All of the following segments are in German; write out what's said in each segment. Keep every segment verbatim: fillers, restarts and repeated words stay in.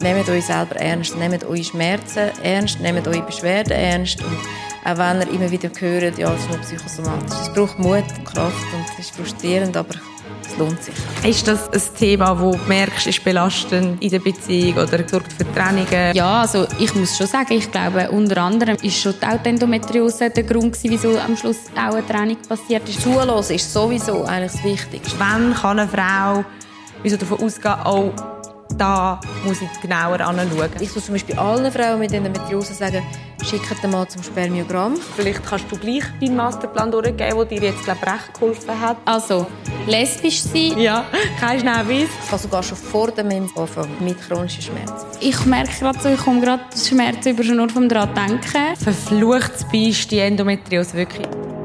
Nehmt euch selber ernst, nehmt eure Schmerzen ernst, nehmt eure Beschwerden ernst. Und auch wenn ihr immer wieder hört, ja, es ist nur psychosomatisch. Es braucht Mut und Kraft und es ist frustrierend, aber es lohnt sich. Ist das ein Thema, das du merkst, ist belastend in der Beziehung oder sorgt für Trennungen? Ja, also ich muss schon sagen, ich glaube, unter anderem ist schon die Endometriose der Grund gewesen, wieso am Schluss auch eine Trennung passiert ist. Zuhören ist sowieso eigentlich das Wichtigste. Wann kann eine Frau wieso davon ausgehen, oh, da muss ich genauer anschauen? Ich würde zum Beispiel allen Frauen mit Endometriose sagen, schickt den mal zum Spermiogramm. Vielleicht kannst du gleich deinen Masterplan durchgeben, der dir jetzt, glaube ich, recht geholfen hat. Also, lesbisch sein. Ja, kein Schnellbiss. Ich kann sogar schon vor der Mense anfangen mit chronischen Schmerzen. Ich merke gerade so, ich komme gerade Schmerzen über, schon nur vom daran denken. Verflucht bist die Endometriose wirklich.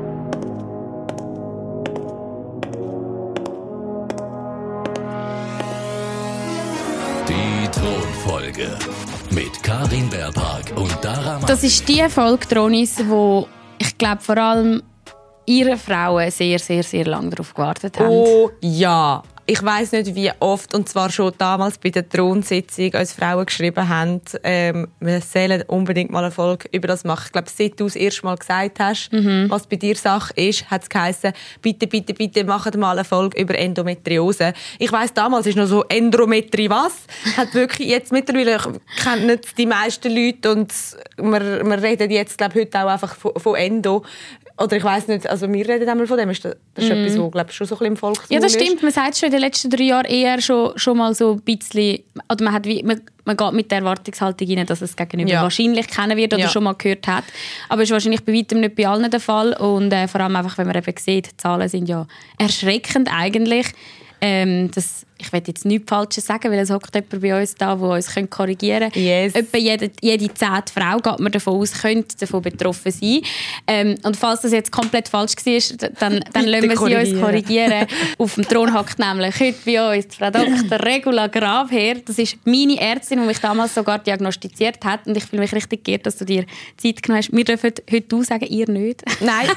Die Thronfolge mit Karin Beerpark und Dara Mann. Das ist die Folge, Tronis, wo ich glaube vor allem ihre Frauen sehr, sehr, sehr lange darauf gewartet haben. Oh ja. Ich weiss nicht, wie oft, und zwar schon damals bei der Thronsitzung, uns Frauen geschrieben haben, ähm, wir sollen unbedingt mal eine Folge über das machen. Ich glaube, seit du das erste Mal gesagt hast, mhm. was bei dir Sache ist, hat es geheissen, bitte, bitte, bitte, macht mal eine Folge über Endometriose. Ich weiss, damals ist noch so Endometri was. Hat wirklich jetzt mittlerweile kennen nicht die meisten Leute und wir, wir reden jetzt, glaube ich, heute auch einfach von, von Endo. Oder ich weiss nicht, also wir reden einmal von dem. Das ist mm. etwas, was glaube ich, schon so ein bisschen im Volksmund ist. Ja, das stimmt. Man sagt schon in den letzten drei Jahren eher schon, schon mal so ein bisschen, oder man, hat wie, man, man geht mit der Erwartungshaltung rein, dass es gegenüber ja. wahrscheinlich kennen wird oder ja. schon mal gehört hat. Aber es ist wahrscheinlich bei weitem nicht bei allen der Fall. Und äh, vor allem einfach, wenn man eben sieht, die Zahlen sind ja erschreckend eigentlich. Ähm, das, ich will jetzt nichts Falsches sagen, weil es hockt jemand bei uns da, der uns korrigieren könnte. Yes. Etwa jede, jede zehnte Frau, geht man davon aus, könnte davon betroffen sein. Ähm, und falls das jetzt komplett falsch war, dann, dann lassen wir sie uns korrigieren. Auf dem Thron hockt nämlich heute bei uns Frau Doktor Regula Grabherr. Das ist meine Ärztin, die mich damals sogar diagnostiziert hat. Und ich fühle mich richtig geehrt, dass du dir Zeit genommen hast. Wir dürfen heute du sagen, ihr nicht. Nein.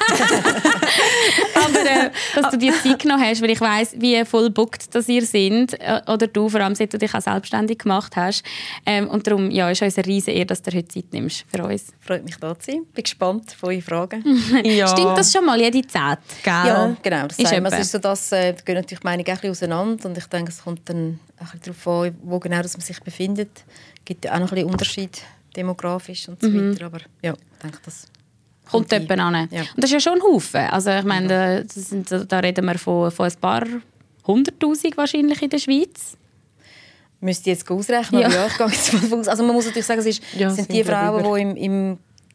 Aber äh, dass du dir Zeit genommen hast, weil ich weiss, wie voll bookt dass ihr seid. Oder du, vor allem seit du dich auch selbstständig gemacht hast. Ähm, und darum ja, ist es eine riesen Ehre, dass du heute Zeit nimmst für uns. Freut mich, da zu sein. Bin gespannt auf eure Fragen. Ja. Stimmt das schon mal, jede Zeit? Ja, genau. Das ist, es ist so, dass, äh, da gehen natürlich meine Meinungen ein bisschen auseinander. Und ich denke, es kommt dann ein bisschen darauf an, wo genau dass man sich befindet. Es gibt ja auch noch ein bisschen Unterschied, demografisch und so mhm. weiter. Aber ja, ich denke, das kommt jemand an. Ja. Und das ist ja schon ein Haufen. Also ich meine, das sind, da reden wir von, von ein paar hunderttausend wahrscheinlich in der Schweiz. Müsste ich jetzt ausrechnen, ja. aber ja, ich gehe jetzt mal aus. Also man muss natürlich sagen, es ist, ja, sind die Frauen, die im, im,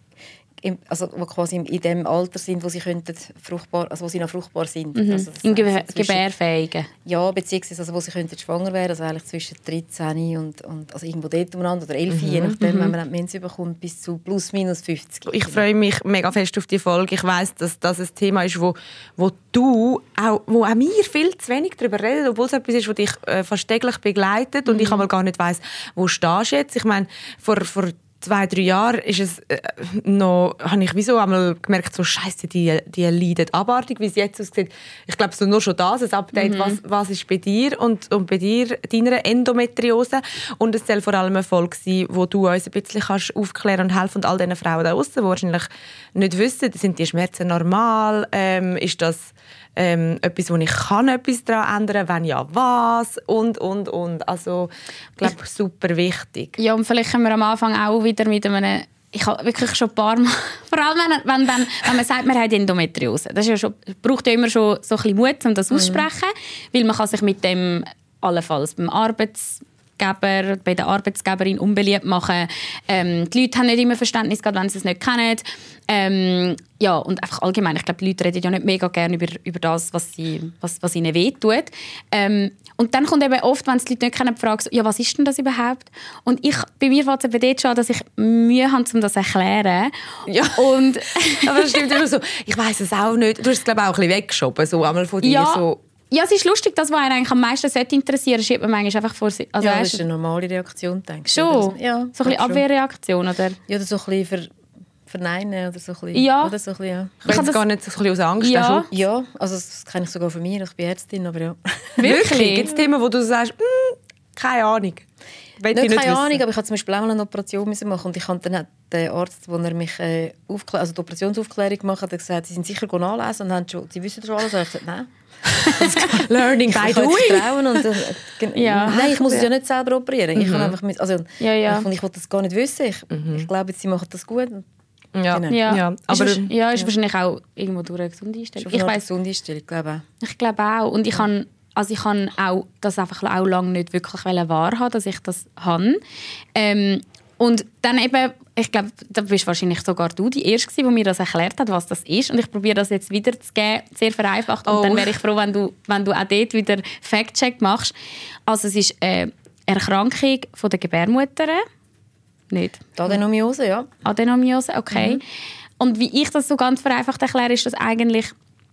im, also wo quasi in dem Alter sind, wo sie könnten fruchtbar, also wo sie noch fruchtbar sind. Mhm. Also Im Ge- Gebärfähigen. Ja, beziehungsweise also wo sie könnten schwanger werden, also eigentlich zwischen dreizehn und, und also irgendwo dort umeinander oder elf, mhm. je nachdem, mhm. wenn man die Mense bekommt, bis zu plus minus fünfzig. Ich freue mich mega fest auf die Folge. Ich weiss, dass das ein Thema ist, wo, wo du, auch, wo auch mir viel zu wenig darüber redet, obwohl es etwas ist, das dich äh, fast täglich begleitet und mhm. ich aber gar nicht weiss, wo stehst du jetzt. Ich meine, vor, vor zwei, drei Jahren ist es äh, noch, habe ich wieso einmal gemerkt, so Scheiße, die, die leiden abartig, wie es jetzt aussieht. Ich glaube, so nur schon das, ein Update, mhm. was, was ist bei dir und, und bei dir, deiner Endometriose. Und es soll vor allem eine Folge sein, wo du uns ein bisschen kannst aufklären und helfen und all diesen Frauen da draussen, die wahrscheinlich nicht wissen, sind die Schmerzen normal, ähm, ist das Ähm, etwas, wo ich kann etwas daran ändern kann, wenn ja, was und, und, und. Also, ich glaube, super wichtig. Ja, und vielleicht können wir am Anfang auch wieder mit einem, ich habe wirklich schon ein paar Mal, vor allem wenn, wenn, wenn, wenn man sagt, man hat Endometriose, das ist ja schon, braucht ja immer schon so ein bisschen Mut, um das auszusprechen, mhm. weil man kann sich mit dem allenfalls beim Arbeits Arbeitgeber, bei der Arbeitsgeberin unbeliebt machen. Ähm, die Leute haben nicht immer Verständnis, gerade wenn sie es nicht kennen. Ähm, ja, und einfach allgemein, ich glaube, die Leute reden ja nicht mega gerne über, über das, was, sie, was, was ihnen wehtut. Ähm, und dann kommt eben oft, wenn es die Leute nicht kennen, die Frage, ja, was ist denn das überhaupt? Und ich, bei mir fängt es eben dort schon an, dass ich Mühe habe, um das zu erklären. Ja, und aber das stimmt immer so. Ich weiss es auch nicht. Du hast es, glaube ich, auch ein bisschen weggeschoben, so einmal von dir. Ja. So. Ja, es ist lustig, das, was einen eigentlich am meisten interessieren sollte, schiebt man manchmal einfach vor sich. Also, ja, das ist eine normale Reaktion, denke ich. Schon? Ja, so ein bisschen Abwehrreaktion, oder? Ja, oder so ein bisschen ver- verneinen oder so ein bisschen. Ja. Oder so ein bisschen, ja. Ich weiß gar nicht, so ein bisschen aus Angst. Ja, ja, also das kenne ich sogar von mir, ich bin Ärztin, aber ja. Wirklich? Gibt es Themen, wo du sagst, mm, keine Ahnung? Will Nicht, ich nicht keine wissen. Ahnung, aber ich musste zum Beispiel auch mal eine Operation müssen machen und ich habe dann hat der Arzt, wo er mich äh, aufklär, also die Operationsaufklärung gemacht hat, hat gesagt, sie sind sicher nachlesen und haben schon, sie wissen schon alles. Und ich gesagt, nein. Learning by Ich kann doing. jetzt vertrauen und, äh, gen- Ja. Nein, ich muss es ja nicht selber operieren. Ich, kann einfach mit, also, Ja, ja. ich, ich wollte das gar nicht wissen. Ich, ich glaube, sie machen das gut. Ja. Genau. Ja, Ja, ist, aber- wahrsch- ja, ist wahrscheinlich auch irgendwo durch eine gesunde Einstellung. Ich Ich weiß, weiss, gesunde Einstellung, ich glaube auch. ich glaube auch. Und ich kann also ich kann auch das einfach auch lange nicht wirklich wahrhaben, dass ich das habe. Ähm, und dann eben, ich glaube, da bist wahrscheinlich sogar du die Erste gewesen, die mir das erklärt hat, was das ist. Und ich probiere das jetzt wiederzugeben, sehr vereinfacht. Und Oh. dann wäre ich froh, wenn du, wenn du auch dort wieder Fact-Check machst. Also es ist eine Erkrankung von der Gebärmutter. Nicht? Die Adenomiose, ja. Adenomiose, okay. Und wie ich das so ganz vereinfacht erkläre, ist, dass eigentlich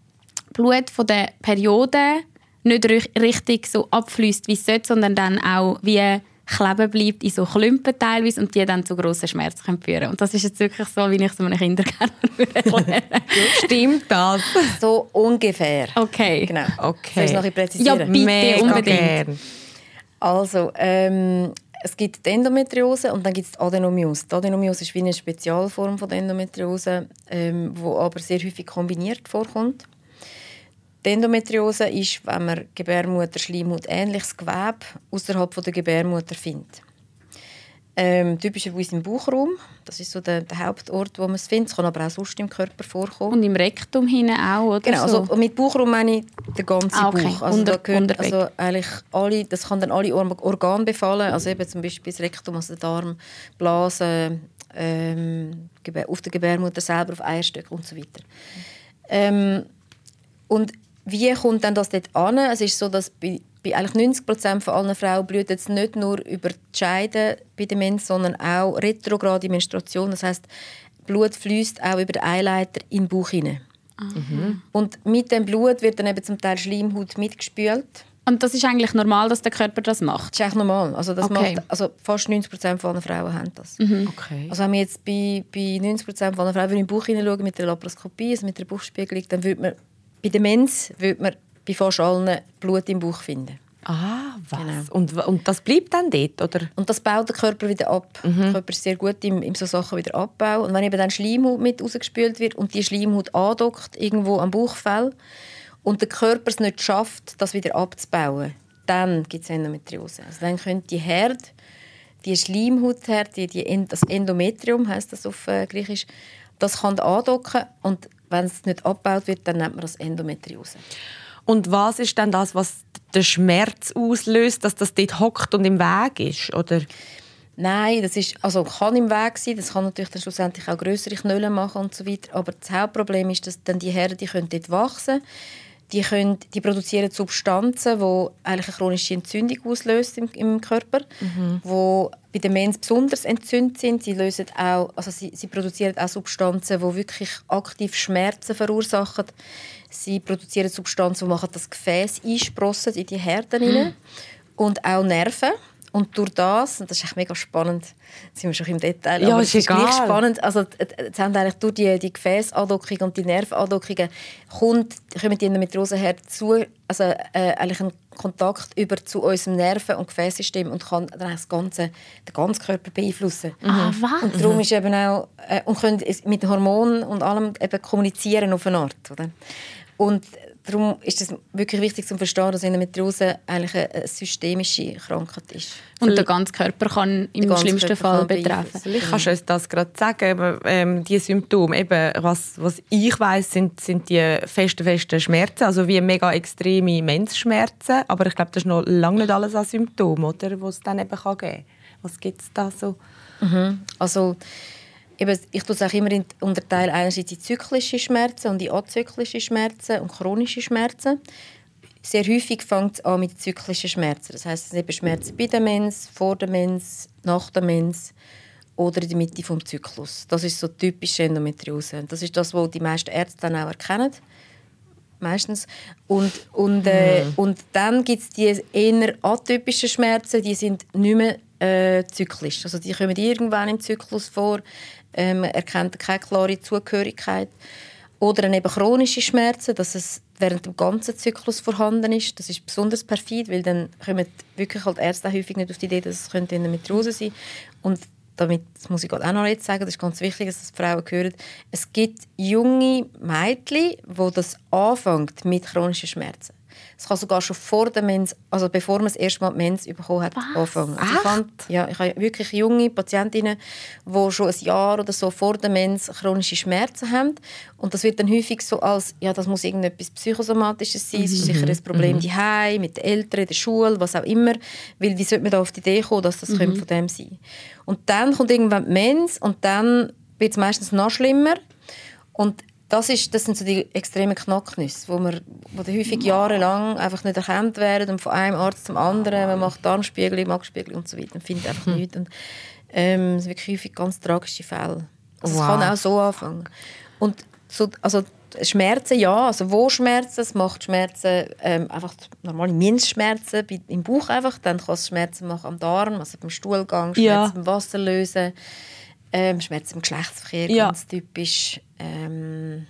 Blut von der Periode nicht ri- richtig so abfließt, wie es sollte, sondern dann auch wie kleben bleibt in so Klumpen teilweise und die dann zu grossen Schmerzen können führen. Und das ist jetzt wirklich so, wie ich es meinen Kindern gerne würde erklären. Stimmt das? So ungefähr. Okay. Genau. Okay. Soll ich es noch ein bisschen Ja, präzisieren? bitte, Mega unbedingt. gern. Also, ähm, es gibt die Endometriose und dann gibt es die Adenomiose. Die Adenomiose ist wie eine Spezialform von der Endometriose, ähm, die aber sehr häufig kombiniert vorkommt. Die Endometriose ist, wenn man Gebärmutterschleimhaut ähnliches Gewebe außerhalb der Gebärmutter findet. Ähm, typischerweise im Bauchraum. Das ist so der, der Hauptort, wo man es findet. Es kann aber auch sonst im Körper vorkommen. Und im Rektum hinten auch, oder Genau, so? also mit Bauchraum meine ich den ganzen Ah, okay. Bauch. Also Unter- da gehört Unterweg. also eigentlich alle, das kann dann alle Or- Organe befallen, also eben zum Beispiel das Rektum, also der Darm, Blase, ähm, Gebär- auf der Gebärmutter selber, auf Eierstöcke und so weiter. Ähm, und wie kommt dann das dort an? Es ist so, dass bei, bei eigentlich neunzig Prozent von allen Frauen blutet es nicht nur über die Scheide bei der Mens, sondern auch retrograde Menstruation. Das heisst, Blut fließt auch über den Eileiter in den Bauch hinein. Mhm. Und mit dem Blut wird dann eben zum Teil Schleimhaut mitgespült. Und das ist eigentlich normal, dass der Körper das macht? Das ist eigentlich normal. Also, das Okay. macht, also fast neunzig Prozent von allen Frauen haben das. Okay. Also wenn wir jetzt bei, bei neunzig Prozent von allen Frauen in den Bauch hineinschauen mit der Laparoskopie, also mit der Bauchspiegelung, dann würde man bei der Mens würde man bei fast allen Blut im Bauch finden. Ah, was? Genau. Und, und das bleibt dann dort, oder? Und das baut der Körper wieder ab. Der Körper ist sehr gut im, im so Sachen wieder abbauen. Und wenn eben dann Schleimhaut mit rausgespült wird und die Schleimhaut andockt irgendwo am Bauchfell und der Körper es nicht schafft, das wieder abzubauen, dann gibt es Endometriose. Also dann könnte die Herde, die Schleimhautherde, die, die End, das Endometrium heisst das auf äh, Griechisch, das kann da andocken und wenn es nicht abgebaut wird, dann nennt man das Endometriose. Und was ist dann das, was den Schmerz auslöst, dass das dort hockt und im Weg ist, oder? Nein, das ist, also kann im Weg sein, das kann natürlich dann schlussendlich auch grössere Knollen machen und so weiter, aber das Hauptproblem ist, dass dann die Herde, die können dort wachsen, die, können, die produzieren Substanzen, die eigentlich eine chronische Entzündung auslösen im, im Körper, mhm. wo bei den Menschen besonders entzündet sind. Sie, lösen auch, also sie, sie produzieren auch Substanzen, die wirklich aktiv Schmerzen verursachen. Sie produzieren Substanzen, die machen das Gefäß einsprossen in die Herden mhm. rein. Und auch Nerven. Und durch das, und das ist echt mega spannend, jetzt sind wir schon im Detail, ja, aber ist es ist egal. gleich spannend, also jetzt haben eigentlich durch die, die Gefäßandockung und die Nervenandockungen kommt, kommen die Endometrioseherde zu, also äh, eigentlich einen Kontakt über zu unserem Nerven- und Gefäßsystem und kann dann das ganze, den ganzen Körper beeinflussen. Ah, was? Und darum ist eben auch, äh, und können mit Hormonen und allem eben kommunizieren auf eine Art, oder? Und darum ist es wirklich wichtig zu verstehen, dass Endometriose eigentlich eine systemische Krankheit ist. Und der ganze Körper kann im ganze schlimmsten Körper Fall kann betreffen. Vielleicht kannst du uns das gerade sagen, aber, ähm, die Symptome, eben, was, was ich weiss, sind, sind die festen, festen Schmerzen, also wie mega extreme Mensschmerzen, aber ich glaube, das ist noch lange nicht alles an Symptomen, oder, was es dann eben kann geben kann. Was gibt es da so? Mhm. Also, eben, ich tue es auch immer in unterteilen, einerseits in zyklische Schmerzen und in azyklische Schmerzen und chronische Schmerzen. Sehr häufig fängt es an mit zyklischen Schmerzen. Das heisst, es sind eben Schmerzen bei der Mens, vor der Mens, nach der Mens oder in der Mitte des Zyklus. Das ist so typische Endometriose. Das ist das, was die meisten Ärzte dann auch erkennen. Meistens. Und, und, äh, mm. und dann gibt es die eher atypischen Schmerzen, die sind nicht mehr äh, zyklisch. Also die kommen irgendwann im Zyklus vor, ähm, erkennt keine klare Zugehörigkeit. Oder dann eben chronische Schmerzen, dass es während dem ganzen Zyklus vorhanden ist. Das ist besonders perfid, weil dann kommen wirklich halt Ärzte auch häufig nicht auf die Idee, dass es Endometriose sein könnte. Und damit, das muss ich gerade auch noch jetzt sagen, das ist ganz wichtig, dass das die Frauen hören. Es gibt junge Mädchen, wo das anfängt mit chronischen Schmerzen. Es kann sogar schon vor der Mens, also bevor man das erste Mal die Mens bekommen hat, Was? anfangen. Also ich, kann, ja, ich habe wirklich junge Patientinnen, die schon ein Jahr oder so vor der Mens chronische Schmerzen haben. Und das wird dann häufig so als, ja, das muss irgendetwas Psychosomatisches sein, es ist sicher ein Problem mhm. daheim, mit den Eltern, in der Schule, was auch immer. Weil wie sollte man da auf die Idee kommen, dass das mhm. von dem sein könnte? Und dann kommt irgendwann die Mens und dann wird es meistens noch schlimmer. Und Das, ist, das sind so die extremen Knacknüsse, wo man wo häufig jahrelang einfach nicht erkannt werden und von einem Arzt zum anderen, man macht Darmspiegel, Magenspiegel und so weiter und findet einfach hm. nichts. Und, ähm, es sind wirklich häufig ganz tragische Fälle. Also wow. Es kann auch so anfangen. Und so, also Schmerzen, ja, also wo Schmerzen, es macht Schmerzen, ähm, einfach normale Minzschmerzen im Bauch einfach, dann kann es Schmerzen machen am Darm, also beim Stuhlgang, Schmerzen ja. beim Wasserlösen, ähm, Schmerzen im Geschlechtsverkehr, ja. ganz typisch. Ähm,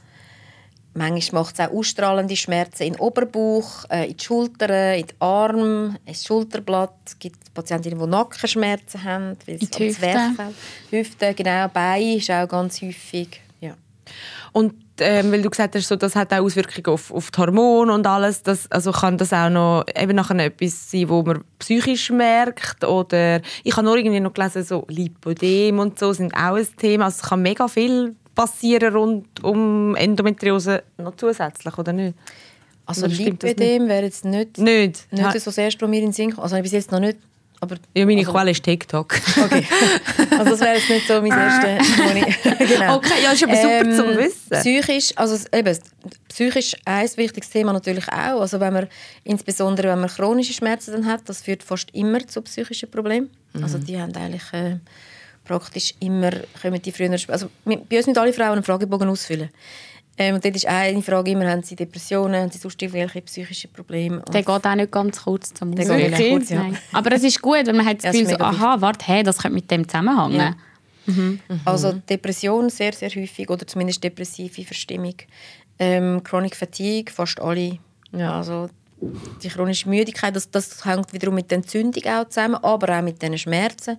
manchmal macht es auch ausstrahlende Schmerzen in den Oberbauch, äh, in die Schultern, in den Arm, ins Schulterblatt. Es gibt Patientinnen, die Nackenschmerzen haben, weil in es die Hüfte. Hüfte, genau, Beine ist auch ganz häufig. Ja. Und ähm, weil du gesagt hast, so, das hat auch Auswirkungen auf, auf die Hormone und alles, das, also kann das auch noch eben nachher etwas sein, wo man psychisch merkt? Oder ich habe nur irgendwie noch gelesen, so Lipödem und so sind auch ein Thema. Also es kann mega viel passieren rund um Endometriose noch zusätzlich, oder nicht? Also Lipödem wäre jetzt nicht, nicht. nicht so das Erste, was mir in den Sinn kommt. Also bis jetzt noch nicht. Aber, ja, meine also, Quelle ist TikTok. Okay. Also das wäre jetzt nicht so mein erstes. Genau. Okay, ja, ist aber super ähm, zum Wissen. Psychisch, also eben, psychisch ein wichtiges Thema natürlich auch. Also wenn man, insbesondere wenn man chronische Schmerzen dann hat, das führt fast immer zu psychischen Problemen. Mhm. Also die haben eigentlich äh, praktisch immer, kommen die früher, also bei uns müssen alle Frauen einen Fragebogen ausfüllen. Ähm, und dort ist eine Frage immer, haben sie Depressionen, haben sie sonst irgendwelche psychische Probleme? Der geht auch nicht ganz kurz zum Ausfüllen. Kurz, ja. Aber es ist gut, weil man hat das Gefühl, so, aha, warte, hey, das könnte mit dem zusammenhängen. Ja. Mhm. Also Depression sehr, sehr häufig, oder zumindest depressive Verstimmung. Ähm, Chronic Fatigue, fast alle. Ja. Also die chronische Müdigkeit, das, das hängt wiederum mit der Entzündung auch zusammen, aber auch mit den Schmerzen.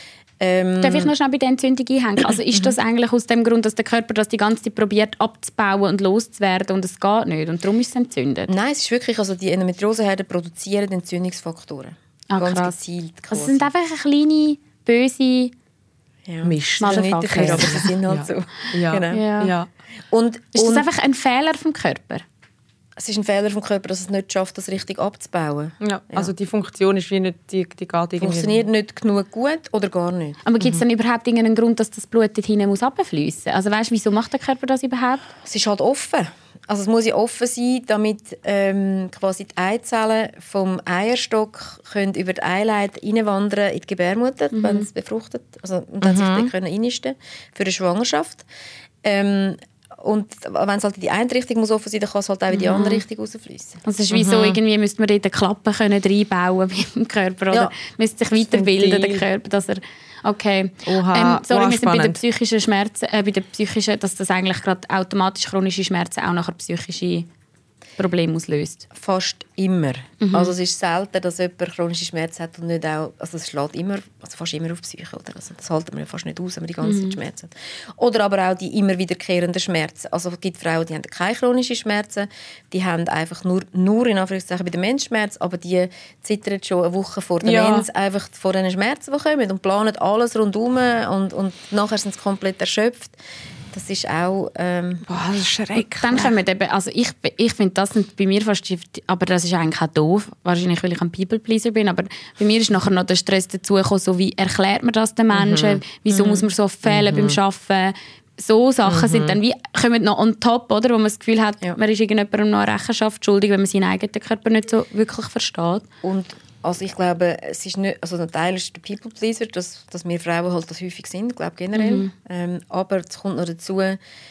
Ähm, Darf ich noch schnell bei der Entzündung einhängen? Also ist das eigentlich aus dem Grund, dass der Körper das die ganze Zeit probiert abzubauen und loszuwerden und es geht nicht und darum ist es entzündet? Nein, es ist wirklich, also die Endometrioseherden produzieren Entzündungsfaktoren. Ah, ganz krass. gezielt. Also es sind einfach kleine, böse ja. Mist. Nicht dafür, aber sie sind halt ja. so. Ja. Genau. Ja. Ja. Und, ist und das einfach ein Fehler vom Körper? es ist ein Fehler vom Körper, dass es nicht schafft, das richtig abzubauen. Ja. Ja. Also die Funktion ist wie nicht, die, die geht irgendwie funktioniert nicht genug gut oder gar nicht. Aber gibt es dann überhaupt irgendeinen Grund, dass das Blut dort hinein muss runterfliessen muss? Also weißt, wieso macht der Körper das überhaupt? Es ist halt offen. Also es muss ja offen sein, damit ähm, quasi die Eizellen vom Eierstock können über die Eileiter reinwandern in die Gebärmutter, mhm. wenn es befruchtet, also und dann mhm. sich dort können reinstehen für eine Schwangerschaft. Ähm, Und wenn es halt in die eine Richtung muss offen sein, dann kann es halt auch in die andere Richtung rausfließen. Also es ist wie so, irgendwie müsste man dort eine Klappe können reinbauen beim Körper oder ja. müsste sich weiterbilden, der Körper, dass er... Okay. Oha, ähm, sorry, oha, wir sind bei den spannend. psychischen Schmerzen, äh, bei den psychischen, dass das eigentlich gerade automatisch chronische Schmerzen auch nachher psychische Probleme auslöst. Fast immer. Mhm. Also es ist selten, dass jemand chronische Schmerzen hat und nicht auch, also es schlägt immer, also fast immer auf die Psyche, oder? Also das halten wir ja fast nicht aus, wenn man die ganze Mhm. Zeit Schmerzen hat. Oder aber auch die immer wiederkehrenden Schmerzen. Also es gibt Frauen, die haben keine chronischen Schmerzen, die haben einfach nur, nur in Anführungszeichen bei der Mensschmerz, aber die zittern schon eine Woche vor der Ja. Mens einfach vor den Schmerzen, die kommen und planen alles rundherum und, und nachher sind sie komplett erschöpft. Das ist auch... Ähm, Boah, das ist schrecklich. Dann kommen eben, also ich, ich finde, das sind bei mir fast, die, aber das ist eigentlich auch doof, wahrscheinlich, weil ich ein People-Pleaser bin, aber bei mir ist nachher noch der Stress dazugekommen, so wie erklärt man das den Menschen, mhm. wieso mhm. muss man so fehlen mhm. beim Arbeiten. So Sachen mhm. sind dann wie, kommen noch on top, oder, wo man das Gefühl hat, ja. man ist irgendjemandem noch eine Rechenschaft schuldig, wenn man seinen eigenen Körper nicht so wirklich versteht. Und also ich glaube, es ist nicht, also ein Teil ist der People-Pleaser, dass, dass wir Frauen halt das häufig sind, glaube generell. Mhm. Ähm, aber es kommt noch dazu,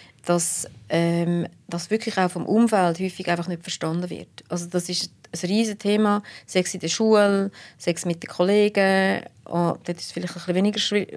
dass ähm, das wirklich auch vom Umfeld häufig einfach nicht verstanden wird. Also das ist ein riesiges Thema, Sex in der Schule, Sex mit den Kollegen. Oh, dort ist es vielleicht ein bisschen weniger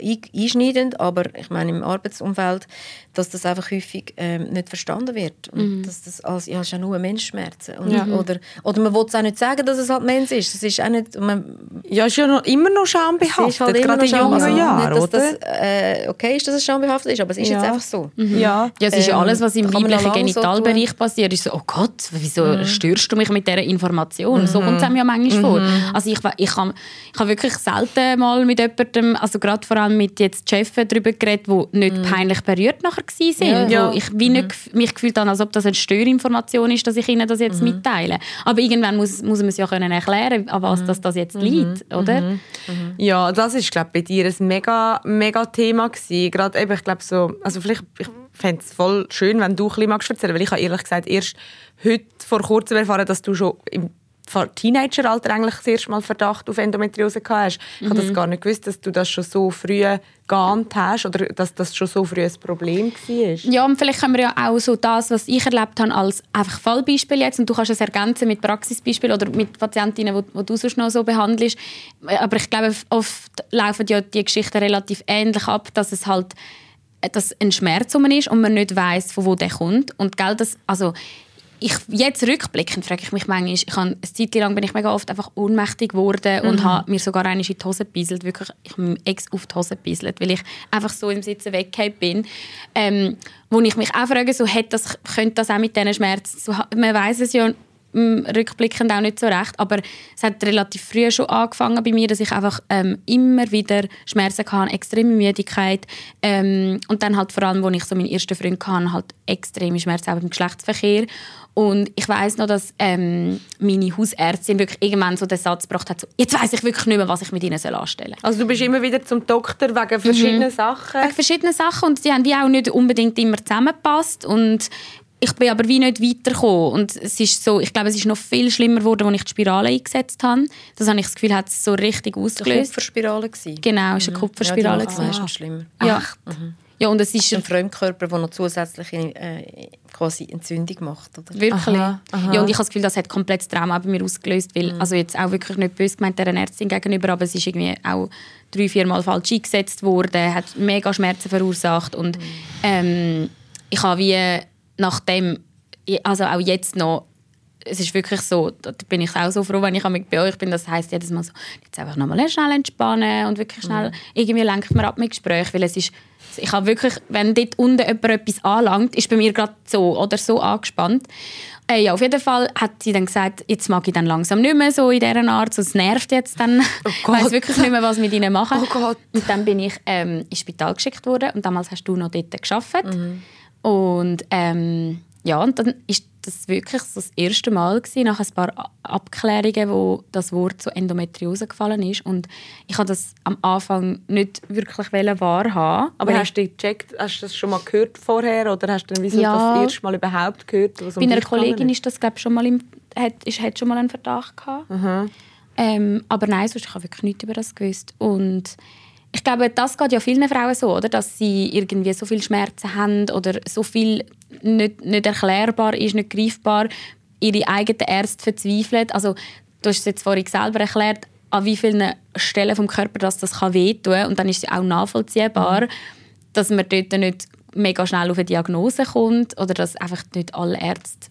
einschneidend, aber ich meine im Arbeitsumfeld, dass das einfach häufig ähm, nicht verstanden wird. Und mhm. dass das als, ja, es ist ja nur ein Menschschmerzen. Und, ja. oder, oder man will es auch nicht sagen, dass es halt Mensch ist. Das ist auch nicht... Man, ja, es ist ja noch, immer noch schambehaftet, halt gerade in jungen also, Jahren, nicht, oder? Das, äh, okay ist, dass es schambehaftet ist, aber es ist ja. jetzt einfach so. Mhm. Ja. ja, es ist ja alles, was im weiblichen Genitalbereich so passiert, ist so, oh Gott, wieso mhm. störst du mich mit dieser Information? Mhm. So kommt es einem ja manchmal mhm. vor. Also ich, ich habe ich hab wirklich selten mal mit jemandem, also gerade vor allem mit jetzt Chefs darüber geredet, die nicht mhm. peinlich berührt nachher waren. Ja. Wo ich wie mhm. nicht mich gefühlt habe, als ob das eine Störinformation ist, dass ich ihnen das jetzt mhm. mitteile. Aber irgendwann muss, muss man es ja können erklären, an was das, das jetzt mhm. liegt, oder? Mhm. Mhm. Ja, das ist, glaube ich, bei dir ein mega, mega Thema gewesen. Gerade eben, ich glaube so, also vielleicht, ich fände es voll schön, wenn du ein bisschen magst erzählen, weil ich habe ehrlich gesagt erst heute vor kurzem erfahren, dass du schon im Teenageralter eigentlich das erste Mal Verdacht auf Endometriose gehabt hast. Ich mhm. habe das gar nicht gewusst, dass du das schon so früh geahnt hast oder dass das schon so früh ein Problem war. Ja, und vielleicht können wir ja auch so das, was ich erlebt habe, als einfach Fallbeispiel jetzt, und du kannst es ergänzen mit Praxisbeispielen oder mit Patientinnen, die du sonst noch so behandelst. Aber ich glaube, oft laufen ja die Geschichten relativ ähnlich ab, dass es halt dass ein Schmerz ist und man nicht weiss, von wo der kommt. Und gell, das, also ich, jetzt rückblickend frage ich mich manchmal, ich habe, eine Zeit lang bin ich mega oft einfach ohnmächtig geworden mhm. und habe mir sogar einmal in die Hose gebisselt, wirklich, ich habe mir ex auf die Hose gebisselt, weil ich einfach so im Sitzen weggehabt bin. Ähm, wo ich mich auch frage, so, hat das, könnte das auch mit diesen Schmerzen, so, man weiss es ja rückblickend auch nicht so recht, aber es hat relativ früh schon angefangen bei mir, dass ich einfach ähm, immer wieder Schmerzen hatte, extreme Müdigkeit ähm, und dann halt vor allem, als ich so meinen ersten Freund hatte, halt extreme Schmerzen auch beim Geschlechtsverkehr. Und ich weiss noch, dass ähm, meine Hausärztin wirklich irgendwann so den Satz gebracht hat, so, jetzt weiss ich wirklich nicht mehr, was ich mit ihnen anstellen soll. Also du bist immer wieder zum Doktor wegen verschiedenen mhm. Sachen? Wegen verschiedenen Sachen und die haben die auch nicht unbedingt immer zusammengepasst und ich bin aber wie nicht weitergekommen. Und es ist so, ich glaube, es ist noch viel schlimmer geworden, als ich die Spirale eingesetzt habe. Das habe ich das Gefühl, hat es so richtig ausgelöst. Eine Kupferspirale gewesen. Genau, es war eine Kupferspirale. Ja, die macht meistens schlimmer. Ja. Mhm. Ja, und es ist ein Fremdkörper, der noch zusätzliche äh, quasi Entzündung macht. Oder? Wirklich. Aha, aha. Ja, und ich habe das Gefühl, das hat komplett das Trauma bei mir ausgelöst. Weil, mhm. also jetzt auch wirklich nicht böse gemeint der Ärztin gegenüber, aber es ist irgendwie auch drei, vier Mal falsch eingesetzt worden, hat mega Schmerzen verursacht. Und mhm. ähm, ich habe wie nachdem, also auch jetzt noch, es ist wirklich so, da bin ich auch so froh, wenn ich bei euch bin, das heisst jedes Mal so, jetzt einfach nochmal schnell entspannen und wirklich schnell, mhm. irgendwie lenkt man ab mit Gespräch, weil es ist, ich habe wirklich, wenn dort unten jemand etwas anlangt, ist bei mir gerade so oder so angespannt. Äh, ja, auf jeden Fall hat sie dann gesagt, jetzt mag ich dann langsam nicht mehr so in dieser Art, so, es nervt jetzt dann, oh ich weiss wirklich nicht mehr, was mit ihnen machen. Oh Gott. Und dann bin ich ähm, ins Spital geschickt worden und damals hast du noch dort gearbeitet. Mhm. Und ähm, ja, und dann ist das wirklich so das erste Mal gewesen, nach ein paar Abklärungen, wo das Wort so Endometriose gefallen ist. Und ich habe das am Anfang nicht wirklich wahrhaben. Aber hast du gecheckt, hast du das schon mal gehört vorher oder hast du dann wieso ja, das erste Mal überhaupt gehört? Was bei um einer Kollegin ist das glaube schon mal im, hat, ist, hat schon mal einen Verdacht gehabt. Mhm. Ähm, aber nein, sonst, ich habe wirklich nichts über das gewusst. Und ich glaube, das geht ja vielen Frauen so, oder? Dass sie irgendwie so viel Schmerzen haben oder so viel nicht, nicht erklärbar ist, nicht greifbar, ihre eigenen Ärzte verzweifeln. Also, du hast es jetzt vorhin selber erklärt, an wie vielen Stellen vom Körper das, das kann wehtun kann. Und dann ist es auch nachvollziehbar, mhm. dass man dort nicht mega schnell auf eine Diagnose kommt oder dass einfach nicht alle Ärzte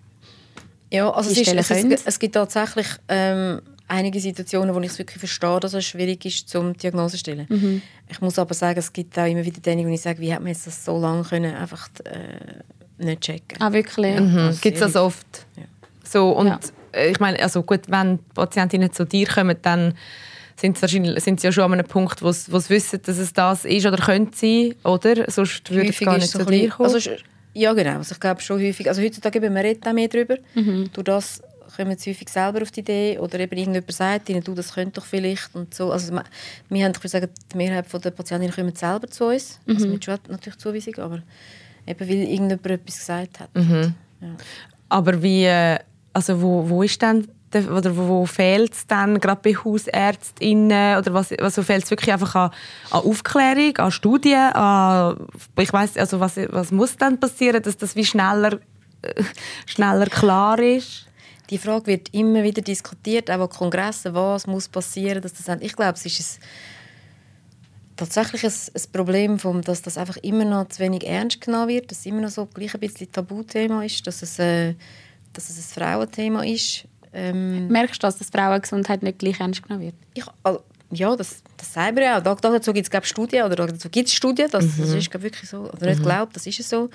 ja, also es, ist, es, ist, es gibt tatsächlich ähm, einige Situationen, wo ich es wirklich verstehe, dass es schwierig ist, zum Diagnose zu stellen. Mhm. Ich muss aber sagen, es gibt auch immer wieder Dinge, wo ich sage, wie hat man jetzt das so lange können, einfach äh, nicht checken. Ah, wirklich? Ja, mhm. Gibt es das oft? Ja. So, und ja. ich meine, also gut, wenn Patientinnen zu dir kommen, dann sind sie, wahrscheinlich, sind sie ja schon an einem Punkt, wo sie, wo sie wissen, dass es das ist oder könnte sein, oder? Sonst würde es gar nicht zu dir kommen. Also, ja, genau. Also ich glaube schon häufig, also heutzutage reden wir auch mehr darüber. Mhm. Durch das kommen sie häufig selber auf die Idee oder eben irgendjemand sagt ihnen, du, das könnte doch vielleicht und so. Also wir haben, ich würde sagen, die Mehrheit der Patientinnen kommen selber zu uns, mhm. also mit schon natürlich Zuweisung, aber eben weil irgendjemand etwas gesagt hat. Mhm. Ja. Aber wie, also wo, wo ist denn oder wo fehlt es dann gerade bei Hausärztinnen oder was, also fehlt es wirklich einfach an, an Aufklärung, an Studien, an, ich weiss, also was, was muss dann passieren, dass das wie schneller, äh, schneller klar ist? Die Frage wird immer wieder diskutiert, auch an Kongressen, was muss passieren, dass das ich glaube, es ist ein tatsächlich ein, ein Problem, vom, dass das einfach immer noch zu wenig ernst genommen wird, dass es immer noch so gleich ein bisschen Tabuthema ist, dass es, äh, dass es ein Frauenthema ist. Ähm, Merkst du, dass das Frauengesundheit nicht gleich ernst genommen wird? ich, also, ja, das, das sagen wir ja auch. Da, dazu gibt es Studien, oder dazu gibt es Studien, das, mhm. das ist glaub, wirklich so, oder nicht mhm. glaubt, das ist es so.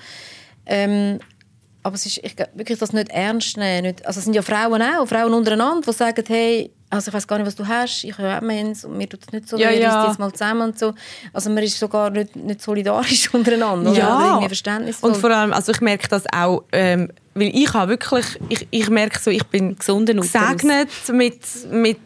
Ähm, aber es ist ich glaub, wirklich das nicht ernst nehmen. Nicht, also es sind ja Frauen auch, Frauen untereinander, die sagen, hey, also ich weiß gar nicht, was du hast, ich habe auch Mens und mir tut es nicht so ja, weh, ja. reiss jetzt mal zusammen und so. Also man ist sogar nicht, nicht solidarisch untereinander, ja. oder irgendwie verständnisvoll. Und vor allem, also ich merke das auch, ähm, weil ich habe wirklich, ich, ich merke so, ich bin gesegnet mit, mit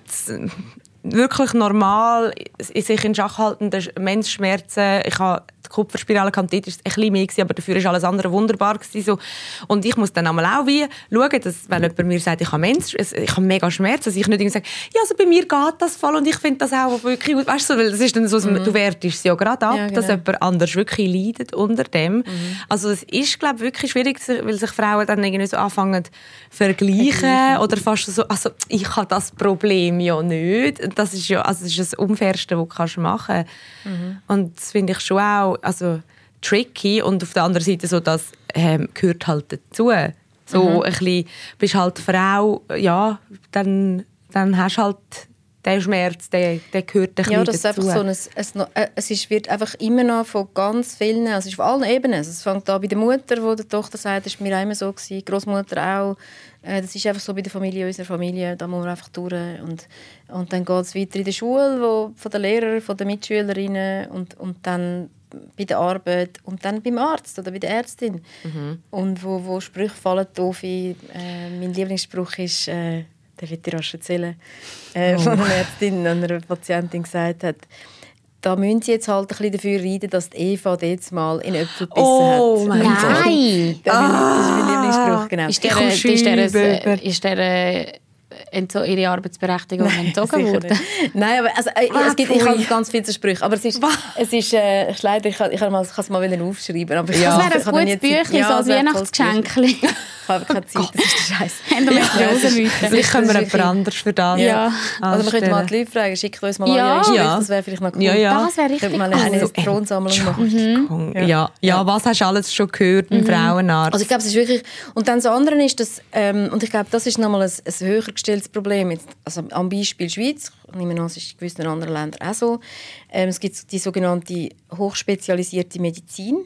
wirklich normal sich in Schach haltenden Mensschmerzen. Ich habe die Kupferspirale gehabt, dort war es ein bisschen mehr, aber dafür war alles andere wunderbar. So. Und ich muss dann auch wie schauen, dass, wenn jemand mir sagt, ich habe Mens, ich habe mega Schmerzen, dass ich nicht sage, ja, also bei mir geht das voll und ich finde das auch wirklich gut. Weißt du, weil das ist dann so, mhm. du wertest es ja gerade ab, ja, genau. dass jemand anders wirklich leidet unter dem. Mhm. Also es ist, glaube ich, wirklich schwierig, weil sich Frauen dann irgendwie so anfangen zu vergleichen, vergleichen oder fast so, also ich habe das Problem ja nicht. Das ist ja, also das ist das Unfairste, was du machen kannst. Mhm. Und das finde ich schon auch also, tricky. Und auf der anderen Seite so, das ähm, gehört halt dazu. So mhm. ein bisschen, bist halt Frau, ja, dann, dann hast du halt den Schmerz, der, der gehört ein bisschen ja, das dazu. Ist einfach so ein, ein, es ist, wird einfach immer noch von ganz vielen, also es ist auf allen Ebenen. Also es fängt an bei der Mutter, wo die Tochter sagt, das war mir auch immer so, die Großmutter auch. Das ist einfach so bei der Familie, unserer Familie, da muss man einfach durch. Und, und dann geht es weiter in der Schule, wo, von den Lehrern, von den Mitschülerinnen und, und dann bei der Arbeit und dann beim Arzt oder bei der Ärztin. Mhm. Und wo, wo Sprüche fallen, doof. Äh, mein Lieblingsspruch ist, äh, den will ich dir rasch erzählen, äh, oh. von einer Ärztin an einer Patientin gesagt hat, da müssen sie jetzt halt ein bisschen dafür reiten, dass die Eva jetzt mal in Äpfel gebissen oh, hat. Nein! Das, ah. das ist mein Lieblingsspruch, genau. Ist der, ist der, ist der Entzo- ihre Arbeitsberechtigung Nein, entzogen worden? Nein, aber also, äh, es gibt, ich habe ganz viele Sprüche, aber es ist, es ist äh, ich leider, ich kann, ich kann es mal aufschreiben. Aber ja. Das wäre ein gutes Büchlein, ja, so als Weihnachtsgeschenk. Ich habe keine Zeit, das ist der Scheiß. Endometriose-Mythe. Vielleicht können wir jemand anderes für das ja. Also wir könnten mal die Leute fragen, schickt uns mal ja. an, ja. das wäre vielleicht noch cool. Ja, ja. Das wäre richtig cool. Könnte man eine Thronsammlung machen. Mhm. Ja. Ja. ja, was hast du alles schon gehört im mhm. Frauenarzt? Also ich glaube, es ist wirklich... Und dann das andere ist, dass, ähm, und ich glaube, das ist nochmal ein, ein höher gestelltes Problem. Jetzt, also am Beispiel Schweiz, ich nehme an, es ist in gewissen anderen Ländern auch so, ähm, es gibt die sogenannte hochspezialisierte Medizin,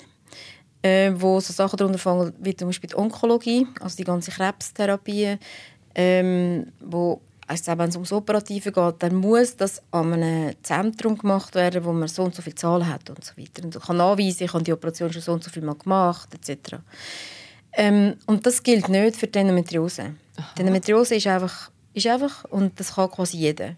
äh, wo so Sachen darunter fallen, wie zum Beispiel die Onkologie, also die ganze Krebstherapie, ähm, wo also wenn es ums Operative geht, dann muss das an einem Zentrum gemacht werden, wo man so und so viel Zahlen hat und so weiter. Und man kann nachweisen, ich habe die Operation schon so und so viel Mal gemacht, et cetera. Ähm, und das gilt nicht für die Endometriose. Aha. Die Endometriose ist einfach, ist einfach und das kann quasi jeder.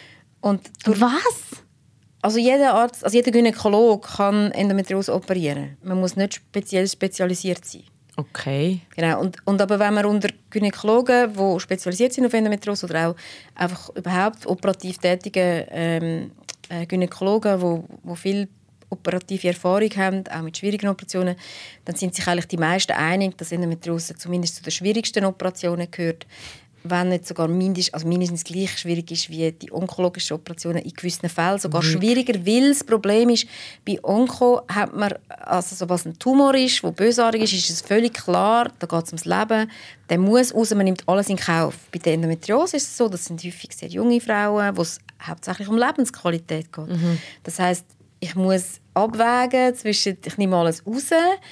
Und durch, was? Also jeder Arzt, also jeder Gynäkologe kann Endometriose operieren. Man muss nicht speziell spezialisiert sein. Okay. Genau. Und, und aber wenn man unter Gynäkologen, die spezialisiert sind auf Endometriose oder auch einfach überhaupt operativ tätige ähm, äh, Gynäkologen, die wo, wo viel operative Erfahrung haben, auch mit schwierigen Operationen, dann sind sich eigentlich die meisten einig, dass Endometriose zumindest zu den schwierigsten Operationen gehört, wenn nicht sogar mindestens, also mindestens gleich schwierig ist wie die onkologischen Operationen in gewissen Fällen, sogar mhm. schwieriger, weil das Problem ist, bei Onko hat man, also so was ein Tumor ist, der bösartig ist, ist es völlig klar, da geht es ums Leben, der muss raus, man nimmt alles in Kauf. Bei der Endometriose ist es so, das sind häufig sehr junge Frauen, wo es hauptsächlich um Lebensqualität geht. Mhm. Das heisst, ich muss abwägen zwischen, ich nehme alles raus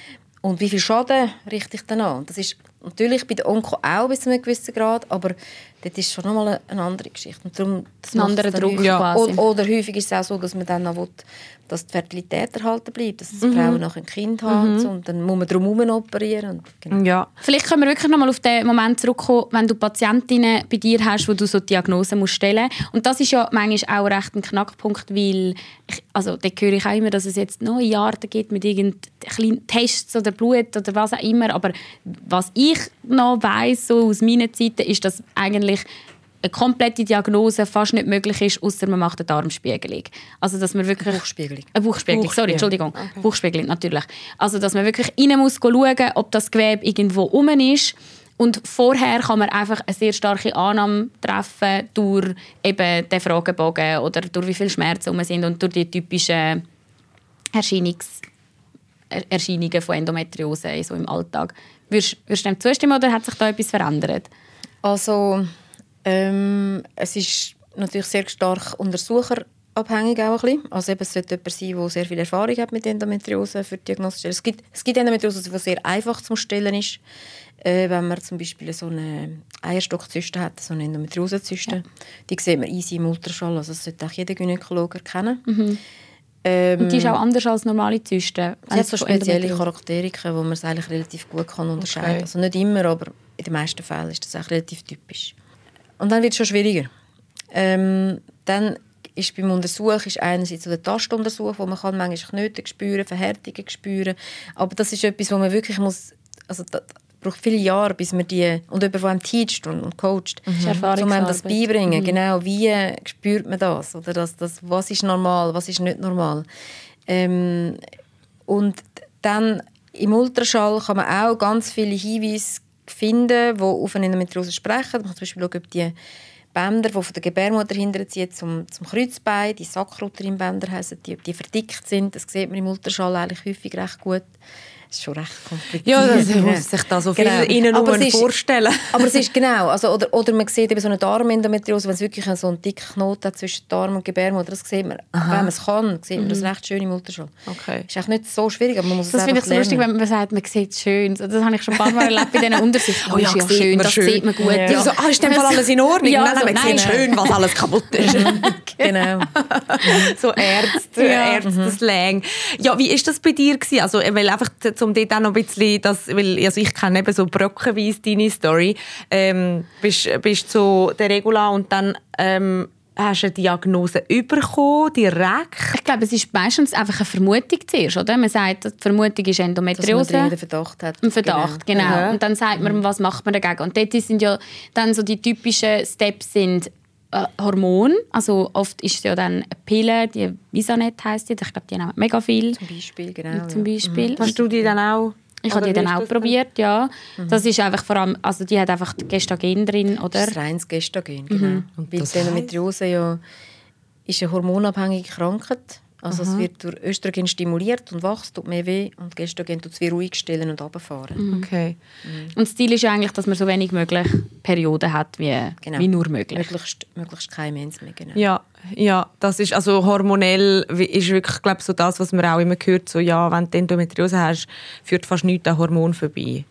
und wie viel Schaden richte ich dann an. Das ist natürlich bei der Onko auch bis zu einem gewissen Grad, aber das ist schon nochmal eine andere Geschichte. Und darum, das ein anderer Druck häufig, ja. quasi. Oder, oder häufig ist es auch so, dass man dann noch will, dass die Fertilität erhalten bleibt, dass die mhm. Frauen noch ein Kind haben mhm. und dann muss man drum herum operieren. Und genau. ja. Vielleicht können wir wirklich nochmal auf den Moment zurückkommen, wenn du Patientinnen bei dir hast, wo du so Diagnosen musst stellen musst. Und das ist ja manchmal auch recht ein Knackpunkt, weil ich, also da höre ich auch immer, dass es jetzt neue Arten gibt mit irgendwelchen Tests oder Blut oder was auch immer. Aber was ich noch weiss, so aus meiner Zeit, ist, dass eigentlich eine komplette Diagnose fast nicht möglich ist, ausser man macht eine Darmspiegelung. Also, dass man wirklich... Buchspiegelung. Eine Buchspiegelung, sorry, Entschuldigung. Okay. Buchspiegelung, natürlich. Also, dass man wirklich rein muss schauen, ob das Gewebe irgendwo rum ist. Und vorher kann man einfach eine sehr starke Annahme treffen durch eben den Fragebogen oder durch wie viele Schmerzen rum sind und durch die typischen Erscheinungs- er- Erscheinungen von Endometriose so im Alltag. Würdest, würdest du dem zustimmen oder hat sich da etwas verändert? Also, ähm, es ist natürlich sehr stark untersucherabhängig auch ein bisschen. Also eben, es sollte jemand sein, der sehr viel Erfahrung hat mit Endometriose für die Diagnose. Es gibt, es gibt Endometriose, die sehr einfach zu stellen ist. Äh, wenn man zum Beispiel so eine Eierstockzyste hat, so eine Endometriosezyste, ja. Die sieht man easy im Ultraschall. Also das sollte auch jeder Gynäkologe erkennen. Mhm. Ähm, Und die ist auch anders als normale Zysten? Sie hat so spezielle Charakteristika, die man es eigentlich relativ gut kann unterscheiden kann. Okay. Also nicht immer, aber in den meisten Fällen ist das auch relativ typisch. Und dann wird es schon schwieriger. Ähm, dann ist beim Untersuch ist einerseits so der Tastuntersuch, wo man kann manchmal Knoten spüren, Verhärtungen spüren. Aber das ist etwas, wo man wirklich muss... Also das braucht viele Jahre, bis man die... Und jemand, der einem teacht und, und coacht, mhm. um einem das beibringen. Mhm. Genau, wie spürt man das? Oder das, das, was ist normal, was ist nicht normal? Ähm, und dann im Ultraschall kann man auch ganz viele Hinweise finden, die auf eine Endometriose sprechen. Man kann zum Beispiel schauen, ob die Bänder, die von der Gebärmutter hinterziehen zum, zum Kreuzbein, die Sakroterimbänder heissen, die, die verdickt sind. Das sieht man im Ultraschall eigentlich häufig recht gut. Das ist schon recht kompliziert. Ja, das muss sich da so viel genau. innen aber ist, vorstellen. Aber es ist genau, also, oder, oder man sieht eben so eine Darmendometriose, wenn es wirklich so einen dicken Knoten hat zwischen Darm und Gebärmutter, das sieht man, Aha. wenn man es kann, sieht man mhm. das recht schön im Ultraschall. Okay. Ist echt nicht so schwierig, aber man muss das es einfach lernen. Das finde ich so lustig, wenn man sagt, man sieht es schön. Das habe ich schon ein paar Mal erlebt bei diesen Untersuchungen. Oh ja, ja schön, das schön. sieht man gut. Ja. Ja. So, ah, ist in dem Fall alles in Ordnung? Ja, nein, nein, so, man sieht schön, was alles kaputt ist. Genau. So Ärzte, ja. Ärzte-Slang. Ja, wie war das bei dir gewesen? Also, weil einfach, um dort auch noch ein bisschen das, weil, also ich kenne eben so brockenweise deine Story. Ähm, bist, bist zu der Regula und dann ähm, hast du eine Diagnose bekommen, direkt? Ich glaube, es ist meistens einfach eine Vermutung zuerst, oder? Man sagt, die Vermutung ist Endometriose. Dass man den Verdacht hat. Ein Verdacht, genau. genau. Ja. Und dann sagt man, was macht man dagegen? Und dort sind ja dann so die typischen Steps sind äh, Hormone. Also oft ist es ja dann eine Pille, die Visanet heisst die. Ich glaube, die haben mega viel. Zum Beispiel, genau. Zum Beispiel. Ja. Hast du die dann auch? Ich habe die dann auch probiert, ja. Mhm. Das ist einfach vor allem, also die hat einfach Gestagen drin, oder? Das ist reines Gestagen, genau. Mhm. Und bei der Endometriose ja, ist eine hormonabhängige Krankheit. Also mhm. es wird durch Östrogen stimuliert und wächst, tut mehr weh und Gestagen tut es wie ruhig stellen und runterfahren. Mhm. Okay. Mhm. Und das Ziel ist eigentlich, dass man so wenig möglich Perioden hat, wie, genau. wie nur möglich. Möglichst, möglichst kein Mens mehr, genau. Ja, ja, das ist also hormonell ist wirklich, glaube ich, so das, was man auch immer hört, so ja, wenn du Endometriose hast, führt fast nichts an Hormon vorbei.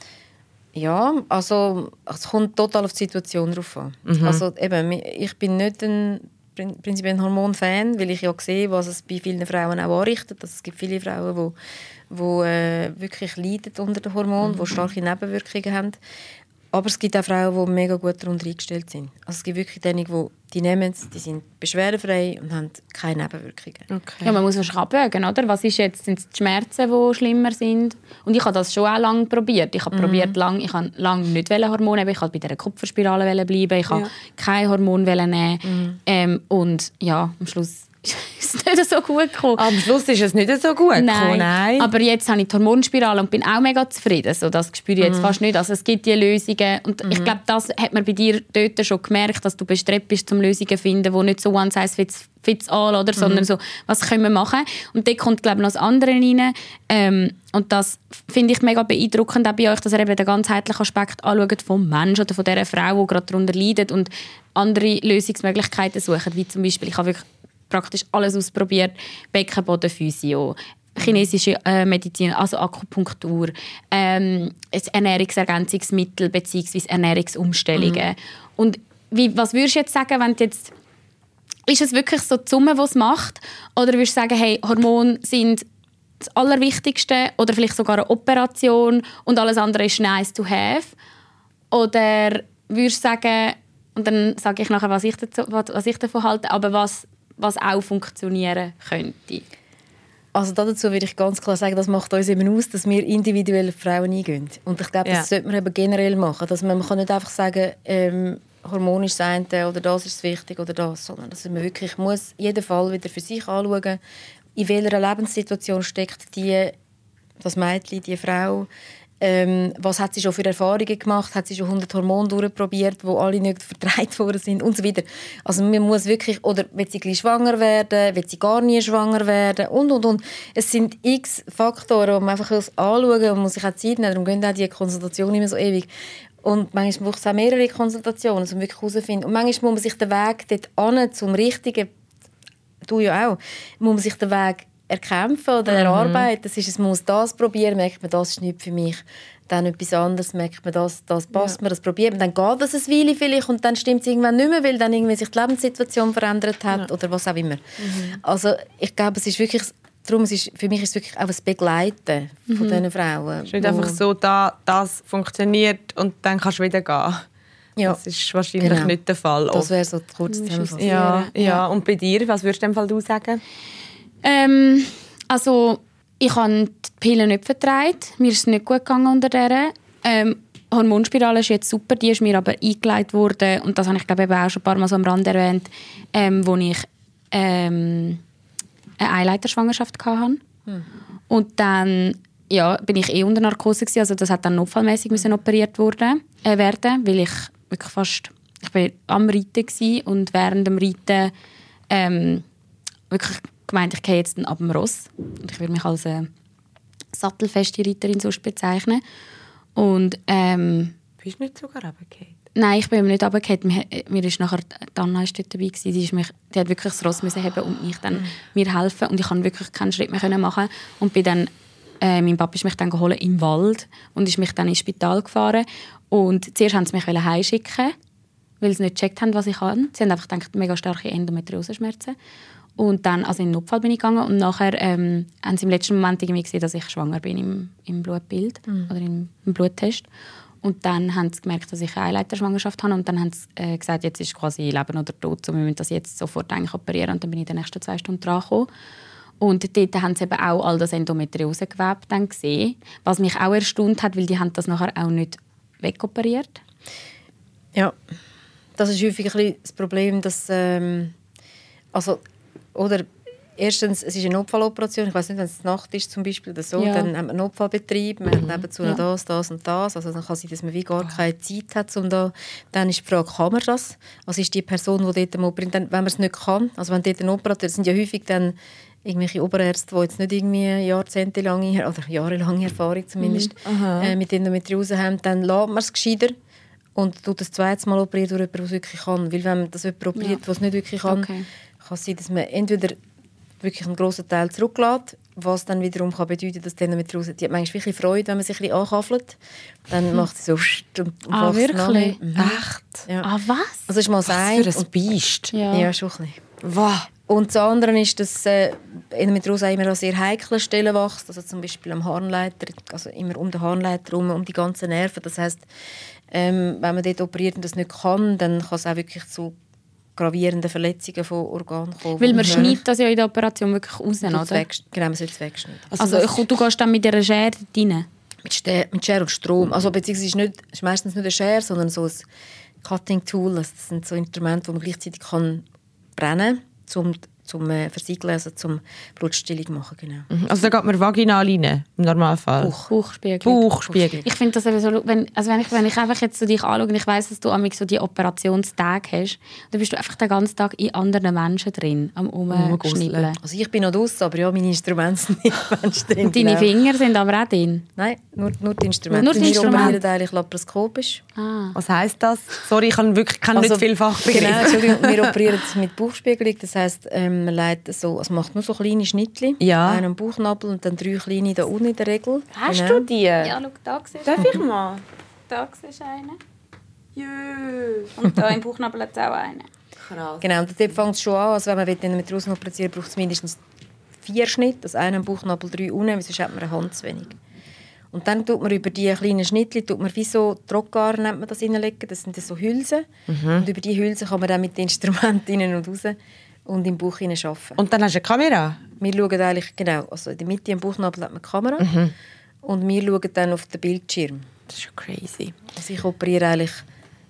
Ja, also es kommt total auf die Situation drauf an. Mhm. Also eben, ich bin nicht ein prinzipiell ein Hormonfan, weil ich ja sehe, was es bei vielen Frauen auch anrichtet. Also es gibt viele Frauen, die, die äh, wirklich leiden unter den Hormonen, mhm. die starke Nebenwirkungen haben. Aber es gibt auch Frauen, die mega gut darunter eingestellt sind. Also es gibt wirklich diejenigen, die, die nehmen es, die sind beschwerdefrei und haben keine Nebenwirkungen. Okay. Ja, man muss wahrscheinlich abwägen, oder? Was ist jetzt, sind es die Schmerzen, die schlimmer sind? Und ich habe das schon auch lange probiert. Ich habe mhm. probiert, lang, ich habe lange nicht Hormone nehmen, ich wollte bei dieser Kupferspirale bleiben, ich wollte ja. kein Hormon nehmen. Mhm. Ähm, und ja, am Schluss ist es nicht so gut gekommen. Am Schluss ist es nicht so gut nein. gekommen, nein. Aber jetzt habe ich die Hormonspirale und bin auch mega zufrieden. So, das spüre ich jetzt mm. fast nicht. Also es gibt die Lösungen. Und mm. ich glaube, das hat man bei dir dort schon gemerkt, dass du bestrebt bist, um Lösungen zu finden, die nicht so one size fits, fits all, oder? Mm. sondern so, was können wir machen? Und dort kommt, glaube ich, noch das andere rein. Ähm, und das finde ich mega beeindruckend auch bei euch, dass ihr eben den ganzheitlichen Aspekt anschaut vom Menschen oder von dieser Frau, die gerade darunter leidet und andere Lösungsmöglichkeiten sucht. Wie zum Beispiel, ich habe wirklich praktisch alles ausprobiert. Beckenboden, Physio, chinesische äh, Medizin, also Akupunktur, ähm, Ernährungsergänzungsmittel bzw. Ernährungsumstellungen. Mhm. Und wie, was würdest du jetzt sagen, wenn du jetzt... Ist es wirklich so die Summe, die es macht? Oder würdest du sagen, hey, Hormone sind das Allerwichtigste oder vielleicht sogar eine Operation und alles andere ist nice to have? Oder würdest du sagen, und dann sage ich nachher, was ich, dazu, was ich davon halte, aber was was auch funktionieren könnte? Also dazu würde ich ganz klar sagen, das macht uns eben aus, dass wir individuell auf Frauen eingehen. Und ich glaube, das ja. sollte man eben generell machen. Dass man, man kann nicht einfach sagen, ähm, Hormon ist das eine oder das ist wichtig oder das, sondern dass man wirklich muss jeden Fall wieder für sich anschauen, in welcher Lebenssituation steckt die, das Mädchen, die Frau, ähm, was hat sie schon für Erfahrungen gemacht, hat sie schon hundert Hormone durchprobiert, die alle nicht vertreibt worden sind und so weiter. Also man muss wirklich, oder will sie gleich schwanger werden, will sie gar nie schwanger werden und, und, und. Es sind x Faktoren, die man einfach anschauen muss, man muss sich auch Zeit nehmen, darum gehen auch die Konsultationen immer so ewig. Und manchmal braucht es auch mehrere Konsultationen, um wirklich herauszufinden. Und manchmal muss man sich den Weg dort hin, zum Richtigen, du ja auch, muss man sich den Weg erkämpfen oder mhm. erarbeiten. Das ist, man muss das probieren, merkt man, das ist nicht für mich. Dann etwas anderes, merkt man, das, das passt ja. mir, das probiert man. Dann geht das ein Weile vielleicht und dann stimmt es irgendwann nicht mehr, weil dann irgendwie sich die Lebenssituation verändert hat ja. oder was auch immer. Mhm. Also ich glaube, es ist wirklich... Darum ist für mich ist es wirklich auch ein Begleiten mhm. von diesen Frauen. Es ist nicht einfach so, da, das funktioniert und dann kannst du wieder gehen. Ja. Das ist wahrscheinlich genau. nicht der Fall. Das wäre so kurz zusammengefasst. Ja, ja. ja. Und bei dir, was würdest du in dem Fall du sagen? Ähm, also, ich habe die Pille nicht vertragen. Mir ist es nicht gut gegangen unter der. Ähm, Hormonspirale ist jetzt super, die ist mir aber eingelegt worden. Und das habe ich glaube ich auch schon ein paar Mal so am Rand erwähnt, ähm, wo ich... Ähm, eine Eileiterschwangerschaft hatte. Hm. Und dann ja, bin ich eh unter Narkose gewesen. Also das hat dann notfallmäßig müssen operiert worden, äh, werden, weil ich wirklich fast, ich bin am Reiten gewesen und während dem Reiten ähm, wirklich gemeint, ich gehe jetzt ab dem Ross und ich würde mich als eine sattelfeste Reiterin sonst bezeichnen. Und ähm, bist du nicht sogar runtergefallen? Nein, ich bin nicht runtergefallen. Mir, mir ist nachher die Anna ist dort dabei gewesen. Die, ist mich, die hat wirklich das Ross müssen haben und mich dann, mm. mir helfen. Und ich konnte wirklich keinen Schritt mehr machen. Und bin dann, äh, mein Papa ist mich dann geholt im Wald und ist mich dann ins Spital gefahren. Und zuerst wollten sie mich heimschicken, weil sie nicht gecheckt haben, was ich habe. Sie haben einfach gedacht, mega starke Endometrioseschmerzen. Und dann, also in den Notfall bin ich gegangen und nachher ähm, haben sie im letzten Moment irgendwie gesehen, dass ich schwanger bin im, im Blutbild mm. oder im, im Bluttest. Und dann haben sie gemerkt, dass ich eine Eileiterschwangerschaft habe. Und dann haben sie äh, gesagt, jetzt ist quasi Leben oder Tod. So, wir müssen das jetzt sofort eigentlich operieren. Und dann bin ich in den nächsten zwei Stunden dran gekommen. Und dort haben sie eben auch all das Endometriosegewebe dann gesehen. Was mich auch erstaunt hat, weil die haben das nachher auch nicht wegoperiert. Ja, das ist häufig ein bisschen das Problem, dass... Ähm, also, oder... Erstens, es ist eine Notfalloperation. Ich weiß nicht, wenn es Nacht ist zum Beispiel oder so, ja. dann haben wir einen Notfallbetrieb, wir haben nebenzu noch ja. das, das und das. Also dann kann es sein, dass man wie gar keine Zeit hat, um da... Dann ist die Frage, kann man das? Also ist die Person, die dort operiert, dann, wenn man es nicht kann, also wenn dort ein Operateur, das sind ja häufig dann irgendwelche Oberärzte, die jetzt nicht irgendwie jahrzehntelange oder jahrelange Erfahrung zumindest mhm. äh, mit Endometriose haben, dann lässt man es gescheiter und tut das zweites Mal operieren durch jemanden, der es wirklich kann. Weil wenn man das jemand operiert, ja. der es nicht wirklich kann, okay. kann es sein, dass man entweder wirklich einen grossen Teil zurücklässt, was dann wiederum kann bedeuten, dass die Endometriose, die hat manchmal wirklich Freude, wenn man sich ein bisschen ankaffelt. Dann hm. macht sie so und ah, wirklich? Mhm. Echt? Ja. Ah, was? Also ist mal was sein. für ein Biest. Ja. ja, schon ein bisschen. Wow. Und das andere ist, dass äh, Endometriose immer an sehr heiklen Stellen wächst, also zum Beispiel am Harnleiter, also immer um den Harnleiter herum, um die ganzen Nerven. Das heisst, ähm, wenn man dort operiert und das nicht kann, dann kann es auch wirklich zu gravierende Verletzungen von Organen kommen. Weil man schneidet das ja in der Operation wirklich raus, oder? Weg, genau, man soll es wegschneiden. Also, also du gehst dann mit dieser Schere rein? Mit, Ste- mit Schere und Strom. Also beziehungsweise ist nicht, ist meistens nicht eine Schere, sondern so ein Cutting-Tool. Das sind so Instrumente, die man gleichzeitig kann brennen kann, um zum äh, Versiegeln, also zum Blutstillung machen, genau. Also da geht man vaginal rein, im Normalfall? Bauch. Bauchspiegelung. Bauchspiegelung. Ich finde das eben so, wenn, also wenn ich, wenn ich einfach jetzt so dich anschaue und ich weiss, dass du amig so die Operationstage hast, dann bist du einfach den ganzen Tag in anderen Menschen drin, am Rumschnibbeln. Also ich bin noch draussen, aber ja, meine Instrumente sind nicht Menschen drin. Und deine genau. Finger sind aber auch drin? Nein, nur, nur die Instrumente. Nur die Instrumente? Wir operieren eigentlich laparoskopisch. Ah. Was heisst das? Sorry, ich kann wirklich kann also, nicht viel Fachbegriff. Genau, Entschuldigung, wir operieren mit Bauchspiegelung, das heisst, ähm, man leitet so, also macht nur so kleine Schnittchen, ja. einen am Bauchnabel und dann drei kleine da unten in der Regel. Hast genau. du die? Ja, schau, da siehst du. Darf ich mal? Da siehst du einen. Jö. Und da im Bauchnabel hat es auch einen. Krass. Genau, und dort fängt es schon an, also wenn man Endometriose operieren braucht es mindestens vier Schnitte, also einen am Bauchnabel, drei unten, weil sonst hat man eine Hand zu wenig. Und dann tut man über die kleinen Schnittchen, tut man wie so Trockgar nennt man das hineinlegen, das sind so Hülsen. Mhm. Und über die Hülsen kann man dann mit den Instrumenten innen und raus und im Bauch arbeiten. Und dann hast du eine Kamera? Wir schauen eigentlich, genau, also in der Mitte am Bauchnabel hat man eine Kamera mhm. und wir schauen dann auf den Bildschirm. Das ist schon crazy. Also ich operiere eigentlich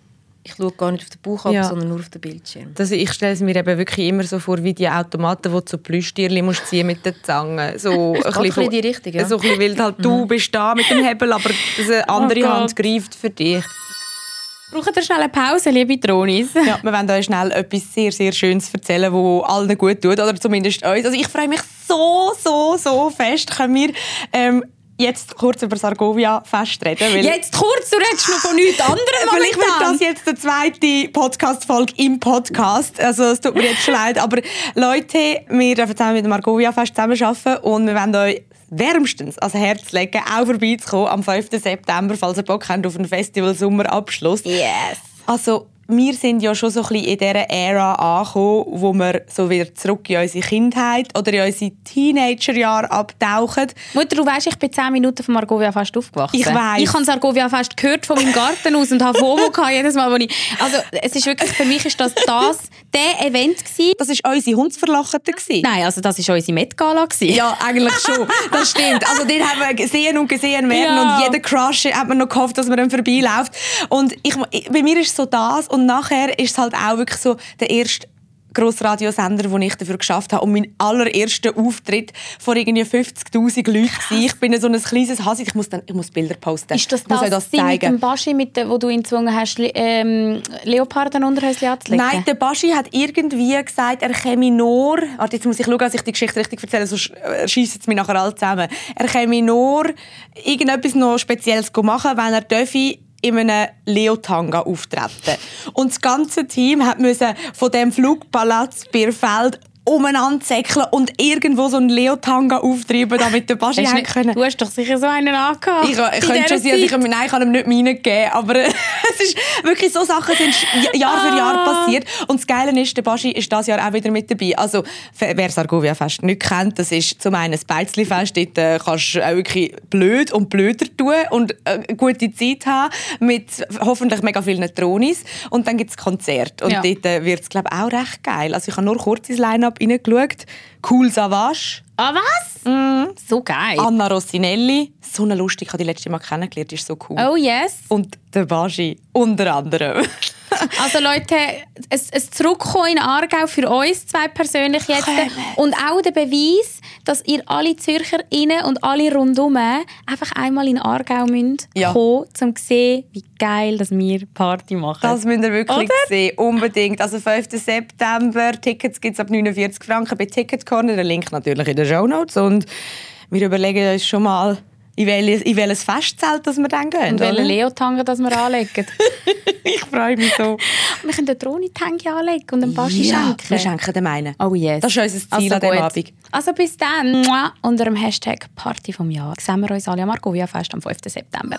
ich schaue gar nicht auf den Bauch ab, Ja. sondern nur auf den Bildschirm. Das, ich stelle es mir eben wirklich immer so vor, wie die Automaten, die du so Plüschtierchen musst ziehen mit den Zangen. So ein Geht ein bisschen in die Richtung, ja. So ein bisschen, weil halt du bist da mit dem Hebel, aber eine andere Oh Hand Gott. greift für dich. Braucht ihr schnell eine Pause, liebe Tronis? Ja, wir wollen euch schnell etwas sehr, sehr Schönes erzählen, das allen gut tut, oder zumindest uns. Also ich freue mich so, so, so fest. Können wir ähm, jetzt kurz über das Argovia-Fest reden? Weil Jetzt kurz, du redest noch von nichts anderem Vielleicht wird momentan. das jetzt die zweite Podcast-Folge im Podcast. Also es tut mir jetzt schon leid. Aber Leute, wir dürfen zusammen mit dem Argovia-Fest zusammenarbeiten und wir wollen euch wärmstens ans Herz legen, auch vorbeizukommen am fünften September, falls ihr Bock habt auf einen Festival-Sommerabschluss. Yes. Also, wir sind ja schon so ein bisschen in dieser Ära angekommen, wo wir so wieder zurück in unsere Kindheit oder in unsere Teenagerjahre abtauchen. Mutter, du weisst, ich bin zehn Minuten vom Argovia-Fest aufgewachsen. Ich weiss. Ich habe das Argovia-Fest gehört von meinem Garten aus und habe FOMO gehabt, jedes Mal, wo ich... Also, es ist wirklich, für mich ist das, das der Event gewesen. Das war unsere Hundsverlochete. Nein, also das war unsere Met-Gala gewesen. Ja, eigentlich schon. Das stimmt. Also dort haben wir gesehen und gesehen werden Ja. und jeder Crush hat man noch gehofft, dass man dann vorbeiläuft. Und ich, bei mir ist es so das und nachher ist es halt auch wirklich so der erste Grossradiosender, den ich dafür geschafft habe. Und mein allererster Auftritt vor irgendwie fünfzigtausend Leuten war. Ich bin so ein kleines Hasid. Ich muss, dann, ich muss Bilder posten. Ist das ich muss das, euch das Ding mit zeigen. dem Baschi, mit dem, wo du ihn gezwungen hast, Le- ähm, Leopardenunterhöschen anzulegen? Nein, der Baschi hat irgendwie gesagt, er käme nur... Warte, jetzt muss ich schauen, dass ich die Geschichte richtig erzähle, sonst schiessen es mich nachher alle zusammen. Er käme nur irgendetwas noch Spezielles machen, wenn er dürfe in einem Leotanga auftreten. Und das ganze Team musste von dem Flugpalast Bierfeld umeinander säckeln und irgendwo so einen Leotanga auftreiben, damit der Baschi Hast du haben nicht- können. Du hast doch sicher so einen angehabt. Ich, ich in könnte dieser schon sein, dass ich Zeit. ihm, nein, ich kann ihm nicht meine geben, aber äh, es ist wirklich, so Sachen sind sch- Jahr für Jahr Ah. passiert. Und das Geile ist, der Baschi ist dieses Jahr auch wieder mit dabei. Also, wer das Argovia-Fest nicht kennt, das ist zum einen das Beizli-Fest, dort äh, kannst du auch wirklich blöd und blöder tun und äh, eine gute Zeit haben, mit hoffentlich mega vielen Tronis. Und dann gibt es Konzerte. Und Ja. dort äh, wird es, glaube ich, auch recht geil. Also ich habe nur kurz ins Line-Up reingeschaut. Cool Savage. Ah, was? Mhm. So geil. Anna Rossinelli, so eine lustige, ich habe die letzte Mal kennengelernt, die ist so cool. Oh yes. Und der Baschi, unter anderem. Also Leute, ein, ein Zurückkommen in Aargau für uns zwei persönlich jetzt. Und auch der Beweis, dass ihr alle ZürcherInnen und alle rundum einfach einmal in Aargau müsst Ja. kommen, um zu sehen, wie geil dass wir Party machen. Das müsst ihr wirklich Oder? sehen, unbedingt. Also fünften September, Tickets gibt es ab neunundvierzig Franken bei Ticket Corner, der Link natürlich in den Shownotes. Und wir überlegen uns schon mal, in welches, in welches Festzelt das wir dann gehen. Und welchen oder? Leotanga das wir anlegen. Ich freue mich so. Wir können den Drohnen-Tangi anlegen und den Baschi Ja, schenken. wir schenken dem einen. Oh yes. Das ist unser Ziel an diesem gut. Abend. Also bis dann. Mua. Unter dem Hashtag Party vom Jahr sehen wir uns alle am Argovia-Fest am fünften September.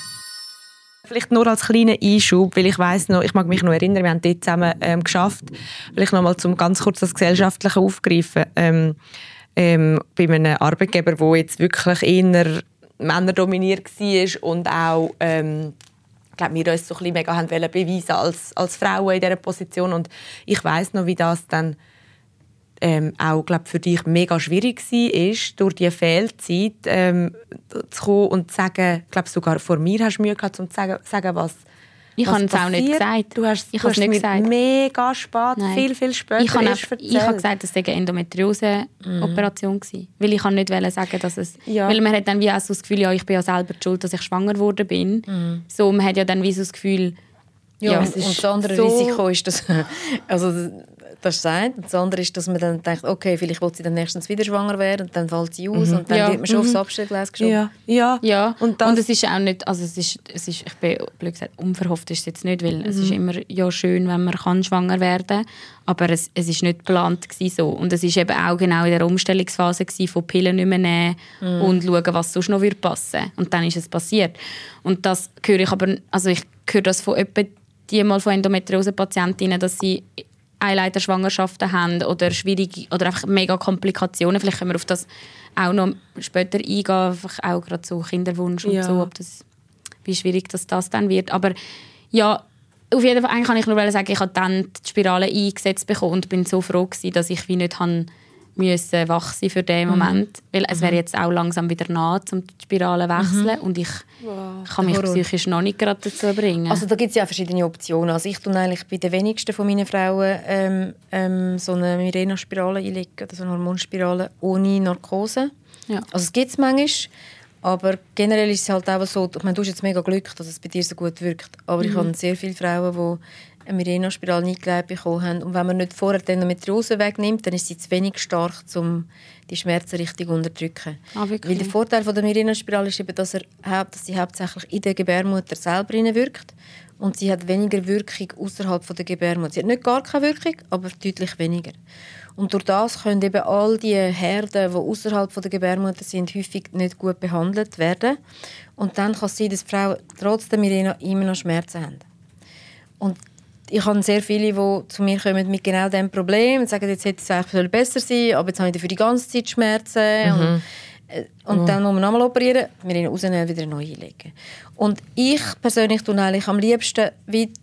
Vielleicht nur als kleinen Einschub, weil ich weiss noch, ich mag mich noch erinnern, wir haben dort zusammen ähm, geschafft. Vielleicht noch mal zum ganz kurz das Gesellschaftliche aufgreifen. Ähm, ähm, bei einem Arbeitgeber, der jetzt wirklich eher männerdominiert war und auch ähm, ich glaube, wir uns so ein bisschen mega haben wollen beweisen als, als Frauen in dieser Position. Und ich weiss noch, wie das dann ähm, auch glaub, für dich mega schwierig war, durch diese Fehlzeit ähm, zu kommen und zu sagen, ich glaube sogar vor mir hast du Mühe gehabt, um zu sagen, sagen was Ich was habe es auch nicht passiert. gesagt. Du hast, Ich du habe es hast nicht mir gesagt. mega spät, Nein. viel, viel später Ich habe, erst einfach, ich habe erzählt. gesagt, es sei eine Endometriose-Operation gewesen. Weil ich nicht wollte sagen, dass es... Ja. Weil man hat dann wie auch so das Gefühl, ja, ich bin ja selber die schuld, dass ich schwanger geworden bin. Mhm. So, man hat ja dann wie so das Gefühl... Ja, Ja, und, es ist und das andere so- Risiko ist, dass, also das ist das eine. Und das andere ist, dass man dann denkt, okay, vielleicht will sie dann nächstens wieder schwanger werden und dann fällt sie aus und dann Ja, wird man schon mhm. aufs Abstellgleis geschoben. Ja, ja. Ja, Und, und, das, es ist auch nicht, also es ist, es ist, ich bin blöd gesagt, unverhofft ist es jetzt nicht, weil es Mhm. ist immer ja schön, wenn man kann schwanger werden kann, aber es, es ist nicht geplant gewesen so. Und es ist eben auch genau in der Umstellungsphase gewesen, von Pillen nicht mehr nehmen Mhm. und schauen, was sonst noch würde passen. Und dann ist es passiert. Und das höre ich aber, also ich höre das von etwa die mal von Endometriose-Patientinnen, dass sie Eileiterschwangerschaften haben oder schwierige oder einfach mega Komplikationen. Vielleicht können wir auf das auch noch später eingehen, einfach auch gerade so Kinderwunsch und Ja. so, ob das, wie schwierig das, das dann wird. Aber ja, auf jeden Fall eigentlich kann ich nur sagen, ich habe dann die Spirale eingesetzt bekommen und bin so froh gewesen, dass ich wie nicht han müssen wach sein für den Moment. Mhm. Weil es wäre jetzt auch langsam wieder nah, um die Spirale zu wechseln. Mhm. Und ich wow. kann mich Horror. psychisch noch nicht gerade dazu bringen. Also da gibt es ja verschiedene Optionen. Also ich tue eigentlich bei den wenigsten von meinen Frauen ähm, ähm, so eine Mirena-Spirale einlegen, oder so eine Hormonspirale ohne Narkose. Ja. Also es gibt es manchmal. Aber generell ist es halt auch so, ich meine, du hast jetzt mega Glück, dass es bei dir so gut wirkt. Aber mhm. ich habe sehr viele Frauen, die eine Mirena-Spirale eingelegt bekommen haben. Und wenn man nicht vorher die Endometriose wegnimmt, dann ist sie zu wenig stark, um die Schmerzen richtig zu unterdrücken. Ah, weil der Vorteil von der Mirena-Spirale ist eben, dass, er, dass sie hauptsächlich in der Gebärmutter selber wirkt. Und sie hat weniger Wirkung außerhalb der Gebärmutter. Sie hat nicht gar keine Wirkung, aber deutlich weniger. Und durch das können eben all die Herden, die außerhalb der Gebärmutter sind, häufig nicht gut behandelt werden. Und dann kann es sein, dass die Frauen trotzdem immer noch Schmerzen haben. Und ich habe sehr viele, die zu mir kommen mit genau diesem Problem und sagen, jetzt hätte es eigentlich besser sein, aber jetzt habe ich dafür die ganze Zeit Schmerzen. Mhm. Und, äh, und mhm. dann muss man nochmal operieren, wir ihn rausnehmen, wieder neu einlegen. Und ich persönlich tue eigentlich am liebsten, wie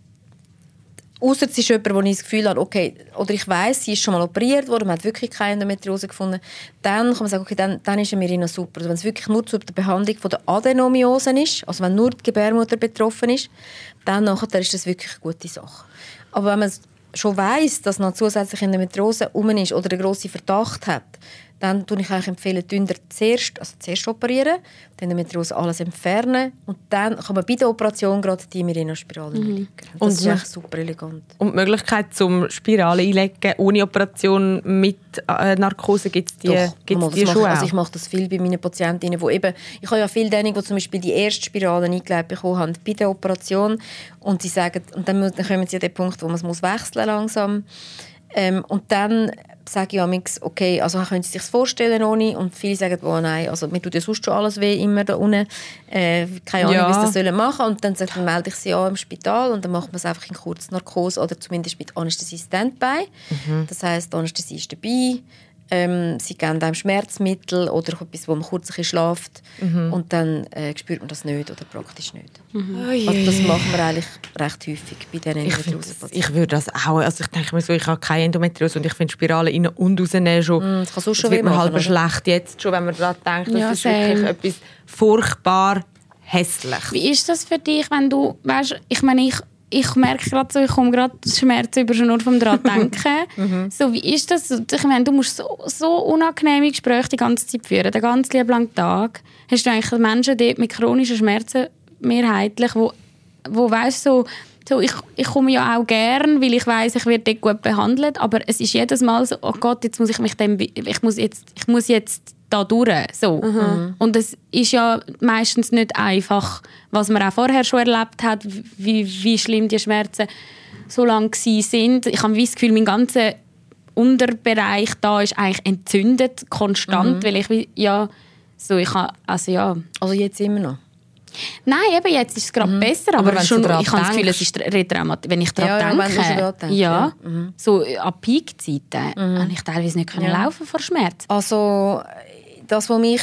ausser es ist jemand, wo ich das Gefühl habe, okay, oder ich weiss, sie ist schon mal operiert worden, man hat wirklich keine Endometriose gefunden, dann kann man sagen, okay, dann, dann ist eine Mirena super. Also wenn es wirklich nur zur Behandlung von der Adenomiose ist, also wenn nur die Gebärmutter betroffen ist, dann nachher ist das wirklich eine gute Sache. Aber wenn man schon weiss, dass noch zusätzliche Endometriose rum ist oder einen grossen Verdacht hat, dann empfehle ich empfehlen, Dünder zuerst, also zuerst operieren, die Endometriose alles entfernen und dann kann man bei der Operation gerade die Mirena-Spirale mhm. einlegen. Das und ist echt super elegant. Und die Möglichkeit zum Spirale einlegen ohne Operation mit äh, Narkose gibt es die, gibt's die schon auch? Also ich mache das viel bei meinen Patientinnen, wo eben, ich habe ja viele denen, die zum Beispiel die erste Spirale eingelegt bekommen haben bei der Operation und sie sagen, und dann, dann kommen sie an den Punkt, wo man es muss wechseln langsam. Ähm, und dann sage ich manchmal, okay, also können Sie sich das vorstellen ohne? Und viele sagen, oh nein, also mir tut ja sonst schon alles weh, immer da unten. Äh, keine Ahnung, ja. wie sie das sollen machen. Und dann, dann melde ich sie an im Spital und dann macht man es einfach in Kurznarkose oder zumindest mit Anästhesie-Standby. Mhm. Das heisst, die Anästhesie ist dabei. Ähm, sie geben einem Schmerzmittel oder etwas, wo man kurz ein bisschen schläft mhm. und dann äh, spürt man das nicht oder praktisch nicht. Mhm. Oh also das machen wir eigentlich recht häufig bei diesen Endometriose-Patienten. Ich würde das auch, also ich denke mir so, ich habe keine Endometriose und ich finde Spirale rein- und rausnehmen schon, mm, das, das wird mir halb schlecht jetzt schon, wenn man daran denkt, das ja, ist wirklich etwas furchtbar hässlich. Wie ist das für dich, wenn du, weißt, ich meine, ich Ich merke gerade so, ich komme gerade Schmerzen über schon nur vom daran denken. mhm. So, wie ist das? Ich meine, du musst so, so unangenehme Gespräche die ganze Zeit führen, den ganzen lieben langen Tag. Hast du eigentlich Menschen dort mit chronischen Schmerzen mehrheitlich, wo, wo weißt, so, so ich, ich komme ja auch gern, weil ich weiss, ich werde dort gut behandelt, aber es ist jedes Mal so, oh Gott, jetzt muss ich mich dem, ich muss jetzt, ich muss jetzt da durch. So. Mhm. Und es ist ja meistens nicht einfach, was man auch vorher schon erlebt hat, wie, wie schlimm die Schmerzen so lange sind. Ich habe das Gefühl, mein ganzer Unterbereich da ist eigentlich entzündet, konstant, mhm. weil ich ja so ich habe, also ja. Also jetzt immer noch? Nein, eben jetzt ist es gerade mhm. besser, aber, aber schon, ich habe das Gefühl, es ist retraumatisch. Wenn ich daran ja, denke, ja, wenn denkst, ja, ja. Mhm. so an Peak-Zeiten, mhm. habe ich teilweise nicht können ja. laufen vor Schmerz. Also das, was mich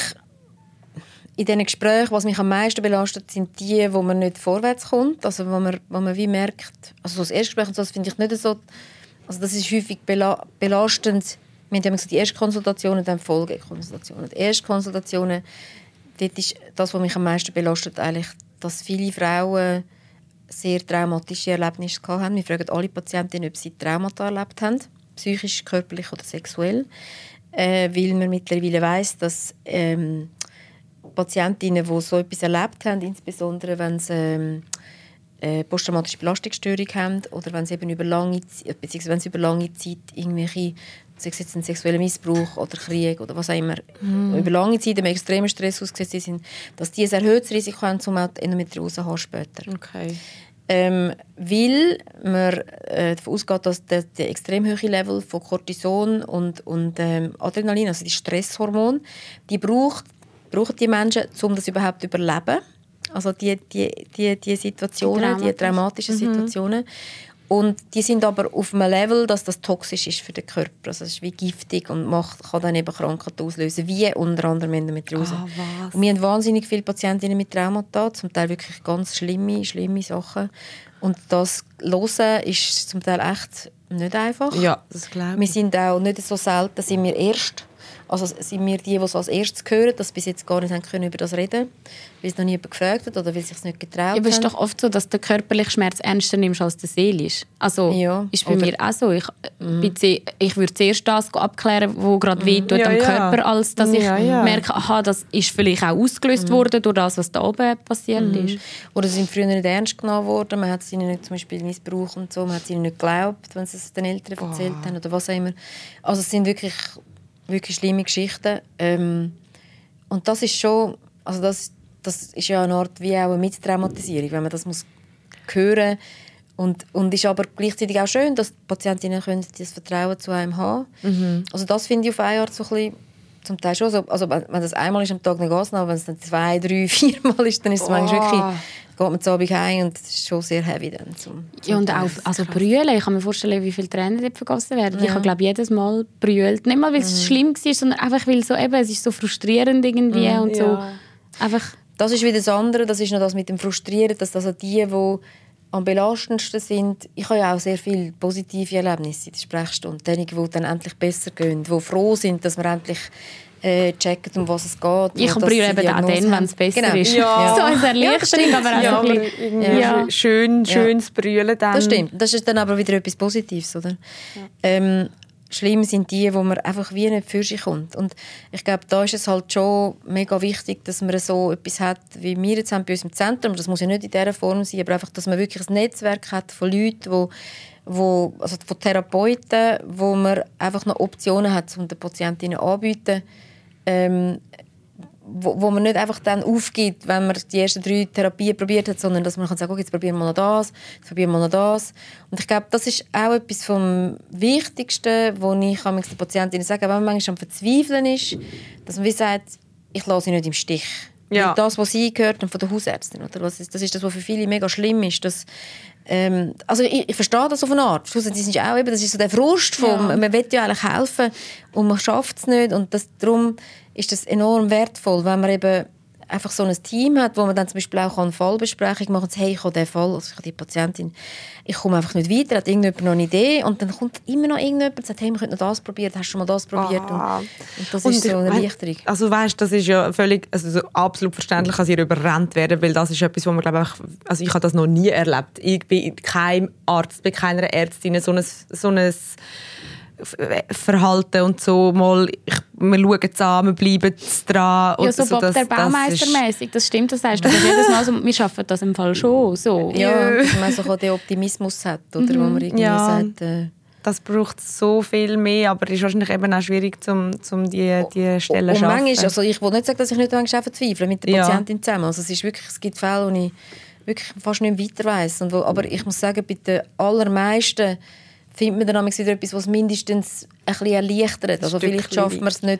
in diesen Gesprächen, was mich am meisten belastet, sind die, wo man nicht vorwärts kommt, also wo man, wo man wie merkt, also so das Erstgespräch und so, das finde ich nicht so, also das ist häufig bela- belastend. Wir haben gesagt, die Erstkonsultationen, dann Folgekonsultationen. Die Erstkonsultationen, dort ist das, was mich am meisten belastet, eigentlich, dass viele Frauen sehr traumatische Erlebnisse gehabt haben. Wir fragen alle Patientinnen, ob sie Traumata erlebt haben, psychisch, körperlich oder sexuell, äh, weil man mittlerweile weiss, dass ähm, Patientinnen, die so etwas erlebt haben, insbesondere wenn sie ähm, äh, posttraumatische Belastungsstörung haben oder wenn sie eben über lange Zeit, beziehungsweise wenn sie über lange Zeit irgendwelche, sei es jetzt ein sexueller Missbrauch oder Krieg oder was auch immer, mm. über lange Zeit einem extremen Stress ausgesetzt sind, dass die ein erhöhtes Risiko haben, um auch Endometriose zu haben später. Okay. Ähm, weil man äh, davon ausgeht, dass der, der extrem hohe Level von Cortison und, und ähm, Adrenalin, also die Stresshormone, die braucht, brauchen die Menschen, um das überhaupt zu überleben. Also die, die, die, die Situationen, die, die traumatischen mhm. Situationen. Und die sind aber auf einem Level, dass das toxisch ist für den Körper. Also es ist wie giftig und macht, kann dann eben Krankheiten auslösen, wie unter anderem Endometriose. Ah, und wir haben wahnsinnig viele Patientinnen mit Traumata, zum Teil wirklich ganz schlimme, schlimme Sachen. Und das Hören ist zum Teil echt nicht einfach. Ja, das glaube ich. Wir sind auch nicht so selten, sind wir erst. Also sind wir die, die es als erstes hören, dass bis jetzt gar nicht haben können über das reden, weil es noch niemand gefragt hat oder weil sie es nicht getraut haben. Ja, aber es ist doch oft so, dass der körperliche Schmerz ernster nimmst als der seelische. Also ja. ist bei oder mir auch so. Ich, mm. bitte, ich würde zuerst das abklären, was gerade mm. wehtut ja, am ja. Körper, als dass ich ja, ja. merke, aha, das ist vielleicht auch ausgelöst mm. worden durch das, was da oben passiert mm. ist. Oder sie sind früher nicht ernst genommen worden. Man hat es ihnen nicht, zum Beispiel Missbrauch und so, man hat es ihnen nicht geglaubt, wenn sie es den Eltern oh. erzählt haben oder was auch immer. Also es sind wirklich wirklich schlimme Geschichten. Ähm, und das ist schon, also das, das ist ja eine Art wie auch eine Mittraumatisierung, wenn man das muss hören und und ist aber gleichzeitig auch schön, dass die Patientinnen können das Vertrauen zu einem haben. Mhm. Also das finde ich auf eine Art so ein bisschen, zum Teil schon so, also wenn das einmal ist am Tag nicht geht, aber wenn es dann zwei, drei, viermal ist, dann ist es oh. manchmal wirklich, geht man zu Abend heim und es ist schon sehr heavy dann. Zum, zum ja, und auch also brüllen. Ich kann mir vorstellen, wie viele Tränen dort vergossen werden. Ja. Ich habe, glaube jedes Mal brüllt. Nicht mal, weil es mhm. schlimm war, sondern einfach, weil so, eben, es ist so frustrierend irgendwie mhm. und so. Ja. Einfach. Das ist wieder das andere, das ist noch das mit dem Frustrieren, dass also die, die am belastendsten sind, ich habe ja auch sehr viele positive Erlebnisse in der Sprechstunde. Diejenigen, die dann endlich besser gehen, die froh sind, dass wir endlich äh, checken, um was es geht. Ich brülle eben auch dann, wenn es besser genau. ist. Ja. So als Erleichterung, ja, aber auch ja, ein bisschen... Ja. Ja. Schön, schönes ja. Brüllen dann. Das stimmt. Das ist dann aber wieder etwas Positives, oder? Ja. Ähm, schlimm sind die, wo man einfach wie nicht für sich kommt. Und ich glaube, da ist es halt schon mega wichtig, dass man so etwas hat, wie wir jetzt haben bei uns im Zentrum. Das muss ja nicht in dieser Form sein, aber einfach, dass man wirklich ein Netzwerk hat von Leuten, wo, wo, also von Therapeuten, wo man einfach noch Optionen hat, um den Patientinnen anzubieten. Ähm, wo, wo man nicht einfach dann aufgibt, wenn man die ersten drei Therapien probiert hat, sondern dass man kann sagen, okay, jetzt probieren wir noch das, jetzt probieren wir noch das. Und ich glaube, das ist auch etwas vom Wichtigsten, wo ich den Patientinnen sage, wenn man manchmal am Verzweifeln ist, dass man wie sagt, ich lasse sie nicht im Stich. Ja. Das, was sie gehört haben von der Hausärztin, oder? Das ist das, was für viele mega schlimm ist. Dass, ähm, also ich, ich verstehe das auf eine Art. Die sind ja auch eben, das ist so der Frust von, ja. man will ja eigentlich helfen und man schafft es nicht. Und das, darum ist das enorm wertvoll, wenn man eben einfach so ein Team hat, wo man dann zum Beispiel auch eine Fallbesprechung machen kann, hey, ich habe diesen Fall, also ich habe die Patientin, ich komme einfach nicht weiter, hat irgendjemand noch eine Idee und dann kommt immer noch irgendjemand und sagt, hey, wir könnten noch das probieren, hast du schon mal das probiert? Ah. Und, und das und ist so eine Erleichterung. Also weißt, das ist ja völlig, also so absolut verständlich, dass ihr überrannt werden, weil das ist etwas, wo man glaube ich, also ich habe das noch nie erlebt. Ich bin kein Arzt, bei keiner Ärztin so ein, so ein Verhalten und so mal, ich, wir schauen es an, wir bleiben dran. Ja, so, so Bob das, der Baumeister-mäßig, das stimmt, das heißt, du jedes Mal so, wir schaffen das im Fall schon. So. Ja, dass man so den Optimismus hat, oder, mhm. wo man irgendwie ja. sagt... Äh, das braucht so viel mehr, aber es ist wahrscheinlich eben auch schwierig, um, um die, die Stellen zu schaffen. Manchmal, also ich will nicht sagen, dass ich nicht manchmal verzweifle mit der Patientin ja. zusammen. Also es, ist wirklich, es gibt Fälle, wo ich wirklich fast nicht weiter weiss. Und wo, aber ich muss sagen, bei den allermeisten findet man dann wieder etwas, was mindestens ein bisschen erleichtert. Also vielleicht schafft man es nicht,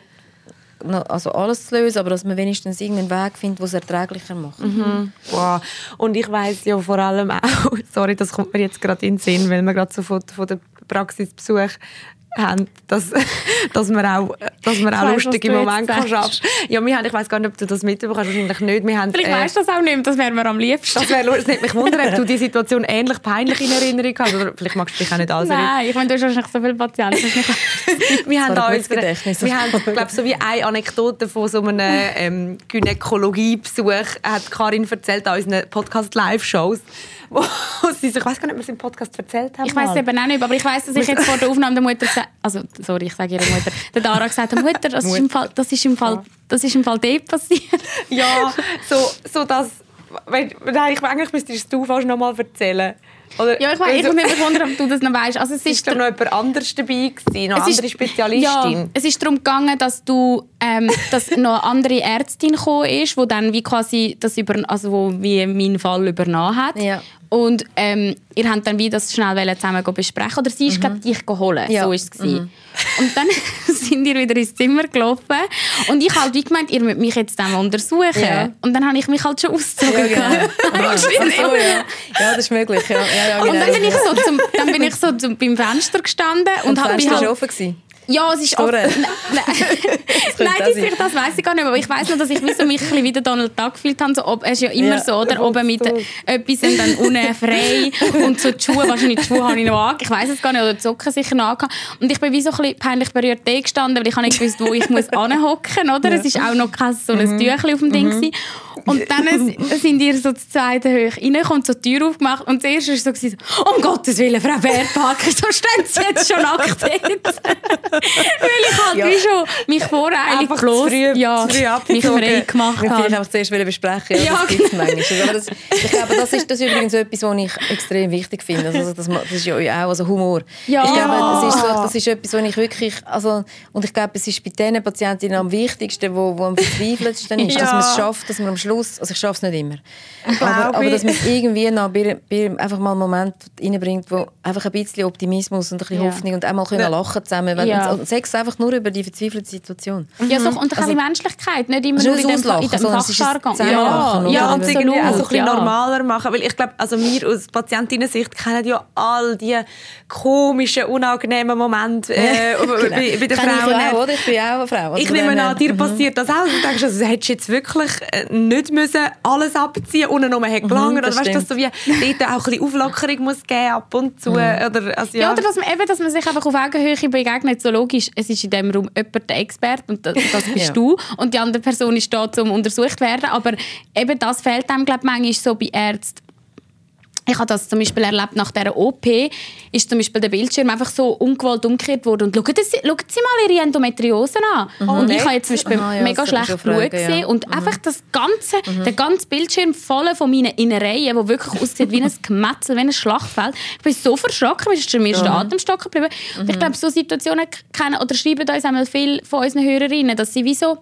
also alles zu lösen, aber dass man wenigstens irgendeinen Weg findet, der es erträglicher macht. Mhm. Wow. Und ich weiss ja vor allem auch, sorry, das kommt mir jetzt gerade in den Sinn, weil wir gerade so von, von der Praxisbesuch haben, dass, dass man auch, dass man auch weiss, lustige Momente kann schaffen. Ja, wir haben, ich weiss gar nicht, ob du das mitbekommst, wahrscheinlich nicht. Wir haben, Vielleicht äh, weisst du das auch nicht, das wäre mir am liebsten. Das wäre lustig. Es nimmt mich wunder, ob du die Situation ähnlich peinlich in Erinnerung hast. Oder vielleicht magst du dich auch nicht alles erinnern. Nein, ich meine, du hast wahrscheinlich so viele Patienten. wir haben da unsere, wir haben, glaube so wie eine Anekdote von so einem ähm, Gynäkologiebesuch hat Karin erzählt an unseren Podcast-Live-Shows. Wo sie, ich weiß gar nicht, ob wir es im Podcast erzählt haben. Ich weiß es eben auch nicht, aber ich weiss, dass ich jetzt vor der Aufnahme der Mutter gesagt also sorry, ich sage ihre Mutter, der Dara gesagt hat, Mutter, das ist im Fall, das ist im Fall, das ist im Fall dort passiert. Ja, so, so das, nein, eigentlich müsstest du fast noch mal erzählen. Oder, ja, ich weiß, ich mich wundern, ob du das noch weißt. Also es ist da noch jemand anderes dabei gewesen, noch eine andere Spezialistin? Ja, es ist darum gegangen, dass du, ähm, dass noch eine andere Ärztin gekommen ist, die dann wie quasi das über, also wo wie meinen Fall übernommen hat. Ja. Und ähm, ihr habt dann wie das schnell zusammen besprechen oder sie ist mhm. dich geholt, ja. So ist es mhm. Und dann sind ihr wieder ins Zimmer gelaufen und ich halt wie gemeint, ihr müsst mich jetzt dann untersuchen. Ja. Und dann habe ich mich halt schon ausgezogen. Ja, genau. Aha, so, ja. ja, das ist möglich. Ja. Ja, ja, genau. Und dann bin ich so, zum, dann bin ich so zum, beim Fenster gestanden und, und habe das Fenster halt, war offen gewesen? Ja, es ist oft... Nein, nein, nein das, ich, das weiss ich gar nicht, aber ich weiss noch, dass ich wie so mich ein bisschen wie der Donald Duck gefühlt habe. So, ob, es ist ja immer ja, so, oder? Oben mit etwas und dann unten frei und so die Schuhe, wahrscheinlich die Schuhe habe ich noch angehabt, ich weiss es gar nicht, oder die Socken sicher noch angehabt. Und ich bin wie so ein bisschen peinlich berührt da gestanden, weil ich habe nicht gewusst, wo ich muss anhocken, oder? Ja. Es war auch noch kein so ein mhm. Tüchlein auf dem Ding gewesen. Und dann sind ihr so zur zweiten Höhe reingekommen, so die Tür aufgemacht und zuerst war es so, so, um Gottes Willen, Frau Bärpark, so stehen Sie jetzt schon nackt dort. Weil ich halt ja. wie schon mich voreilig bloß ja, mich frei gemacht habe. Vielleicht auch zuerst besprechen, ja, ja, das gibt es manchmal. Aber das, ich glaube, das ist, das ist übrigens etwas, was ich extrem wichtig finde. Also das, das ist ja auch also Humor. Ja. Ich glaube, das ist, so, das ist etwas, was ich wirklich, also, und ich glaube, es ist bei diesen Patientinnen am wichtigsten, wo, wo am verzweifeltsten ist, ja. dass man es schafft, dass man am Schluss, also ich schaffe es nicht immer, aber, aber dass man es irgendwie noch bei, bei einfach mal einen Moment reinbringt, wo einfach ein bisschen Optimismus und ein bisschen ja. Hoffnung und auch mal können lachen zusammen. Wenn, ja. und sechs einfach nur über die verzweifelte Situation. Ja, so, und also, die Menschlichkeit, nicht immer nur in dem, in dem Fachjargon. Ja, ja, und es irgendwie auch so ein bisschen ja. normaler machen, weil ich glaube, also wir aus Patientinnen-Sicht kennen ja all die komischen, unangenehmen Momente äh, genau. bei, bei den Kann Frauen. Ich, auch, oder? Ich bin auch eine Frau. Also ich nehme an, dir passiert das auch. Du denkst, also, hättest du jetzt wirklich nicht müssen alles abziehen und nur hat gelangen. Mhm, oder weißt du, dass so wie dort auch ein bisschen Auflockerung muss geben ab und zu. Mhm. Oder, also, ja. ja, oder dass man, eben, dass man sich einfach auf Augenhöhe begegnet. So logisch, es ist in diesem Raum jemand der Experte und das, das bist ja. du. Und die andere Person ist da, um untersucht zu werden. Aber eben das fehlt einem, glaube ich, manchmal so bei Ärzten. Ich habe das zum Beispiel erlebt, nach dieser O P ist zum Beispiel der Bildschirm einfach so ungewollt umgekehrt worden. Und schauen Sie, schauen Sie mal Ihre Endometriose an. Mhm. Und ich habe jetzt zum Beispiel ah, ja, mega schlecht Blut gesehen. Ja. Und mhm. einfach das ganze, mhm. der ganze Bildschirm voll von meinen Innereien, der wirklich aussieht wie ein Gemetzel, wie ein Schlachtfeld. Ich bin so verschrocken, mir ist mir der Atem stocken geblieben. Mhm. Ich glaube, so Situationen kennen oder schreiben uns einmal viele von unseren Hörerinnen, dass sie wie so,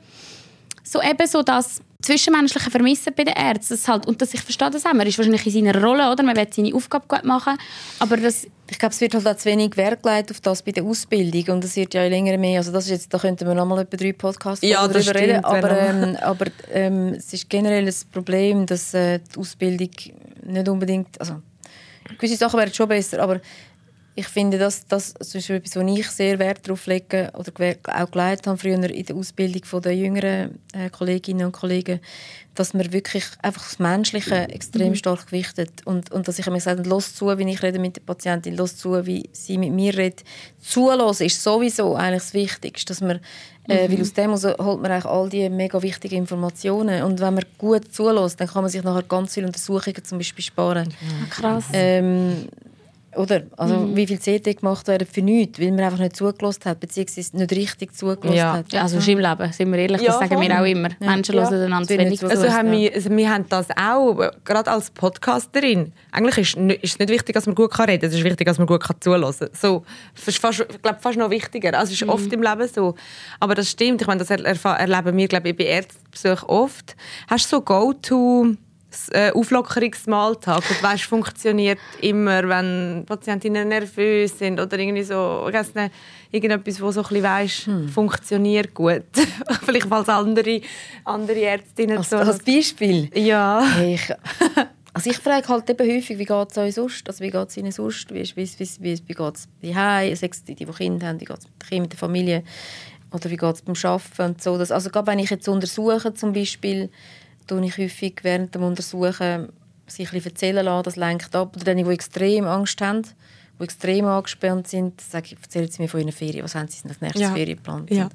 so eben so das Zwischenmenschliche vermissen bei den Ärzten. Das halt, und das, ich verstehe das auch. Man ist wahrscheinlich in seiner Rolle, oder? Man will seine Aufgabe gut machen. Aber das ich glaube, es wird halt auch zu wenig Wert gelegt auf das bei der Ausbildung. Und es wird ja länger mehr. Also das ist jetzt, da könnten wir noch mal etwa drei Podcasts ja, darüber stimmt, reden. Aber, ähm, aber ähm, es ist generell ein Problem, dass äh, die Ausbildung nicht unbedingt... Also, gewisse Sachen wären schon besser, aber ich finde, das, das ist etwas, wo ich sehr Wert darauf lege oder auch geleitet habe früher in der Ausbildung der jüngeren äh, Kolleginnen und Kollegen, dass man wirklich einfach das Menschliche extrem stark gewichtet und, und dass ich mir gesagt habe, los zu, wie ich rede mit der Patientin, los zu, wie sie mit mir redet. Zuhören ist sowieso eigentlich das Wichtigste, dass man, äh, mhm. weil aus dem holt man eigentlich all die mega wichtigen Informationen und wenn man gut zuhört, dann kann man sich nachher ganz viele Untersuchungen zum Beispiel sparen. Mhm. Krass. Ähm, Oder? Also, mhm. wie viel C T gemacht werden für nichts, weil man einfach nicht zugelassen hat, beziehungsweise nicht richtig zugelassen ja. hat. Ja, also im Leben, sind wir ehrlich, ja, das sagen voll. Wir auch immer. Ja. Menschen ja. hören einander ja. wenig zu. Also haben wir, also wir haben das auch, gerade als Podcasterin, eigentlich ist, ist es nicht wichtig, dass man gut reden kann, es ist wichtig, dass man gut zuhören kann. So, ist fast, ich glaube, fast noch wichtiger. Also es ist mhm. oft im Leben so. Aber das stimmt, ich meine, das erleben wir, glaube ich, bei Ärztebesuchen oft. Hast du so Go-To... Äh, Auflockerungs-Smalltalk und weißt, funktioniert immer, wenn Patientinnen nervös sind oder irgendwie so, ich weiss nicht, irgendetwas, wo so ein bisschen weißt, hm. funktioniert gut. Vielleicht als andere, andere Ärztinnen. Als, so. als Beispiel? Ja. Hey, ich, also ich frage halt eben häufig, wie geht es euch sonst? Also wie geht es ihnen sonst? Wie, wie, wie, wie, wie geht es bei Hause, die, die Kinder haben, wie geht es mit den Kindern, mit der Familie? Oder wie geht es beim Arbeiten und so. Das, also gerade wenn ich jetzt untersuche zum Beispiel, tue ich häufig während dem Untersuchen sich ein bisschen erzählen lassen, das lenkt ab. Oder die, die extrem Angst haben, die extrem angespannt sind, sage ich, erzählen sie mir von ihren Ferien, was haben sie als nächstes ja. Ferien geplant. Ja.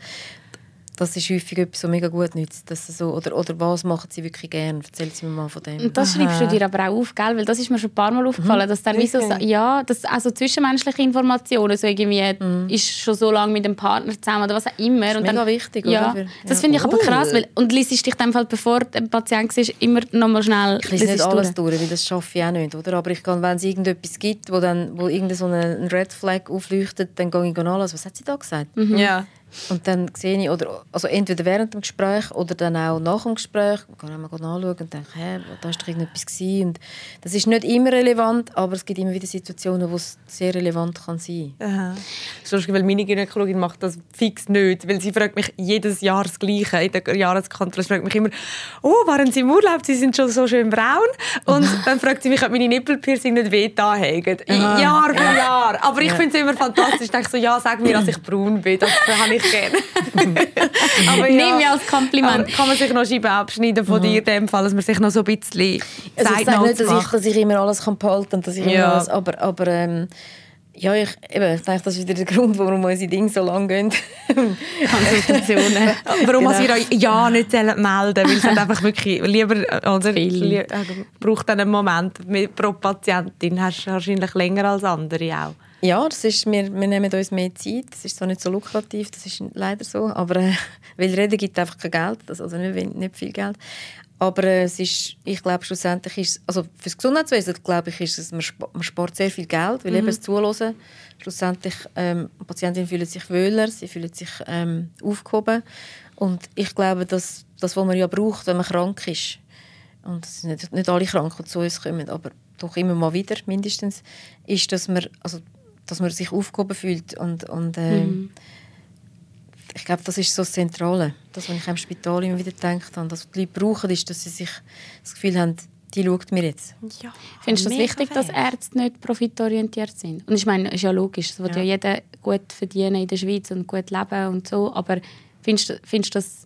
Das ist häufig etwas, was mega gut nützt. Dass so, oder, oder was machen sie wirklich gerne? Erzählen Sie mir mal von dem. Und das Aha. schreibst du dir aber auch auf, gell? Weil das ist mir schon ein paar Mal aufgefallen, mhm. dass dann okay. wie so, ja, dass, also zwischenmenschliche Informationen, so irgendwie, mhm. ist schon so lange mit dem Partner zusammen oder was auch immer. Das ist und mega dann, wichtig, ja, oder? Das finde ich aber krass. Weil, und liest dich dann halt, bevor der Patient war, immer noch mal schnell... Ich lese nicht alles durch, weil das schaffe ich auch nicht, oder? Aber ich kann, wenn es irgendetwas gibt, wo dann wo irgendein so ein Red Flag aufleuchtet, dann gehe ich nachlesen, was hat sie da gesagt? Mhm. Ja. Und dann sehe ich, oder, also entweder während dem Gespräch oder dann auch nach dem Gespräch, kann ich mal anschauen und denke, hey, da war doch irgendetwas gewesen. Und das ist nicht immer relevant, aber es gibt immer wieder Situationen, wo es sehr relevant kann sein kann. Aha. Das ist lustig, weil meine Gynäkologin macht das fix nicht, weil sie fragt mich jedes Jahr das Gleiche. In der Jahreskontrolle fragt mich immer, oh, waren Sie im Urlaub? Sie sind schon so schön braun. Und dann fragt sie mich, ob meine Nippelpiercing nicht weh da haben. Jahr für Jahr. Aber ich ja. finde es immer fantastisch. Ich denke so, ja, sag mir, dass ich braun bin. Das habe ich gerne. Aber ja, nimm mir als Kompliment. Kann man sich noch Scheiben abschneiden von mhm. dir, in dem Fall, dass man sich noch so ein bisschen also Zeit noch nicht, dass ich, dass ich immer alles kann behalten kann. Dass ich immer ja. alles, aber aber ähm, ja, ich, eben, ich denke, das ist wieder der Grund, warum unsere Dinge so lange gehen. Konsultationen. Warum genau. Sie euch ja nicht melden, weil es einfach wirklich lieber, oder, li- braucht einen Moment pro Patientin. Hast du wahrscheinlich länger als andere auch. Ja, das ist, wir, wir nehmen uns mehr Zeit. Das ist zwar nicht so lukrativ, das ist leider so. Aber äh, weil Reden gibt einfach kein Geld, also nicht, nicht viel Geld. Aber äh, es ist, ich glaube, schlussendlich ist also für das Gesundheitswesen glaube ich, ist es, man, spart, man spart sehr viel Geld, weil mhm. eben das Zuhören. Schlussendlich, ähm, die Patientinnen fühlen sich wohler, sie fühlen sich ähm, aufgehoben. Und ich glaube, dass das, was man ja braucht, wenn man krank ist, und es sind nicht, nicht alle krank, die zu uns kommen, aber doch immer mal wieder mindestens, ist, dass man, also, dass man sich aufgehoben fühlt. Und, und äh, mhm. ich glaube, das ist so das Zentrale. Das, was ich im Spital immer wieder gedacht habe, dass die Leute brauchen, ist, dass sie sich das Gefühl haben, die schaut mir jetzt. Ja, findest du das wichtig, fair. Dass Ärzte nicht profitorientiert sind? Und ich meine, es ist ja logisch, es will ja. ja jeder gut verdienen in der Schweiz und gut leben und so, aber findest du findest das...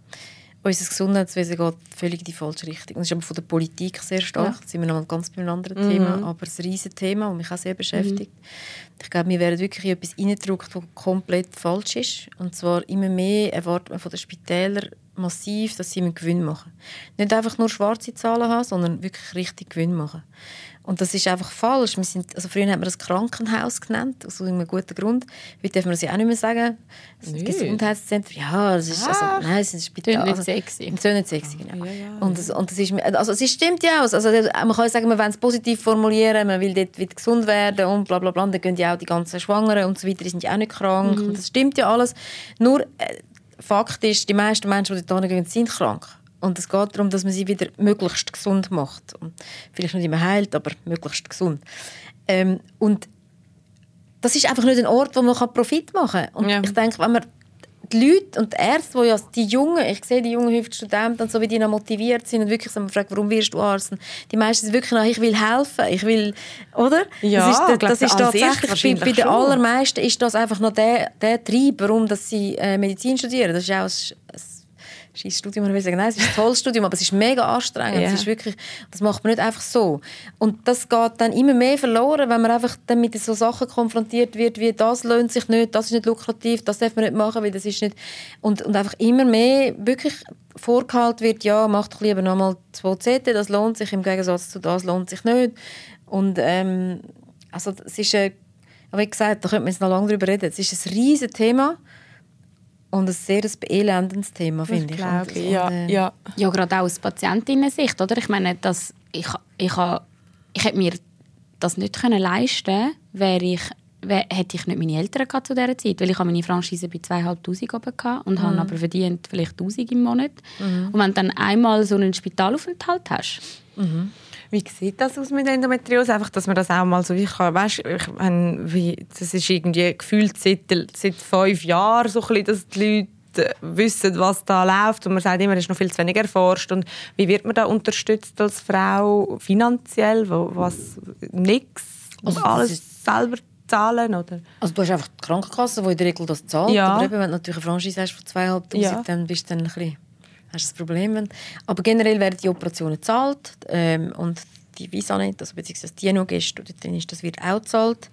Unser Gesundheitswesen geht völlig in die falsche Richtung. Und das ist aber von der Politik sehr stark. Ja. Jetzt sind wir noch ganz bei einem anderen mhm. Thema, aber es ist ein riesiges Thema, das mich auch sehr beschäftigt. Mhm. Ich glaube, wir werden wirklich in etwas reingedrückt, das komplett falsch ist. Und zwar immer mehr erwartet man von den Spitälern massiv, dass sie einen Gewinn machen. Nicht einfach nur schwarze Zahlen haben, sondern wirklich richtig Gewinn machen. Und das ist einfach falsch. Wir sind, also früher hat man das Krankenhaus genannt, aus einem guten Grund. Heute darf man das ja auch nicht mehr sagen. Das Gesundheitszentrum, ja, das ist, also, nein, es ist ein Spital. Das ist nicht sexy. Das ist nicht sexy, genau. Ja, ja, und, das, und das ist, also es stimmt ja auch. Also, man kann sagen, man will es positiv formulieren, man will dort wieder gesund werden und bla bla bla. Dann gehen ja auch die ganzen Schwangeren und so weiter, die sind ja auch nicht krank. Mhm. Und das stimmt ja alles. Nur, äh, Fakt ist, die meisten Menschen, die dort hingehen, sind krank. Und es geht darum, dass man sie wieder möglichst gesund macht. Und vielleicht nicht immer heilt, aber möglichst gesund. Ähm, und das ist einfach nicht ein Ort, wo man Profit machen kann. Und ja. ich denke, wenn man die Leute und die Ärzte, die ja die Jungen, ich sehe die jungen häufig Studenten, so wie die noch motiviert sind und wirklich so, man fragt, warum wirst du Arzt? Und die meisten sind wirklich noch, ich will helfen, ich will, oder? Ja, das ist, das, das ist tatsächlich, bei, bei den allermeisten ist das einfach noch der, der Trieb, warum dass sie äh, Medizin studieren. Das ist auch ein, ein scheiß Studium, ich will sagen, nein, es ist ein tolles Studium, aber es ist mega anstrengend. Yeah. Es ist wirklich, das macht man nicht einfach so. Und das geht dann immer mehr verloren, wenn man einfach dann mit so Sachen konfrontiert wird, wie das lohnt sich nicht, das ist nicht lukrativ, das darf man nicht machen, weil das ist nicht... Und, und einfach immer mehr wirklich vorgehalten wird, ja, mach doch lieber nochmal zwei C T, das lohnt sich, im Gegensatz zu das lohnt sich nicht. Und ähm, also es ist, äh, wie gesagt, da könnte man jetzt noch lange drüber reden, es ist ein riesiges Thema. Und ein sehr beelendendes Thema, finde ich. Glaube ich. Ja, äh, ja. ja, gerade auch aus Patientinnen-Sicht, oder? Ich meine, dass ich, ich, ich hätte mir das nicht können leisten können, ich, wär, hätte ich nicht meine Eltern gehabt zu dieser Zeit. Weil ich meine Franchise bei zweitausendfünfhundert oben hatte und mhm. habe aber verdient vielleicht tausend im Monat. Mhm. Und wenn du dann einmal so einen Spitalaufenthalt hast... Mhm. Wie sieht das aus mit Endometriose? Einfach, dass man das auch mal so wie kann, weißt, ich meine, wie, das ist irgendwie gefühlt seit, seit fünf Jahren so ein bisschen, dass die Leute wissen, was da läuft und man sagt immer, es ist noch viel zu wenig erforscht. Und wie wird man da unterstützt als Frau finanziell? Was, nix? Also, alles selber zahlen? Oder? Also du hast einfach die Krankenkasse, die in der Regel das zahlt. Ja. Aber eben, wenn du natürlich eine Franchise hast von zweitausendfünfhundert, ja. dann bist du dann ein bisschen... hast du das Problem. Aber generell werden die Operationen gezahlt ähm, und die Visanet, also beziehungsweise die noch ist, oder drin ist, das wird auch gezahlt.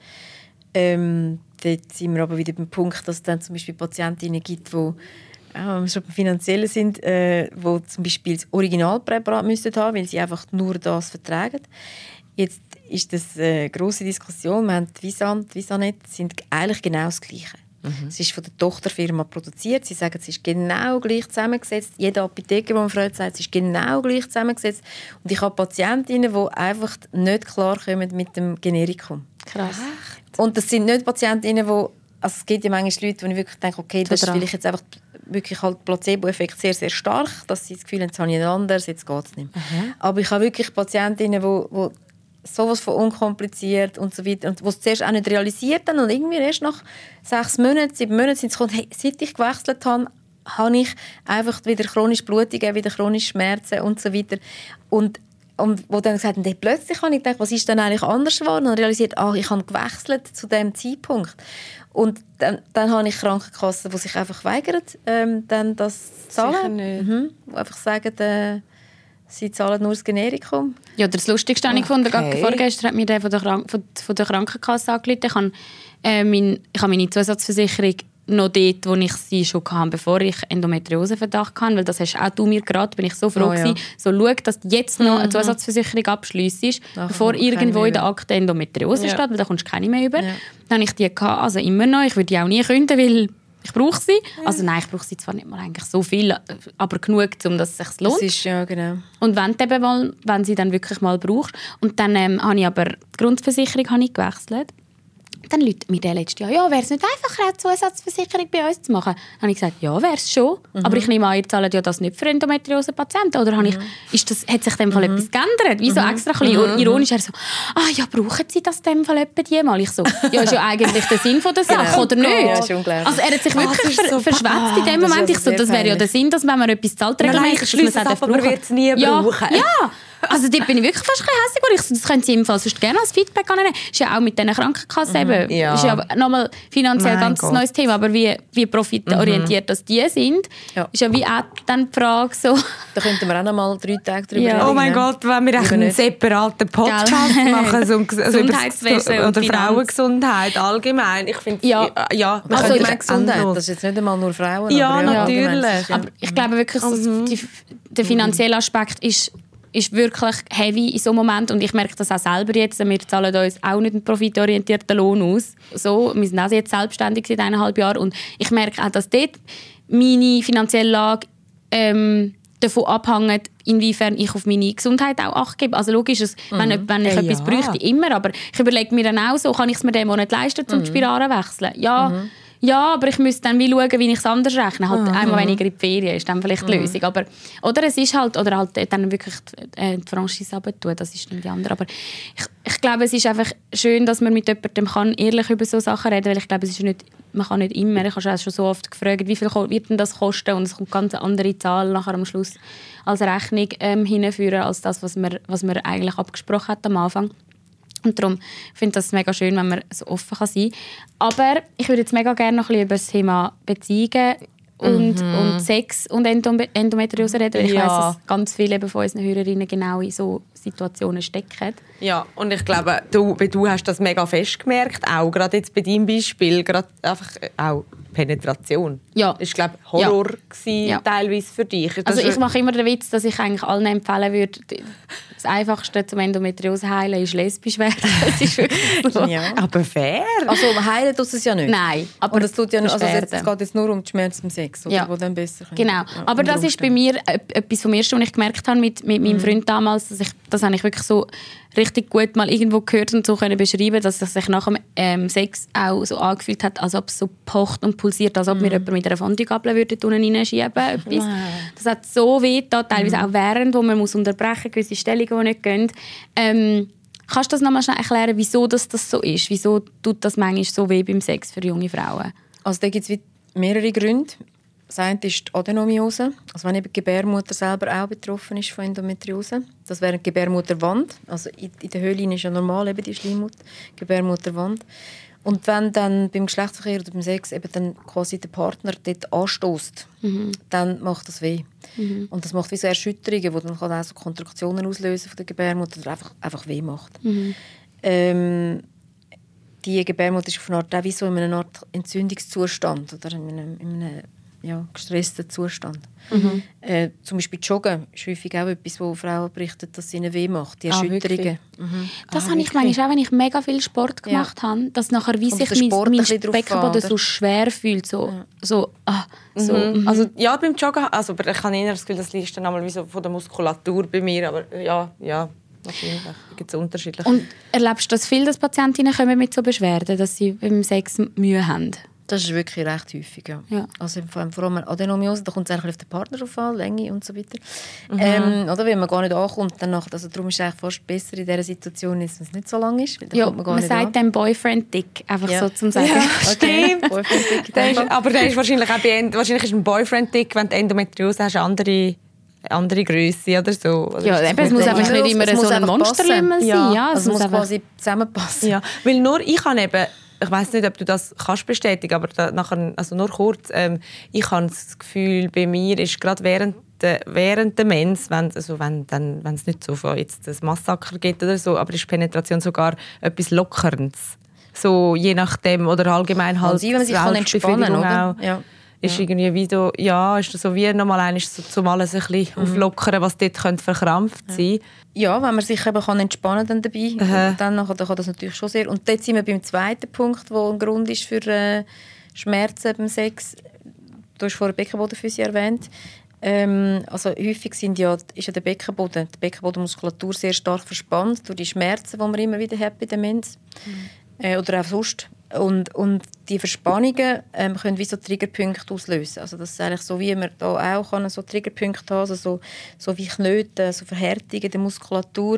Ähm, dort sind wir aber wieder beim Punkt, dass es dann zum Beispiel Patientinnen gibt, die äh, schon finanziell sind, äh, die zum Beispiel das Originalpräparat müssen haben, weil sie einfach nur das vertragen. Jetzt ist das eine grosse Diskussion. Wir haben die Visan, die Visanet sind eigentlich genau das Gleiche. Mhm. Es ist von der Tochterfirma produziert. Sie sagen, es ist genau gleich zusammengesetzt. Jeder Apotheker, der man fragt, sagt, es ist genau gleich zusammengesetzt. Und ich habe Patientinnen, die einfach nicht klarkommen mit dem Generikum. Krass. Und das sind nicht Patientinnen, die also es gibt ja manchmal Leute, wo ich wirklich denke, okay, das ist vielleicht jetzt einfach wirklich halt Placebo-Effekt sehr, sehr stark, dass sie das Gefühl haben, jetzt habe ich einen anders, jetzt geht es nicht mehr. Mhm. Aber ich habe wirklich Patientinnen, die sowas von unkompliziert und so weiter und die es zuerst auch nicht realisiert haben und irgendwie erst nach sechs Monaten, sieben Monaten sind sie gekommen, hey, seit ich gewechselt habe, habe ich einfach wieder chronische Blutungen, wieder chronische Schmerzen und so weiter. Und, und wo dann gesagt haben, hey, plötzlich habe ich gedacht, was ist denn eigentlich anders geworden? Und realisiert, ah, ich habe gewechselt zu diesem Zeitpunkt. Und dann, dann habe ich Krankenkassen, die sich einfach weigern, ähm, dann das zu zahlen. Mhm. Die einfach sagen, äh, sie zahlen nur das Generikum. Ja, das Lustigste habe ich gefunden. Okay. Vorgestern hat mir der von der, Krank- von, von der Krankenkasse angerufen. Ich habe, äh, mein, ich habe meine Zusatzversicherung noch dort, wo ich sie schon hatte, bevor ich Endometrioseverdacht hatte. Weil das hast auch du mir geraten, bin ich so froh oh, ja. gewesen. So, schau, dass du jetzt noch eine Zusatzversicherung abschliessest, bevor irgendwo in der Akte Endometriose ja. steht, weil da kommst du keine mehr über. Ja. Dann habe ich die gehabt, also immer noch. Ich würde die auch nie künden, weil ich brauche sie. Ja. Also nein, ich brauche sie zwar nicht mal eigentlich so viel, aber genug, um dass es sich lohnt. Das ist, ja, genau. Und wenn du eben mal, wenn sie dann wirklich mal brauchst. Und dann ähm, habe ich aber die Grundversicherung habe ich gewechselt. Dann läutet mir der letzte Jahr, ja, wäre es nicht einfacher, eine Zusatzversicherung bei uns zu machen? Dann habe ich gesagt, ja, wäre es schon. Mhm. Aber ich nehme an, ihr zahlt ja das nicht für Endometriose-Patienten. Oder habe ich, ist das, hat sich in dem Fall mhm. etwas geändert? Wieso mhm. extra ein bisschen mhm. ironisch? Er so, ah ja, brauchen Sie das in dem Fall etwa die mal? Ich so, ja, ist ja eigentlich der Sinn von der Sache, genau. oder nicht? Ja, ist unglaublich. Also er hat sich wirklich oh, ver- so verschwätzt in dem Moment. Ich so, das wäre ja der Sinn, dass wenn man etwas zahlt, regelmäßig, dass man es auch aber wird es nie ja, brauchen. Ja, also dort bin ich wirklich fast ein bisschen hässlich. Ich so, das können Sie im Fall sonst gerne als Feedback annehmen. Ist ja auch mit diesen Krankenkassen mhm. eben. Ja. Ist ja nochmal finanziell ein ganz Gott. neues Thema, aber wie, wie profitorientiert mhm. das die sind, ja. ist ja wie auch dann die Frage so. Da könnten wir auch noch mal drei Tage drüber ja. reden. Oh mein Gott, wenn wir einen separaten Podcast Gell? machen, so, also Gesundheitswesen oder Frauengesundheit allgemein. Ich finde ja, ja. Wir also, können Gesundheit, das ist jetzt nicht einmal nur Frauen. Ja, aber ja natürlich. Aber ich glaube wirklich, mhm. die, der finanzielle Aspekt ist ist wirklich heavy in so einem Moment und ich merke das auch selber jetzt. Wir zahlen uns auch nicht einen profitorientierten Lohn aus. So, wir sind auch jetzt selbstständig seit eineinhalb Jahren und ich merke auch, dass dort meine finanzielle Lage ähm, davon abhängt, inwiefern ich auf meine Gesundheit auch Acht gebe. Also logisch, ist, mhm. wenn, wenn ich ja. etwas bräuchte, immer, aber ich überlege mir dann auch so, kann ich es mir dem Monat leisten, um mhm. die Spirale zu wechseln? Ja, mhm. Ja, aber ich müsste dann wie schauen, wie ich es anders rechne. Halt mhm. einmal weniger in die Ferien ist dann vielleicht die mhm. Lösung. Aber, oder es ist halt, oder halt dann wirklich die, äh, die Franchise runtertun, das ist dann die andere. Aber ich, ich glaube, es ist einfach schön, dass man mit jemandem kann ehrlich über so Sachen reden kann, weil ich glaube, es ist nicht, man kann nicht immer, ich habe schon so oft gefragt, wie viel wird denn das kosten und es kommt ganz eine andere Zahl nachher am Schluss als Rechnung ähm, hinführen, als das, was man, was man eigentlich abgesprochen hat am Anfang. Und darum finde ich es mega schön, wenn man so offen kann sein kann. Aber ich würde jetzt mega gerne noch ein bisschen über das Thema Beziehungen und, mhm. und Sex und Endom- Endometriose reden, weil ich ja. weiss, dass ganz viele von unseren Hörerinnen genau in so Situationen stecken. Ja, und ich glaube, du, du hast das mega fest gemerkt, auch gerade jetzt bei deinem Beispiel, gerade einfach auch Penetration. Ja. Das war, glaube ich, Horror ja. gewesen, ja. teilweise für dich. Das also ich mache immer den Witz, dass ich eigentlich allen empfehlen würde, das Einfachste zum Endometriose heilen ist lesbisch werden. Das ist wirklich so. Ja. Aber fair. Also heilen tut es ja nicht. Nein. Aber das tut ja nicht, also es geht jetzt nur um die Schmerzen im Sex, oder? Ja. Wo dann besser können. Genau. Ja, aber das ist bei mir etwas vom Ersten, was ich gemerkt habe mit, mit meinem mhm. Freund damals, dass ich, das habe ich wirklich so richtig gut mal irgendwo gehört und so können beschreiben, dass es sich nach dem ähm, Sex auch so angefühlt hat, als ob es so pocht und pulsiert, als ob mm. mir jemand mit einer Fondue-Gabel würde unten reinschieben würde. Das hat so weh getan, teilweise mm. auch während, wo man muss unterbrechen, gewisse Stellungen, die nicht gehen. Ähm, kannst du das nochmal schnell erklären, wieso das, das so ist? Wieso tut das manchmal so weh beim Sex für junge Frauen? Also da gibt es mehrere Gründe. Das eine ist die Adenomiose, also wenn eben die Gebärmutter selber auch betroffen ist von Endometriose. Das wäre die Gebärmutterwand. Also in der Höhle ist ja normal eben die Schleimhaut, Gebärmutterwand. Und wenn dann beim Geschlechtsverkehr oder beim Sex eben dann quasi der Partner dort anstößt, mhm. dann macht das weh. Mhm. Und das macht wie so Erschütterungen, die dann auch so Kontraktionen auslösen von der Gebärmutter oder einfach, einfach weh macht. Mhm. Ähm, die Gebärmutter ist auf eine Art auch wie so in einer Art Entzündungszustand oder in einem, in einem ja, gestressten Zustand. Mhm. Äh, zum Beispiel Joggen ist häufig auch etwas, wo Frauen berichten, dass es ihnen weh macht, die Erschütterungen. Ah, mhm. Das ah, habe ich manchmal auch, wenn ich mega viel Sport gemacht ja. habe, dass nachher wie sich mein, mein Beckenboden so schwer fühlt. So, ja. so, ah, so. Mhm. Also, ja, beim Joggen, also, ich habe eher das Gefühl, das liegt dann einmal wie so von der Muskulatur bei mir, aber ja, ja. Wahrscheinlich gibt es unterschiedliche. Und erlebst du das viel, dass Patientinnen kommen mit so Beschwerden, dass sie beim Sex Mühe haben? Das ist wirklich recht häufig, ja. Ja. Also vor allem, vor allem Adenomiose, da kommt es eigentlich auf den Partner drauf an, Länge und so weiter. Mhm. Ähm, oder wenn man gar nicht ankommt, dann nachher, also darum ist es eigentlich fast besser in dieser Situation, dass es nicht so lang ist, weil dann Ja, kommt man gar man nicht sagt an. dem Boyfriend-Dick, einfach Ja. so zum Sagen. Ja, Okay. stimmt. Boyfriend-Dick, Der ist, aber der ist wahrscheinlich auch bei End- wahrscheinlich ist ein Boyfriend-Dick, wenn du Endometriose hast, eine andere, andere Größe oder so. Oder Ja, ist das eben, es nicht muss so? einfach nicht immer Es so muss ein einfach Monsterlümmel sein. passen. Ja, es Also es muss einfach- quasi zusammenpassen. Ja, weil nur ich kann eben, ich weiß nicht, ob du das kannst bestätigen, aber da, nachher, also nur kurz, ähm, ich habe das Gefühl, bei mir ist gerade während der, während der Mens, wenn, also wenn, dann, wenn es nicht so von jetzt ein Massaker gibt oder so, aber ist Penetration sogar etwas Lockerendes. So je nachdem, oder allgemein halt Also, wenn man sich kann entspannen, Selbstbefriedigung oder? auch. Ja. Ist irgendwie wie so, ja, ist das so wie nochmal einmal so, zum alles ein bisschen auflockern, was dort könnte verkrampft sein. Ja, wenn man sich eben kann entspannen kann dabei, Aha. dann, nachher, dann kann das natürlich schon sehr. Und dort sind wir beim zweiten Punkt, der ein Grund ist für äh, Schmerzen beim Sex. Du hast vorhin Beckenbodenfüße erwähnt. Ähm, also häufig sind ja, ist ja der Beckenboden, die Beckenbodenmuskulatur sehr stark verspannt durch die Schmerzen, die man immer wieder hat bei der Mens. Äh, oder auch sonst. Und, und die Verspannungen ähm, können wie so Triggerpunkte auslösen. Also das ist eigentlich so, wie man da auch kann, so Triggerpunkte haben, also so, so wie Knöten, so Verhärtungen der Muskulatur.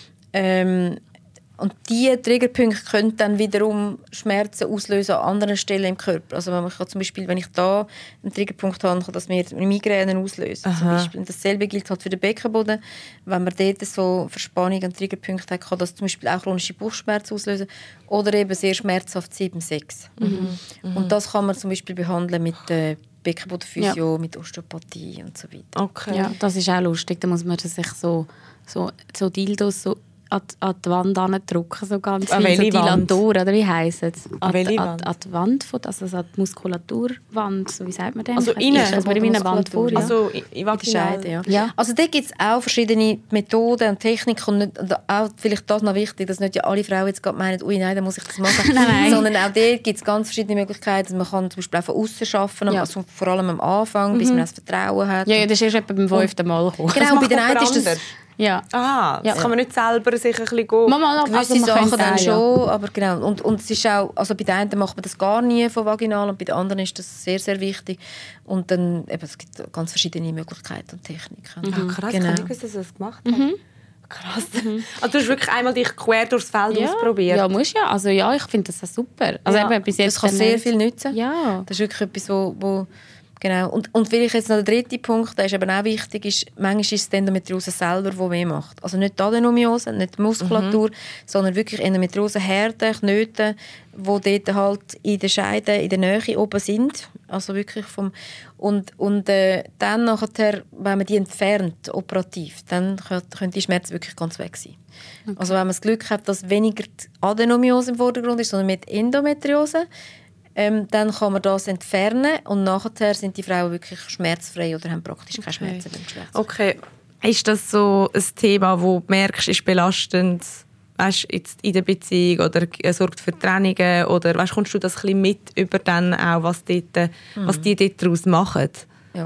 Ähm, und diese Triggerpunkte können dann wiederum Schmerzen auslösen an anderen Stellen im Körper. Also wenn, man kann zum Beispiel, wenn ich da einen Triggerpunkt habe, kann das mir Migräne auslösen. Zum Beispiel. Und dasselbe gilt halt für den Beckenboden. Wenn man dort so Verspannungen und Triggerpunkte hat, kann das zum Beispiel auch chronische Bauchschmerzen auslösen oder eben sehr schmerzhaft sein beim Sex. Mhm. Und das kann man zum Beispiel behandeln mit äh, Beckenbodenphysio, Ja. mit Osteopathie und so weiter. Okay. Ja, das ist auch lustig. Da muss man sich so, so, so Dildos so an, an die Wand drücken, so ganz An viel, so welche Wand? Dilatoren, oder wie heisst es? An welche die- Wand? An die Wand, von, also so an die Muskulaturwand, so wie sagt man denn? Also Ich weiss innen? nicht, stell's mir in einer Wand vor, ja. Also in, in In der Scheide, ja. Ja. Also da gibt es auch verschiedene Methoden und Techniken und, nicht, und auch vielleicht das noch wichtig, dass nicht ja alle Frauen jetzt gerade meinen, ui nein, dann muss ich das machen, Nein, nein. sondern auch dort gibt es ganz verschiedene Möglichkeiten. Man kann zum Beispiel auch von außen arbeiten, Ja. also vor allem am Anfang, bis man das Vertrauen hat. ja, ja, das ist erst etwa beim fünften Mal gekommen. Genau, bei macht den jemand einen ist das anders? Ja. Ah, das Ja. kann man nicht selber sich ein bisschen go- Mal, mal, gewisse also man Sachen könnte dann auch, ja. schon, aber genau. Und, und es ist auch, also bei den einen macht man das gar nie von vaginal und bei den anderen ist das sehr, sehr wichtig. Und dann, eben, es gibt ganz verschiedene Möglichkeiten und Techniken. Ah, krass, Genau. ich habe nicht gewusst, dass du das gemacht hast. Krass. Also du hast wirklich einmal dich quer durchs Feld Ja. ausprobiert. Ja, muss ja. Also ja, ich finde das auch super. Also Ja, eben, bis jetzt Das kann dann sehr nicht. viel nützen. Ja. Das ist wirklich etwas, wo, wo genau. Und, und vielleicht jetzt noch der dritte Punkt, der ist eben auch wichtig, ist, manchmal ist es die Endometriose selber, die weh macht. Also nicht die Adenomiose, nicht die Muskulatur, Mhm. sondern wirklich Endometriose, Härten, Knoten, die dort halt in der Scheide, in der Nähe oben sind. Also wirklich vom... Und, und äh, dann nachher, wenn man die entfernt, operativ, dann können, können die Schmerzen wirklich ganz weg sein. Okay. Also wenn man das Glück hat, dass weniger die Adenomiose im Vordergrund ist, sondern mit Endometriose, Ähm, dann kann man das entfernen und nachher sind die Frauen wirklich schmerzfrei oder haben praktisch keine Schmerzen beim Geschlechtsverkehr. Okay. Ist das so ein Thema, wo du merkst, ist belastend, weißt, jetzt in der Beziehung oder äh, sorgt für Trennungen oder weißt, kommst du das ein bisschen mit über dann auch, was, dort, äh, was die dort daraus machen? Ja,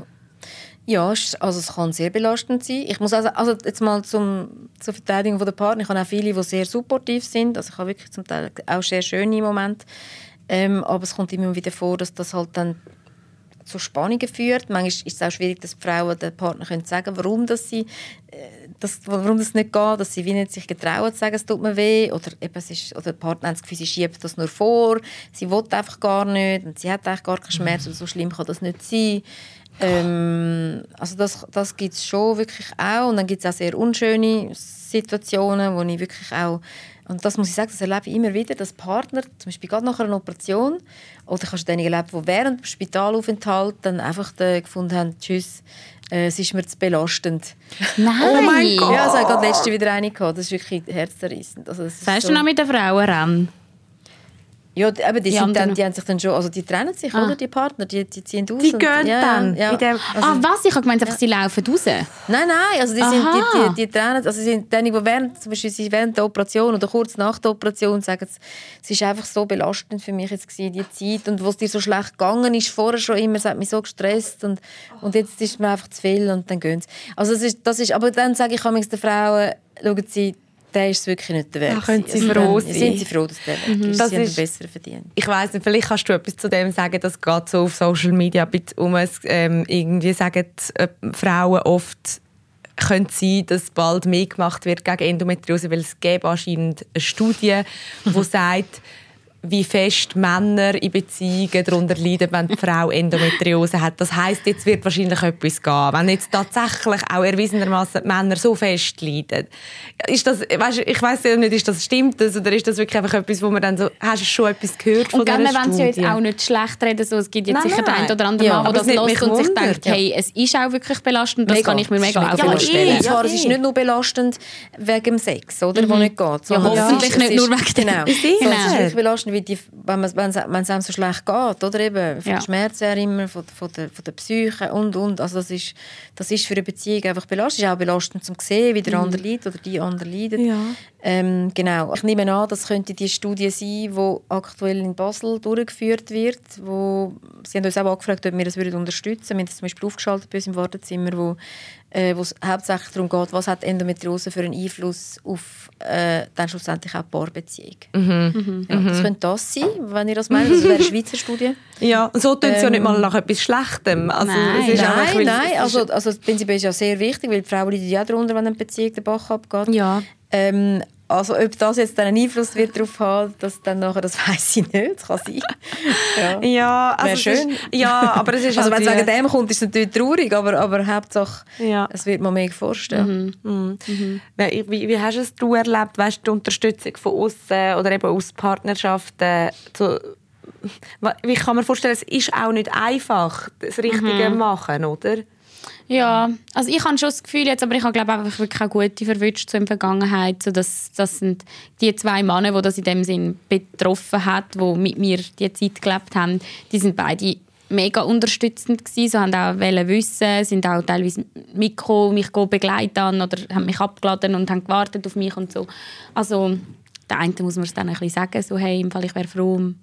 ja es- also es kann sehr belastend sein. Ich muss also, also jetzt mal zum, zur Verteidigung der Partner. Ich habe auch viele, die sehr supportiv sind. Also ich habe wirklich zum Teil auch sehr schöne Momente. Ähm, aber es kommt immer wieder vor, dass das halt dann zu Spannungen führt. Manchmal ist es auch schwierig, dass die Frauen den Partner können sagen, warum das sie, äh, das, warum das nicht geht, dass sie wie nicht sich getrauen zu sagen, es tut mir weh, oder eben es ist, oder der Partner hat das Gefühl, sie schiebt das nur vor, sie will einfach gar nicht und sie hat eigentlich gar keinen Schmerz, und so schlimm kann das nicht sein. Ähm, also das, das gibt es schon wirklich auch, und dann gibt es auch sehr unschöne Situationen, wo ich wirklich auch, und das muss ich sagen, das erlebe ich immer wieder, dass Partner, zum Beispiel gerade nach einer Operation, oder ich habe schon einige erlebt, die während dem Spitalaufenthalt dann einfach äh, gefunden haben, tschüss, äh, es ist mir zu belastend. Nein! Oh mein Gott! Ja, also ich habe gerade letzte wieder eine gehabt, das ist wirklich herzzerreißend. Also das ist Sagst so, du noch mit den Frauen ran? ja, die, eben, die, Die sind anderen? dann, die haben sich dann schon, also die trennen sich, Ah. oder, die Partner, die, die ziehen aus. Die und- gehen ja, dann Ja, in dem- also, ah, was? Ich habe gemeint, einfach, sie laufen raus. Nein, nein, also die, sind, Aha. die, die, die trennen, also sie sind diejenigen, die während, zum Beispiel sie während der Operation oder kurz nach der Operation sagen, es ist einfach so belastend für mich jetzt gewesen, die Zeit, und wo es dir so schlecht gegangen ist, vorher schon immer, es hat mich so gestresst, und, und jetzt ist mir einfach zu viel, und dann gehen sie. Also das ist, das ist, aber dann sage ich manchmal den Frauen, schauen Sie, der ist es wirklich nicht der Wert. Da können Sie also froh dann, sein. Sind Sie froh, dass der weg ist. Das Sie haben ist- einen besseren verdient. Ich weiss nicht, vielleicht kannst du etwas zu dem sagen, das geht so auf Social Media ein bisschen um. Es, ähm, irgendwie sagen äh, Frauen oft, könnte sein, dass bald mehr gemacht wird gegen Endometriose, weil es gäbe anscheinend eine Studie, die sagt, wie fest Männer in Beziehungen darunter leiden, wenn die Frau Endometriose hat. Das heisst, jetzt wird wahrscheinlich etwas gehen. Wenn jetzt tatsächlich auch erwiesenermaßen die Männer so fest leiden. Ist das, weißt, ich weiss ja nicht, ist das, stimmt das oder ist das wirklich einfach etwas, wo man dann so, hast du schon etwas gehört von Und dieser gerne Studie? wollen sie ja jetzt auch nicht schlecht reden. So, es gibt jetzt Nein, sicher den nein. einen oder anderen Ja, Mann, der aber das es nimmt hört mich und sich Wunder. denkt, hey, es ist auch wirklich belastend. Das Mega. kann ich mir mega auch ja, vorstellen. Ja, eh. zwar, Ja, es ist eh. nicht nur belastend wegen dem Sex, oder, wo nicht geht. Ja, sondern hoffentlich es nicht ist- nur wegen dem. Genau. Ist So, sicher. es ist wirklich belastend, weil die, wenn man wenn es wenn es einem so schlecht geht, oder eben, von Ja. den Schmerzen her immer, von, von, der, von der Psyche und, und. Also das ist, das ist für eine Beziehung einfach belastend. Es ist auch belastend zum sehen, wie der andere leidet oder die andere leidet. Ja. Ähm, genau. Ich nehme an, das könnte die Studie sein, die aktuell in Basel durchgeführt wird. Wo, sie haben uns auch angefragt, ob wir das würden unterstützen würden. Wir haben das zum Beispiel aufgeschaltet bei uns im Wartezimmer, wo, äh, wo es hauptsächlich darum geht, was hat Endometriose für einen Einfluss auf äh, dann schlussendlich auch die Paarbeziehung. Mhm. Ja, das könnte das sein, wenn ihr das meint. Das wäre eine Schweizer Studie. Ja, und so tun sie ja Ähm, nicht mal nach etwas Schlechtem. Also, Nein, es ist einfach, Nein, weil- nein. es ist- Also, also das Prinzip ist ja sehr wichtig, weil die Frau leidet ja darunter, wenn eine Beziehung den Bach abgeht. Ja. Ähm, also ob das jetzt dann einen Einfluss wird darauf haben, dass dann nachher, das weiss ich nicht, das kann sein. Ja. Ja, also Wäre es schön. Ist, ja, aber es ist Also wenn halt es wie- wegen dem kommt, ist es natürlich traurig, aber, aber Hauptsache, Ja. es wird mal mehr geforscht. Ja. Mhm. Wie, wie, wie hast du es erlebt, weißt, die Unterstützung von außen oder eben aus Partnerschaften? Zu, wie kann man vorstellen, es ist auch nicht einfach, das Richtige machen, oder? Ja, also ich habe schon das Gefühl jetzt, aber ich habe glaube einfach wirklich auch gute verwünscht so in der Vergangenheit. So dass, das sind die zwei Männer, die das in dem Sinn betroffen hat, die mit mir die Zeit gelebt haben, die sind beide mega unterstützend gewesen. Sie haben auch wollen wissen, sind auch teilweise mitgekommen, mich begleiten oder haben mich abgeladen und haben gewartet auf mich und so. Also der eine muss man es dann ein bisschen sagen, so hey, im Fall ich wäre froh um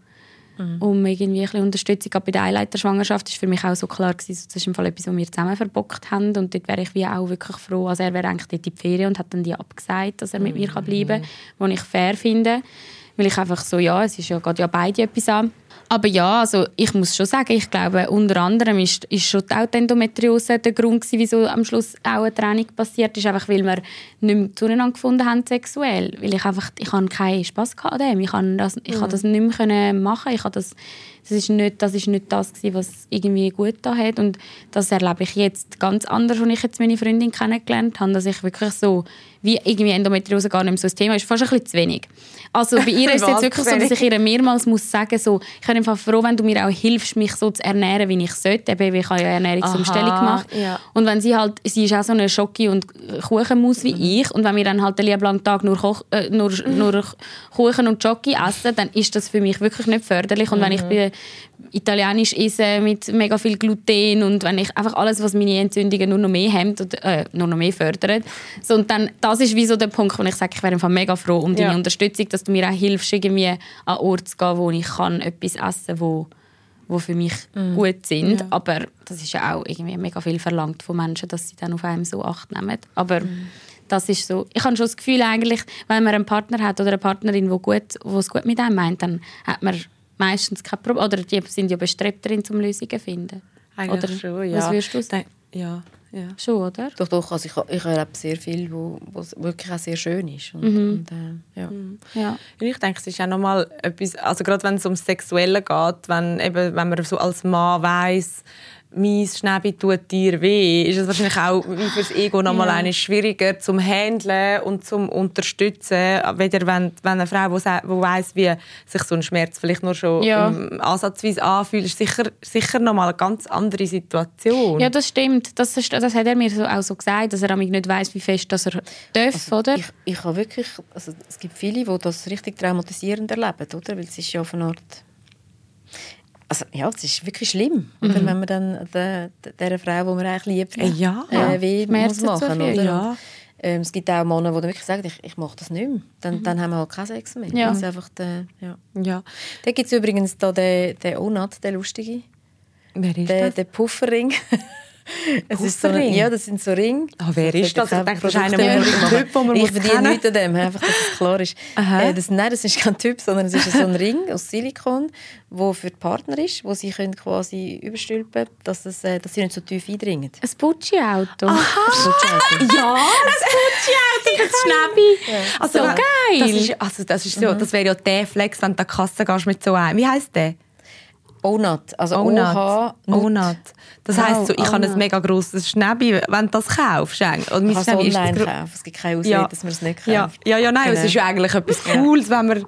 um irgendwie ein bisschen Unterstützung. Auch bei der Eileiterschwangerschaft war für mich auch so klar gewesen, das ist im Fall etwas, was wir zusammen verbockt haben und dort wäre ich wie auch wirklich froh. Also er wäre eigentlich dort in die Ferien und hat dann die abgesagt, dass er mit mir bleiben kann, was ich fair finde. Weil ich einfach so, ja, es ist ja, geht ja beide etwas an. Aber ja, also ich muss schon sagen, ich glaube, unter anderem ist, ist schon die Endometriose der Grund gewesen, wieso am Schluss auch eine Trennung passiert ist, einfach weil wir nicht mehr zueinander gefunden haben sexuell. Weil ich einfach, ich habe keinen Spass an dem. Ich habe das, ich habe das nicht mehr machen. Ich habe das, das ist nicht, das ist nicht das gewesen, was irgendwie gut da hat. Und das erlebe ich jetzt ganz anders, als ich jetzt meine Freundin kennengelernt habe, dass ich wirklich so, wie irgendwie Endometriose gar nicht mehr so ein Thema ist, fast ein bisschen zu wenig. Also bei ihr ist es jetzt wirklich so, dass ich ihr mehrmals muss sagen, so, ich bin einfach froh, wenn du mir auch hilfst, mich so zu ernähren, wie ich sollte. Eben, ich habe ja Ernährungsumstellung Aha, gemacht. ja. Und wenn sie halt, sie ist auch so eine Schocke- und Kuchenmaus wie ich, und wenn wir dann halt den lieben langen Tag nur, Koch, äh, nur, nur Kuchen und Schoki essen, dann ist das für mich wirklich nicht förderlich. Und wenn ich bei italienisch esse mit mega viel Gluten und wenn ich einfach alles, was meine Entzündungen nur noch mehr hemmt oder äh, nur noch mehr fördert, so, und dann, das ist wie so der Punkt, wo ich sage, ich wäre einfach mega froh um deine Ja. Unterstützung, dass du mir auch hilfst, irgendwie an einen Ort zu gehen, wo ich kann etwas essen kann, wo die für mich gut sind. Ja. Aber das ist ja auch irgendwie mega viel verlangt von Menschen, dass sie dann auf einem so Acht nehmen. Aber das ist so. Ich habe schon das Gefühl, eigentlich, wenn man einen Partner hat oder eine Partnerin, die gut, wo es gut mit einem meint, dann hat man meistens kein Problem. Oder die sind ja bestrebt darin, um Lösungen zu finden. Eigentlich oder schon, ja. was würdest du sagen? Ja, ja. Schon, oder? Doch, doch. Also ich, ich erlebe sehr viel, wo, wo wirklich auch sehr schön ist. Und, Mhm. und, äh, ja. Ja. Und ich denke, es ist auch nochmal etwas, also gerade wenn es ums Sexuelle geht, wenn, eben, wenn man so als Mann weiss, mein Schnäbi tut dir weh, ist es wahrscheinlich auch wie fürs Ego nochmal Ja. eine schwieriger zum Handeln und zum Unterstützen, weder wenn, wenn eine Frau, die weiss, wie sich so ein Schmerz vielleicht nur schon Ja. ähm, ansatzweise anfühlt, ist sicher, sicher nochmal eine ganz andere Situation. Ja, das stimmt. Das, ist, das hat er mir so, auch so gesagt, dass er nicht weiss, wie fest dass er darf, oder? Ich, ich habe wirklich, also es gibt viele, die das richtig traumatisierend erleben, oder? Weil es ist ja auf eine Art, also ja, es ist wirklich schlimm, oder? Wenn man dann der, der Frau, die man eigentlich liebt, Äh, ja. äh, weh muss Schmerzen machen, zufügen, oder? ja. Und, ähm, es gibt auch Männer, die dann wirklich sagen, ich, ich mache das nicht mehr. Dann, dann haben wir halt keinen Sex mehr. Ja. Das ist einfach der, ja. Ja. Da gibt es übrigens da den, den Onat, den lustige, Wer ist den, das? den Pufferring. Es ist so ein, ja, das sind so Ringe. Ah, wer ist das? Ich denke, das ist einer, der ein Typ, den man Ich muss verdiene kennen. nichts an dem, einfach, dass es klar ist. Äh, das, nein, das ist kein Typ, sondern es ist so ein Ring aus Silikon, der für die Partner ist, wo sie können quasi überstülpen können, dass, es, äh, dass sie nicht so tief eindringen. Ein Putschi-Auto. Das ist Ja, Das Putschi-Auto, das Schnäbi. also, So das geil. ist, also das, ist so, das wäre ja der Flex, wenn du an die Kasse gehst mit so einem. Wie heisst der? Onat, also O Onat. H Onat. Das Wow, heisst so, ich habe ein Onat. mega grosses Schnäbi, wenn du das kaufst. Und mein Man kann es Schnäbi ist online das gro- kaufen. Es gibt keine Ausrede, Ja. dass man es nicht kauft. Ja, ja, ja nein, Genau. es ist ja eigentlich etwas Cooles, wenn man,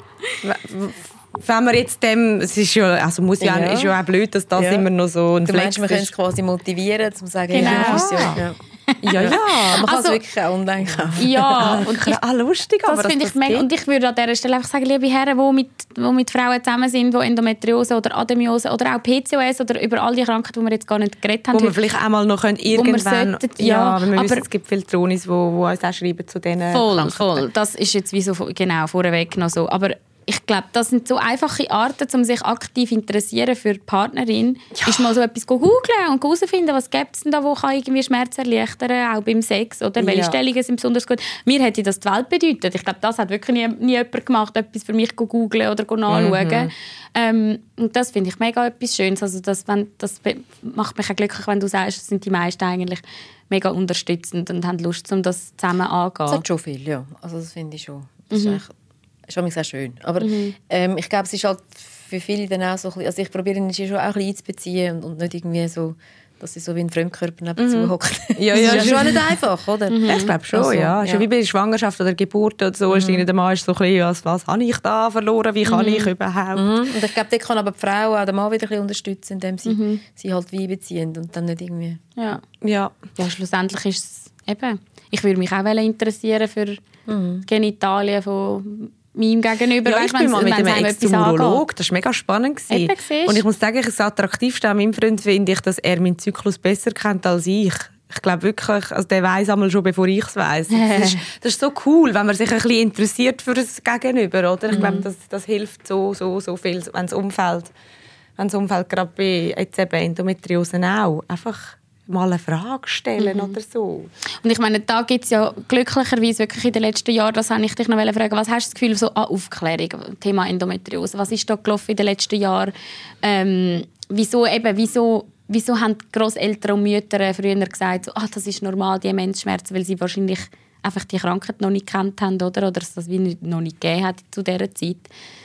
wenn man jetzt dem, es ist ja, also muss ja, Ja. ist ja auch blöd, dass das Ja. immer noch so ein Du Flex meinst, man könnte es ist. quasi motivieren, um zu sagen, Genau. ja, ist ja, ja. Ja, ja. Man kann Also- es wirklich auch online kaufen. Ja, und ich, Ah, lustig, aber das finde ich mega. geht. Und ich würde an dieser Stelle einfach sagen, liebe Herren, die mit, die mit Frauen zusammen sind, die Endometriose oder Ademiose oder auch P C O S oder über all die Krankheiten, die wir jetzt gar nicht geredet haben. Wo wir vielleicht auch mal noch können, irgendwann... sollten, ja, ja, weil wir aber- wissen, es gibt viele Tronis, die uns auch schreiben zu diesen Voll, Krankheiten. voll. Das ist jetzt wie so genau vorweg noch so. Aber ich glaube, das sind so einfache Arten, um sich aktiv zu interessieren für die Partnerin. Ist mal so etwas googeln und herausfinden, was gibt es denn da, wo kann irgendwie Schmerz erleichtern, auch beim Sex, oder welche Ja. Stellungen sind besonders gut. Mir hätte das die Welt bedeutet. Ich glaube, das hat wirklich nie, nie jemand gemacht, etwas für mich zu googeln oder zu nachschauen. Mhm. Ähm, und das finde ich mega etwas Schönes. Also das, wenn, das be- macht mich auch glücklich, wenn du sagst, das sind die meisten eigentlich mega unterstützend und haben Lust, um das zusammen anzugehen. Das hat schon viel, ja. Also das finde ich schon. Das ist eigentlich, ist auch sehr schön. Aber ähm, ich glaube, es ist halt für viele dann auch so ein bisschen, also ich probiere ihn schon auch ein bisschen einzubeziehen und, und nicht irgendwie so, dass sie so wie ein Fremdkörper nebenzu hockt. Ja, Das ja, ist ja schon. schon nicht einfach, oder? Ja, ich glaube schon, Also, ja. ja. Schon wie bei der Schwangerschaft oder Geburt oder so. Mhm. Der Mann ist so ein bisschen, was, was habe ich da verloren, wie kann ich überhaupt? Mhm. Und ich glaube, da kann aber die Frau auch den Mann wieder ein bisschen unterstützen, indem sie sie halt wie einbeziehen und dann nicht irgendwie... Ja. Ja. Ja, schlussendlich ist es eben... Ich würde mich auch interessieren für Genitalien von meinem Gegenüber. Ja, Weißt, ich bin mal mit wenn's einem einem etwas Ex-Urolog, das war mega spannend. Eben, gewesen. siehst. Und ich muss sagen, das Attraktivste an meinem Freund finde ich, dass er meinen Zyklus besser kennt als ich. Ich glaube wirklich, also der weiss einmal schon, bevor ich es weiss. Das ist, das ist so cool, wenn man sich ein bisschen interessiert für das Gegenüber, oder? Ich glaube, das, das hilft so, so, so viel, wenn das Umfeld, wenn das Umfeld gerade bei jetzt eben Endometriose auch, einfach mal eine Frage stellen oder so. Und ich meine, da gibt es ja glücklicherweise wirklich in den letzten Jahren, das wollte ich dich noch fragen, was hast du das Gefühl so an Aufklärung, Thema Endometriose, was ist da gelaufen in den letzten Jahren? Ähm, wieso eben, wieso, wieso haben die Grosseltern und Mütter früher gesagt, so, ah, das ist normal, die haben Menschenschmerzen, weil sie wahrscheinlich einfach die Krankheit noch nicht gekannt haben, oder? Oder es das wie nicht, noch nicht gegeben hat zu dieser Zeit.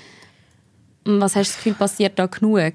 Und was hast du das Gefühl, passiert da genug?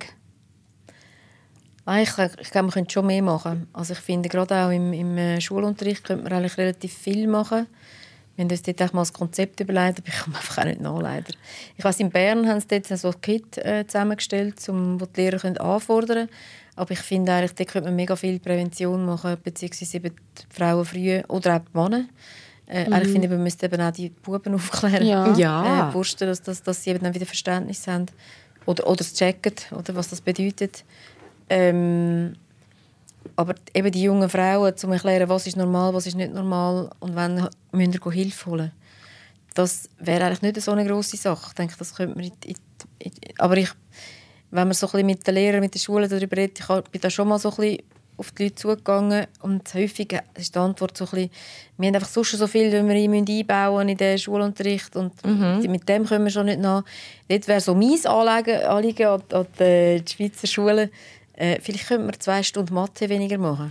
Ah, ich, ich glaube, man könnte schon mehr machen. Also ich finde, gerade auch im, im äh, Schulunterricht könnte man eigentlich relativ viel machen. Wir haben uns dort auch mal das Konzept überlegt, aber ich komme einfach auch nicht nach, leider. Ich weiss, in Bern haben sie dort so ein Kit äh, zusammengestellt, um, wo die Lehrer können anfordern können. Aber ich finde eigentlich, dort könnte man mega viel Prävention machen, beziehungsweise eben die Frauen früh oder auch die Männer. Äh, eigentlich finde ich, man müsste eben auch die Buben aufklären. Ja. Ja. Äh, Bursten, dass, dass, dass sie eben dann wieder Verständnis haben. Oder, oder es checken, oder was das bedeutet. Ähm, aber eben die jungen Frauen, zu erklären, was ist normal, was ist nicht normal und wann müssen wir Hilfe holen. Das wäre eigentlich nicht so eine grosse Sache. Ich denke, das könnte man in, in, in, aber ich, wenn man so ein bisschen mit den Lehrern, mit den Schulen darüber redet, ich bin da schon mal so ein bisschen auf die Leute zugegangen und häufig ist die Antwort so ein bisschen, wir haben einfach sonst schon so viel, wie wir einbauen in den Schulunterricht und Mhm. mit dem können wir schon nicht nach. Dort wäre so mein Anliegen, Anliegen an, an die Schweizer Schulen, äh, vielleicht könnten wir zwei Stunden Mathe weniger machen.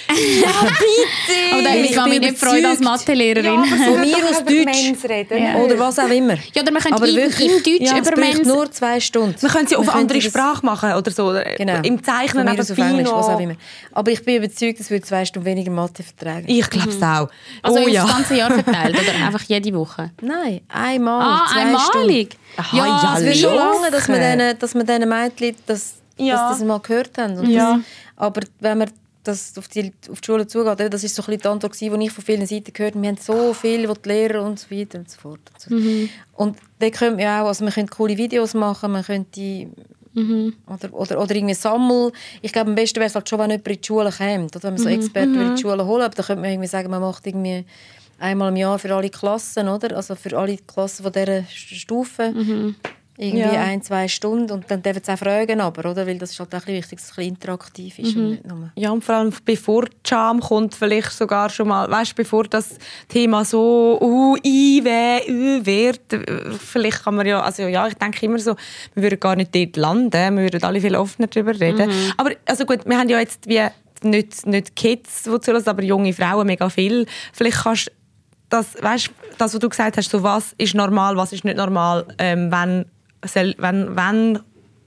Aber da Ich ist Mami bin nicht Freude als überzeugt. Mathelehrerin. Von mir aus Deutsch reden. Ja. oder was auch immer. Ja, oder wir können Aber in, wirklich, in Deutsch ja, es über braucht Mens... nur zwei Stunden. Man könnte sie auf Man andere könnte das- Sprache machen oder so. Oder Genau. im Zeichnen, Von mir aber aus auf Englisch, was auch Pino. immer. Aber ich bin überzeugt, es würde zwei Stunden weniger Mathe vertragen. Ich glaube es auch. Also oh, aufs ja. ganze Jahr verteilt oder einfach jede Woche? Nein, einmal, Ah, zwei einmalig? Stunden. Aha, ja, ja, Es wie? wird schon Woche. lange, dass wir diesen, dass wir diesen Mädchen das, Ja. dass das mal gehört haben. Und Ja. das, aber wenn man das auf die, auf die Schule zugeht, eben, das war so ein bisschen die Antwort, die ich von vielen Seiten gehört habe. Wir haben so viel, die, die Lehrer und so weiter und so fort. Und, so. Mhm. und da können wir auch, also man könnte coole Videos machen, man könnte Mhm. oder, oder, oder irgendwie sammeln. Ich glaube, am besten wäre es halt schon, wenn jemand in die Schule kommt. Oder wenn man so Mhm. Experten mhm. in die Schule holen. Aber da könnte man irgendwie sagen, man macht irgendwie einmal im Jahr für alle Klassen, oder? Also für alle Klassen von dieser Stufe. Mhm. Irgendwie Ja. ein, zwei Stunden und dann dürfen sie auch fragen, aber, oder? Weil das ist halt auch ein bisschen wichtig, dass es ein bisschen interaktiv ist. Mhm. Und nicht nur. Ja, und vor allem bevor die Scham kommt, vielleicht sogar schon mal, weißt, bevor das Thema so uh, i, weh, ü wird, äh, vielleicht kann man ja, also ja, ich denke immer so, wir würden gar nicht dort landen, wir würden alle viel offener darüber reden. Mhm. Aber also gut, wir haben ja jetzt wie nicht, nicht Kids, die zulassen, aber junge Frauen mega viel. Vielleicht kannst das, weißt, das, was du gesagt hast, so was ist normal, was ist nicht normal, ähm, wenn, soll, wenn, wenn,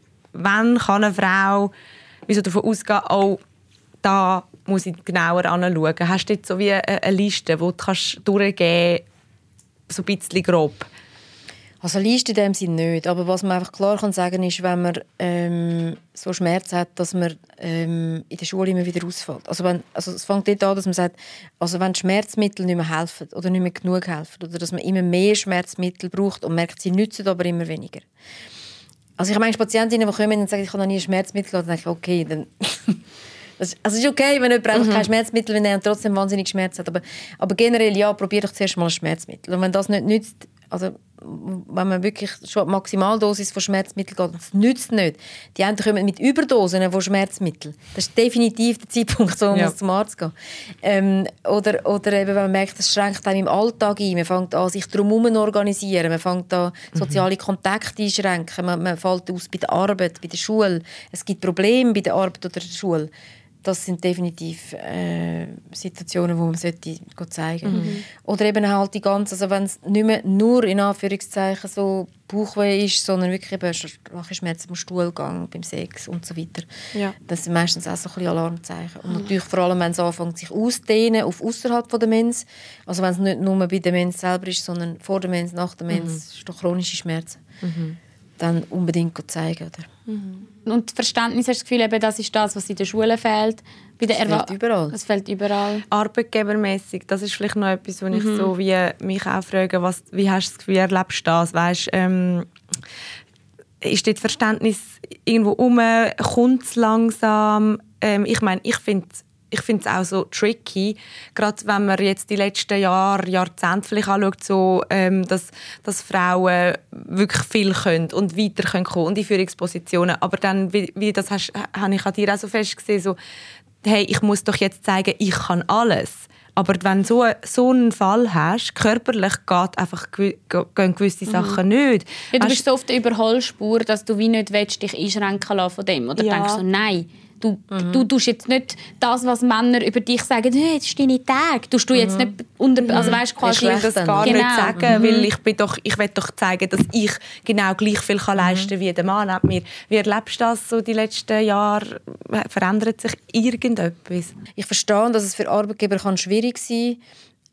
wenn kann eine Frau wieso davon ausgehen, oh, da muss ich genauer anschauen. Hast du jetzt so wie eine, eine Liste, die du kannst durchgehen kannst, so ein bisschen grob? Also Liste in dem Sinne nicht, aber was man einfach klar kann sagen ist, wenn man ähm, so Schmerz hat, dass man ähm, in der Schule immer wieder ausfällt. Also, wenn, also es fängt dort an, dass man sagt, also wenn Schmerzmittel nicht mehr helfen oder nicht mehr genug helfen oder dass man immer mehr Schmerzmittel braucht und merkt, sie nützen aber immer weniger. Also ich habe manchmal Patientinnen, die kommen und sagen, ich habe noch nie ein Schmerzmittel gehabt, dann denke ich, okay, dann also es ist okay, wenn jemand einfach mhm. kein Schmerzmittel will und trotzdem wahnsinnig Schmerz hat, aber, aber generell ja, probier doch zuerst mal ein Schmerzmittel. Und wenn das nicht nützt, also wenn man wirklich schon die Maximaldosis von Schmerzmitteln geht, das nützt nicht. Die einen kommen mit Überdosen von Schmerzmitteln. Das ist definitiv der Zeitpunkt, wo man ja. zum Arzt gehen muss. Ähm, oder, oder eben, wenn man merkt, das schränkt einem im Alltag ein. Man fängt an, sich drumherum zu organisieren. Man fängt an, soziale Kontakte einschränken. Man, man fällt aus bei der Arbeit, bei der Schule. Es gibt Probleme bei der Arbeit oder der Schule. Das sind definitiv äh, Situationen, die man sollte zeigen sollte. Mhm. Oder eben halt die ganze, also wenn es nicht mehr nur in Anführungszeichen so Bauchweh ist, sondern wirklich eben Schmerzen beim Stuhlgang, beim Sex und so weiter. Ja. Das sind meistens auch so ein bisschen Alarmzeichen. Und natürlich vor allem, wenn es anfängt, sich auszudehnen auf außerhalb der Mens. Also wenn es nicht nur bei der Mens selber ist, sondern vor der Mens, nach der Mens, mhm. ist doch chronische Schmerzen. Mhm. Dann unbedingt zeigen. Oder? Mhm. Und Verständnis, hast du das Gefühl, eben, das ist das, was in der Schule fehlt? Bei der das fehlt überall. Das fehlt überall. Arbeitgebermässig, das ist vielleicht noch etwas, wo mhm. ich so wie mich auch frage, was, wie hast du das Gefühl, erlebst du das? Weißt, ähm, ist dort Verständnis irgendwo rum? Kommt es langsam? Ähm, ich meine, ich finde Ich finde es auch so tricky, gerade wenn man jetzt die letzten Jahre, Jahrzehnte vielleicht anschaut, so, ähm, dass, dass Frauen wirklich viel können und weiter können kommen und in Führungspositionen. Aber dann, wie, wie das hast, habe ich an dir auch so fest gesehen, so, hey, ich muss doch jetzt zeigen, ich kann alles. Aber wenn du so, so einen Fall hast, körperlich geht einfach, gehen gewisse mhm. Sachen nicht. Ja, du weißt, bist so auf der Überholspur, dass du wie nicht willst, dich einschränken lassen von dem. Oder ja. denkst so, nein. Du, mhm. du tust jetzt nicht das, was Männer über dich sagen, hey, das ist deine Tag. Tust du jetzt mhm. nicht unter, also weißt, quasi ich will das gar genau. nicht sagen, mhm. weil ich bin doch, ich will doch zeigen, dass ich genau gleich viel kann leisten kann wie der Mann neben mir. Wie erlebst du das so die letzten Jahre? Verändert sich irgendetwas? Ich verstehe, dass es für Arbeitgeber kann schwierig sein kann,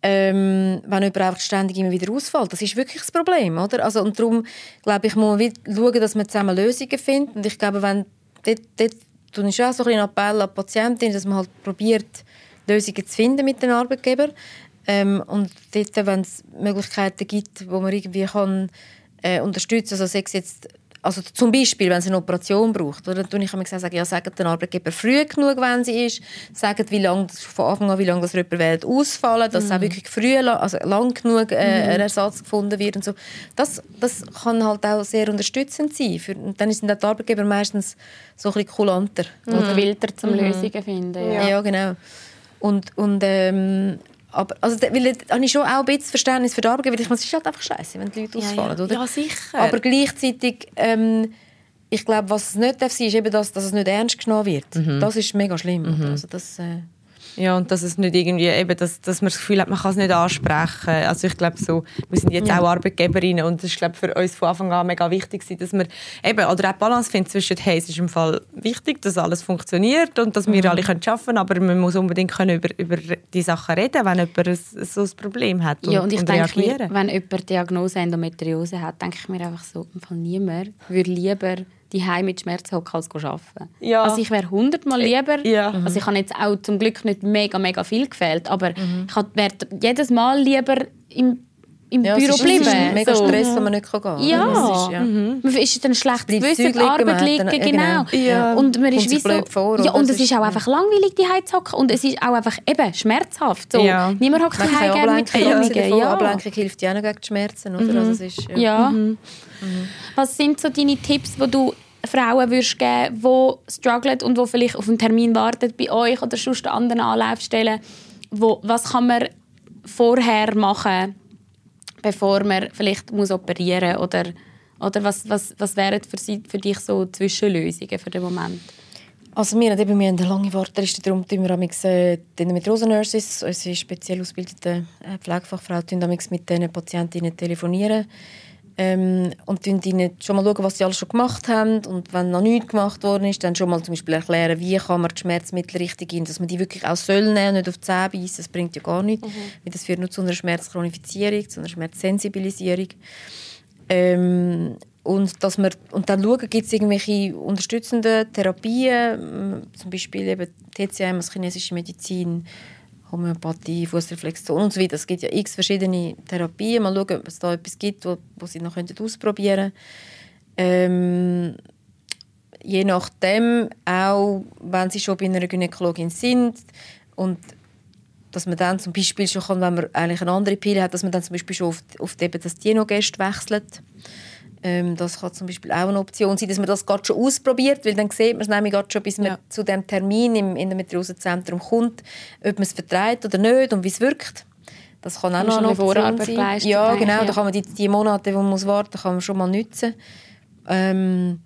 ähm, wenn jemand einfach ständig immer wieder ausfällt. Das ist wirklich das Problem, oder? Also, und darum glaube ich, muss man schauen, dass man zusammen Lösungen findet. Und ich glaube, wenn dort, dort tun ist auch so ein Appell an die Patientin, dass man halt probiert, Lösungen zu finden mit den Arbeitgebern. Ähm, und dort, wenn es Möglichkeiten gibt, wo man irgendwie kann, äh, unterstützen kann, also sei es jetzt, also zum Beispiel, wenn es eine Operation braucht, oder, dann tue ich immer gesagt, ja, sagt den Arbeitgeber früh genug, wenn sie ist, sagt, wie lange, von Anfang an, wie lange das jemand ausfallen, dass mhm. auch wirklich früh, also lang genug äh, ein Ersatz gefunden wird und so. Das, das kann halt auch sehr unterstützend sein. Für, und dann sind die Arbeitgeber meistens so ein bisschen kulanter. Mhm. Oder gewillter zum mhm. Lösungen finden. Ja, ja, ja genau. Und, und ähm, aber, also, da, weil, da habe ich schon auch ein bisschen Verständnis für die Arbeitgeber. Ich meine, es ist halt einfach scheiße, wenn die Leute ausfallen. Ja, ja. Oder? Ja, sicher. Aber gleichzeitig, ähm, ich glaube, was es nicht darf sein, ist eben, dass, dass es nicht ernst genommen wird. Mhm. Das ist mega schlimm. Mhm. Also das, äh ja, und dass es nicht irgendwie, eben, dass, dass man das Gefühl hat, man kann es nicht ansprechen. Also ich glaube so, wir sind jetzt ja. auch Arbeitgeberinnen und es ist glaube für uns von Anfang an mega wichtig, dass wir eben, oder auch die Balance finden zwischen, hey, es ist im Fall wichtig, dass alles funktioniert und dass wir mhm. alle können arbeiten können, aber man muss unbedingt können über, über die Sachen reden, wenn jemand ein, so ein Problem hat und, ja, und ich und denke reagieren. Mir, wenn jemand die Diagnose Endometriose hat, denke ich mir einfach so, im Fall niemand würde lieber die Heim mit Schmerzen hocken als arbeiten. Ja. Also ich wäre hundertmal lieber, ja. also ich habe jetzt auch zum Glück nicht mega, mega viel gefehlt, aber mhm. ich wäre jedes Mal lieber im im ja, Büro es ist, bleiben. Es ist mega so. Stress, wo man nicht gehen kann. Ja, es ist, ja. Mhm. man ist dann schlecht Bleibt Gewissen, die Zeug liegen, Arbeit man liegen, hat dann- genau. genau. Ja. Und man ist Kommt wie sich so, blöd vor, ja, oder? und Das es ist ist- auch einfach langweilig, die Heim zu hocken. Und es ist auch einfach eben schmerzhaft. So. Ja. Niemand hockt Man die kann Heim gerne mit Ablenkung Krümmungen. davon. Ja. Ablenkung hilft ja auch noch gegen die Schmerzen. Oder? Also es ist, ja. Ja. Mhm. Was sind so deine Tipps, die du Frauen würdest geben, die strugglen und die vielleicht auf einen Termin warten bei euch oder sonst an anderen Anlaufstellen? Wo, was kann man vorher machen, bevor man vielleicht muss operieren muss? Oder, oder was, was, was wären für, sie, für dich so Zwischenlösungen für den Moment? Also wir haben eben wir haben eine lange Warteliste, darum tun wir amigs, äh, die Endometriose-Nurses, unsere speziell ausgebildete äh, Pflegefachfrau, tun amigs mit diesen Patientinnen telefonieren ähm, und tun ihnen schon mal schauen, was sie alles schon gemacht haben, und wenn noch nichts gemacht worden ist, dann schon mal zum Beispiel erklären, wie kann man die Schmerzmittel richtig geben, dass man die wirklich auch soll nehmen, nicht auf die Zähne beißen, das bringt ja gar nichts, mhm. weil das führt nur zu einer Schmerzchronifizierung, zu einer Schmerzsensibilisierung. Ähm, Und, dass wir, und dann schauen, gibt es irgendwelche unterstützende Therapien, zum Beispiel eben T C M, also chinesische Medizin, Homöopathie, Fußreflexion und so weiter. Es gibt ja x verschiedene Therapien. Mal schauen, ob es da etwas gibt, wo, wo sie noch ausprobieren können. Ähm, je nachdem, auch wenn sie schon bei einer Gynäkologin sind, und dass man dann zum Beispiel schon kann, wenn man eigentlich eine andere Pille hat, dass man dann zum Beispiel schon auf, auf eben das Dienogest wechselt. Ähm, das kann zum Beispiel auch eine Option sein, dass man das gerade schon ausprobiert, weil dann sieht man es nämlich gerade schon, bis man ja. zu dem Termin im Endometriosezentrum kommt, ob man es verträgt oder nicht und wie es wirkt. Das kann auch noch eine Option sein. Ja, genau. Ja. Da kann man die, die Monate, wo man muss warten, kann man schon mal nutzen. Ähm,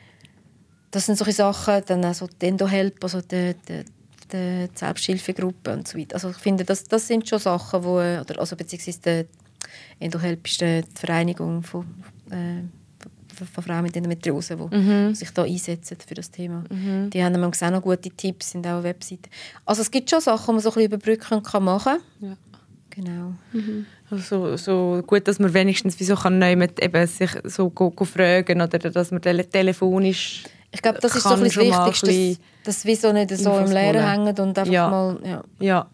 das sind solche Sachen, dann auch so die Endohelp, also die, die, die Selbsthilfegruppe und so weiter. Also ich finde, das, das sind schon Sachen, wo, oder, also beziehungsweise die Endohelp ist die Vereinigung von Äh, von Frauen mit Endometriose, die mhm. sich da einsetzen für das Thema. Mhm. Die haben auch noch gute Tipps, sind auch eine Webseite. Also es gibt schon Sachen, die man so ein bisschen überbrücken kann machen. Ja. Genau. Mhm. Also, so gut, dass man wenigstens wieso kann jemand eben sich so go, go fragen oder dass man tele- telefonisch. Ich glaube, das ist so ein bisschen das Wichtigste, dass, dass wir so nicht so im Leeren hängen und einfach ja. mal. Ja. ja.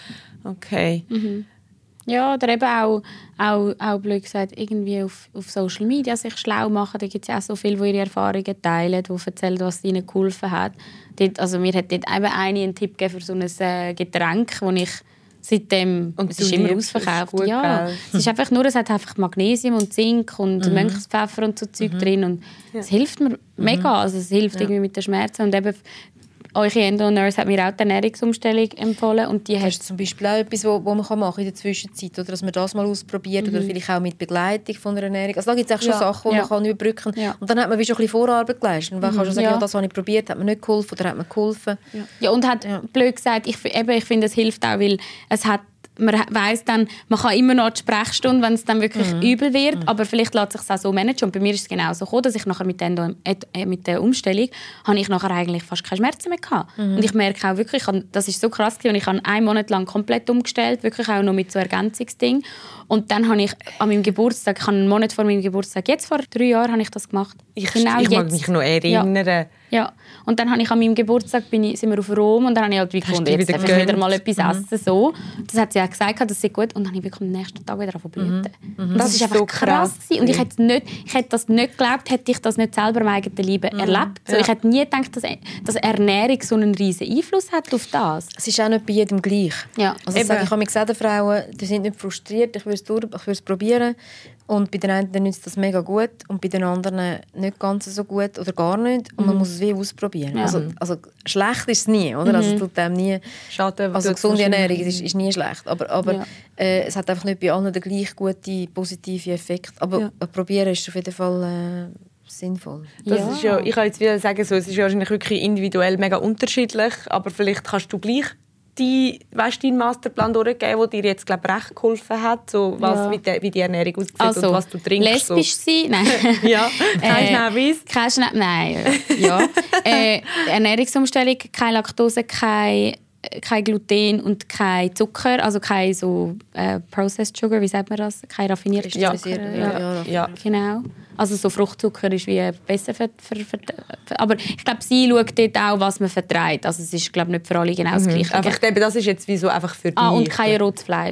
Okay. Mhm. Ja, oder eben auch, auch, auch blöd gesagt, irgendwie auf, auf Social Media sich schlau machen. Da gibt es ja auch so viele, die ihre Erfahrungen teilen, die erzählen, was ihnen geholfen hat. Dort, also mir hat dort eben eine einen Tipp gegeben für so ein äh, Getränk, das ich seitdem, und es ist immer ausverkauft. Ist ja, es ist einfach nur, es hat einfach Magnesium und Zink und mhm. Mönchspfeffer und so Zeug mhm. drin und ja. es hilft mir mega, also es hilft ja. irgendwie mit den Schmerzen und eben eure Endo-Nurse hat mir auch die Ernährungsumstellung empfohlen. Und die das ist zum Beispiel auch etwas, was man machen kann in der Zwischenzeit. Oder dass man das mal ausprobiert. Mhm. Oder vielleicht auch mit Begleitung von der Ernährung. Also da gibt es auch schon ja. Sachen, die ja. man kann überbrücken kann. Ja. Und dann hat man wie schon ein bisschen Vorarbeit geleistet. Und dann mhm. kann man sagen, ja. ja, das habe ich probiert, hat mir nicht geholfen oder hat mir geholfen. Ja, ja und hat ja. blöd gesagt, ich, eben, ich finde, es hilft auch, weil es hat man weiss dann, man kann immer noch die Sprechstunde, wenn es dann wirklich mhm. übel wird, mhm. aber vielleicht lässt sich es auch so managen. Und bei mir ist es genau so gekommen, dass ich nachher mit, den, äh, mit der Umstellung habe ich nachher eigentlich fast keine Schmerzen mehr gehabt. Mhm. Und ich merke auch wirklich, das ist so krass gewesen, und ich habe einen Monat lang komplett umgestellt, wirklich auch noch mit so Ergänzungsdingen. Und dann habe ich an meinem Geburtstag, ich habe einen Monat vor meinem Geburtstag, jetzt vor drei Jahren habe ich das gemacht. Ich, genau ich mag jetzt. mich noch erinnern. Ja. Ja, und dann habe ich an meinem Geburtstag bin ich, sind wir auf Rom und dann habe ich halt wie gefunden, jetzt darf ich wieder mal etwas mhm. essen. So. Das hat sie auch gesagt, das sei gut. Und dann habe ich wirklich am nächsten Tag wieder angefangen mhm. mhm. Das, das ist einfach so krass. krass. Und ich hätte, nicht, ich hätte das nicht geglaubt, hätte ich das nicht selber im eigenen Leben mhm. erlebt. So, ja. Ich hätte nie gedacht, dass, dass Ernährung so einen riesen Einfluss hat auf das. Es ist auch nicht bei jedem gleich. Ja. Also ich, sage, ich habe mir gesagt, Frauen, die sind nicht frustriert, ich würde es probieren. Und bei den einen nützt das mega gut und bei den anderen nicht ganz so gut oder gar nicht. Und man mhm. muss es wie ausprobieren. Ja. Also, also schlecht ist es nie, oder? Mhm. Also es tut einem nie. Schade, also gesunde Ernährung ist, ist nie schlecht, aber, aber ja. äh, es hat einfach nicht bei allen den gleich guten positive Effekt. Aber ja. probieren ist auf jeden Fall äh, sinnvoll. Das ja. ist ja, ich kann jetzt wieder sagen, so, es ist wahrscheinlich wirklich individuell mega unterschiedlich, aber vielleicht kannst du gleich die, weißt, deinen Masterplan durchgeben, der dir jetzt glaub, recht geholfen hat, so, was, ja. wie, die, wie die Ernährung aussieht also, und was du trinkst. Lesbisch so. sein? Nein. ja, kein Schnäppis? Kein Schnäppis, nein. Ja. äh, Ernährungsumstellung, keine Laktose, kein, kein Gluten und kein Zucker, also kein so äh, Processed Sugar, wie sagt man das? Kein raffinierter ja. Zucker. Ja. Ja. Ja. Genau. Also so Fruchtzucker ist wie besser für, für, für, für aber ich glaube, sie schaut dort auch, was man verträgt. Also es ist glaube nicht für alle genau das Gleiche. Mhm. Einfach, das ist jetzt wie so einfach für dich. Ah, und kein rotes Fleisch.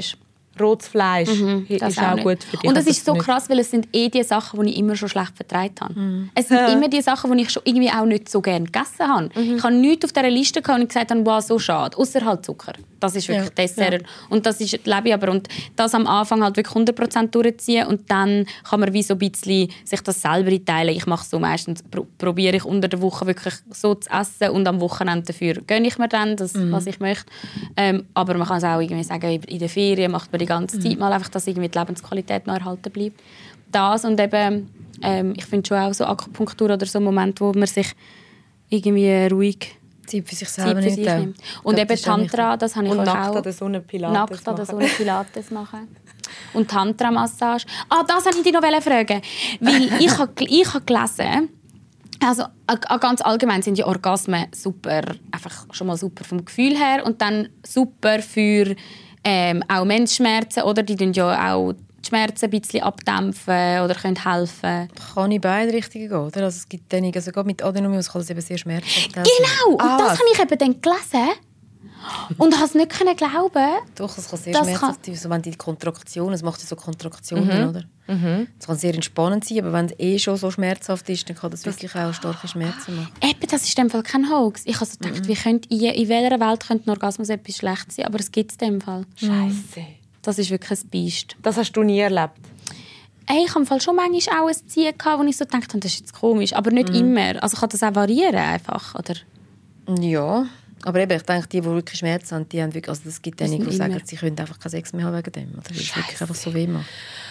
rotes Fleisch Mhm, ist das auch nicht. gut für dich. Und das Also ist so nicht- krass, weil es sind eh die Sachen, die ich immer schon schlecht vertragen habe. Mhm. Es sind immer die Sachen, die ich schon irgendwie auch nicht so gerne gegessen habe. Mhm. Ich habe nichts auf dieser Liste gehabt und gesagt habe, wow, so schade. Ausser halt Zucker. Das ist wirklich Ja. Dessert. Ja. Und das ist lebe ich aber. Und das am Anfang halt wirklich hundert Prozent durchziehen und dann kann man wie so ein bisschen sich das selber einteilen. Ich mache so meistens, pr- probiere ich unter der Woche wirklich so zu essen und am Wochenende dafür gönne ich mir dann das, mhm. was ich möchte. Ähm, aber man kann es auch irgendwie sagen, in der Ferien macht man die ganze Zeit mal einfach, dass irgendwie die Lebensqualität noch erhalten bleibt. Das und eben, ähm, ich finde schon auch so Akupunktur oder so Momente, wo man sich irgendwie ruhig Zeit für sich selber Zeit für sich nicht nimmt. Und glaub, eben das ist auch Tantra, das habe ich Und euch nackt auch. an der Sonne Pilates Nackt an der machen. Sonne Pilates machen. Und Tantra-Massage. Ah, das wollte ich dich noch fragen. Weil ich habe ich habe gelesen, also a- ganz allgemein sind die Orgasmen super, einfach schon mal super vom Gefühl her und dann super für ähm, auch Menschschmerzen, oder? Die tun ja auch die Schmerzen ein bisschen abdämpfen oder können helfen. Kann in beide Richtungen gehen, oder? Also es gibt dann, also gerade mit Adenomius kann das eben sehr schmerzhaft sein. Genau! Und Ah, das habe ich eben dann gelesen und habe es nicht können glauben. Doch, es kann sehr Das schmerzhaft sein, also wenn die Kontraktionen, es macht ja so Kontraktionen, oder? Mhm. Es kann sehr entspannend sein, aber wenn es eh schon so schmerzhaft ist, dann kann das wirklich auch starke Schmerzen machen. Eben, das ist in dem Fall kein Hoax. Ich habe so gedacht, wie könnte, in, in welcher Welt könnte ein Orgasmus etwas schlecht sein, aber es gibt es in dem Fall. Scheisse. Das ist wirklich ein Biest. Das hast du nie erlebt? Hey, ich habe im Fall schon manchmal auch ein Ziel gehabt, wo ich so gedacht habe, das ist jetzt komisch, aber nicht immer. Also kann das auch variieren einfach, oder? Ja, aber eben, ich denke, die, die wirklich Schmerzen haben, die haben wirklich, also es gibt einige, die sind sagen, immer. sie können einfach keinen Sex mehr haben wegen dem. Oder weil es wirklich einfach so weh macht.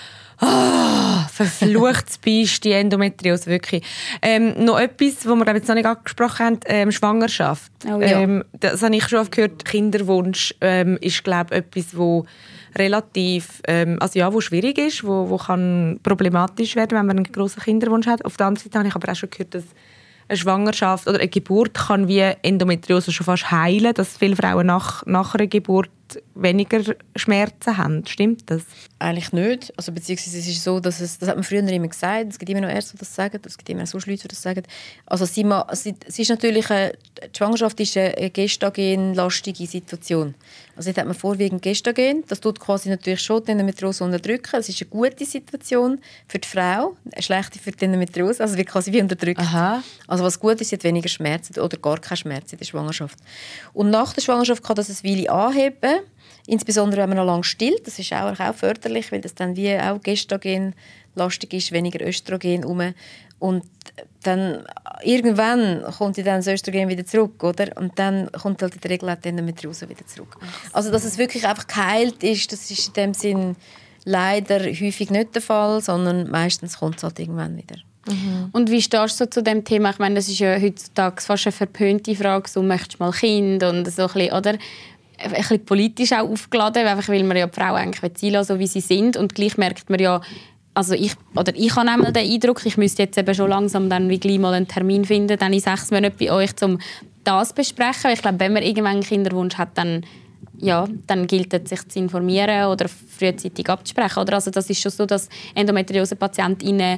Ah, verfluchtes Biest, die Endometriose, wirklich. Ähm, noch etwas, was wir jetzt noch nicht angesprochen haben, ähm, Schwangerschaft. Oh ja. ähm, das habe ich schon oft gehört, Kinderwunsch ähm, ist, glaube ich, etwas, wo relativ, ähm, also ja, wo schwierig ist, wo, wo kann problematisch werden, wenn man einen grossen Kinderwunsch hat. Auf der anderen Seite habe ich aber auch schon gehört, dass eine Schwangerschaft oder eine Geburt kann wie Endometriose schon fast heilen, dass viele Frauen nach, nach einer Geburt weniger Schmerzen haben. Stimmt das? Eigentlich nicht. Also, beziehungsweise es ist so, dass es, das hat man früher immer gesagt, es gibt immer noch Ärzte, die das sagen, es gibt immer noch so Leute, die das sagen. Also sie, ma, sie, sie ist natürlich, eine, die Schwangerschaft ist eine gestagenlastige Situation. Also jetzt hat man vorwiegend Gestagen, das tut quasi natürlich schon die Endometriose unterdrücken. Es ist eine gute Situation für die Frau, eine schlechte für die Endometriose, also wird quasi wie unterdrückt. Aha. Also was gut ist, sie hat weniger Schmerzen oder gar keine Schmerzen in der Schwangerschaft. Und nach der Schwangerschaft kann das eine Weile anheben, insbesondere wenn man noch lange stillt. Das ist auch, auch förderlich, weil das dann wie auch gestagenlastig ist, weniger Östrogen rum. Und dann irgendwann kommt dann das Östrogen wieder zurück, oder? Und dann kommt halt in der Regel auch die Endometriose wieder zurück. Also dass es wirklich einfach geheilt ist, das ist in dem Sinn leider häufig nicht der Fall, sondern meistens kommt es halt irgendwann wieder. Und wie stehst du so zu dem Thema? Ich meine, das ist ja heutzutage fast eine verpönte Frage, so möchtest du mal Kind und so ein bisschen, oder? Ein bisschen politisch auch aufgeladen, einfach weil man ja die Frauen eigentlich sein lassen, so wie sie sind. Und gleich merkt man ja, also ich, oder ich habe einmal den Eindruck, ich müsste jetzt eben schon langsam dann wie gleich mal einen Termin finden, dann in sechs Monaten bei euch, um das zu besprechen. Weil ich glaube, wenn man irgendwann einen Kinderwunsch hat, dann, ja, dann gilt es, sich zu informieren oder frühzeitig abzusprechen. Oder? Also das ist schon so, dass Endometriose-PatientInnen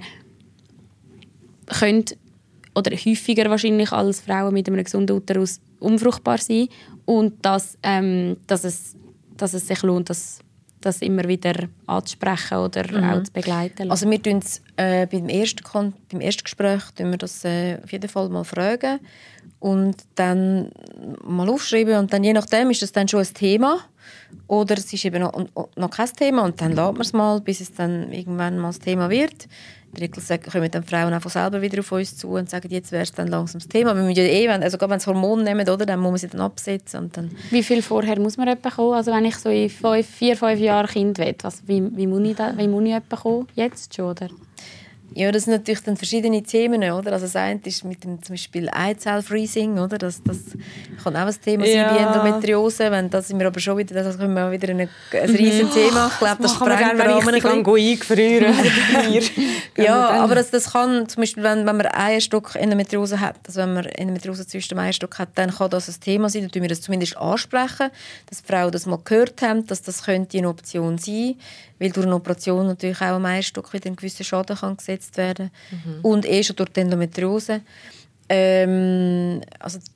können oder häufiger wahrscheinlich als Frauen mit einem gesunden Uterus unfruchtbar sein und dass, ähm, dass, es, dass es sich lohnt, das, das immer wieder anzusprechen oder mhm. auch zu begleiten. Also wir tun es äh, beim ersten Kon- beim ersten Gespräch tun wir das äh, auf jeden Fall mal fragen und dann mal aufschreiben und dann je nachdem ist das dann schon ein Thema oder es ist eben noch, noch kein Thema und dann lässt man es mal, bis es dann irgendwann mal das Thema wird. In der Regel kommen dann Frauen einfach selber wieder auf uns zu und sagen, jetzt wäre es dann langsam das Thema. Wir müssen ja eh, wenn, also gerade wenn sie Hormone nehmen, oder, dann muss man sie dann absetzen. Und dann wie viel vorher muss man etwa kommen? Also wenn ich so in fünf, vier, fünf Jahren Kind will, was, wie, wie muss ich, da, wie muss ich etwa kommen? Jetzt schon, oder? Ja, das sind natürlich dann verschiedene Themen, oder? Also das eine ist mit dem zum Beispiel Eizellfreezing, oder? Das, das kann auch ein Thema sein Ja. wie Endometriose. Wenn, das sind wir aber schon wieder, das können wir wieder ein, ein riesen Thema. Ich glaube, das, das machen wir sprengt gerne, den wenn ich Rahmen dich eingefrieren Ja, aber das, das kann zum Beispiel, wenn, wenn man Eierstock Endometriose hat, also wenn man Endometriose zwischen dem Eierstock hat, dann kann das ein Thema sein. Dann tun wir das zumindest ansprechen, dass die Frauen das mal gehört haben, dass das könnte eine Option sein, weil durch eine Operation natürlich auch am Eierstock wieder ein gewisser Schaden kann gesetzt werden mhm. und eh schon durch die Endometriose. Ähm, also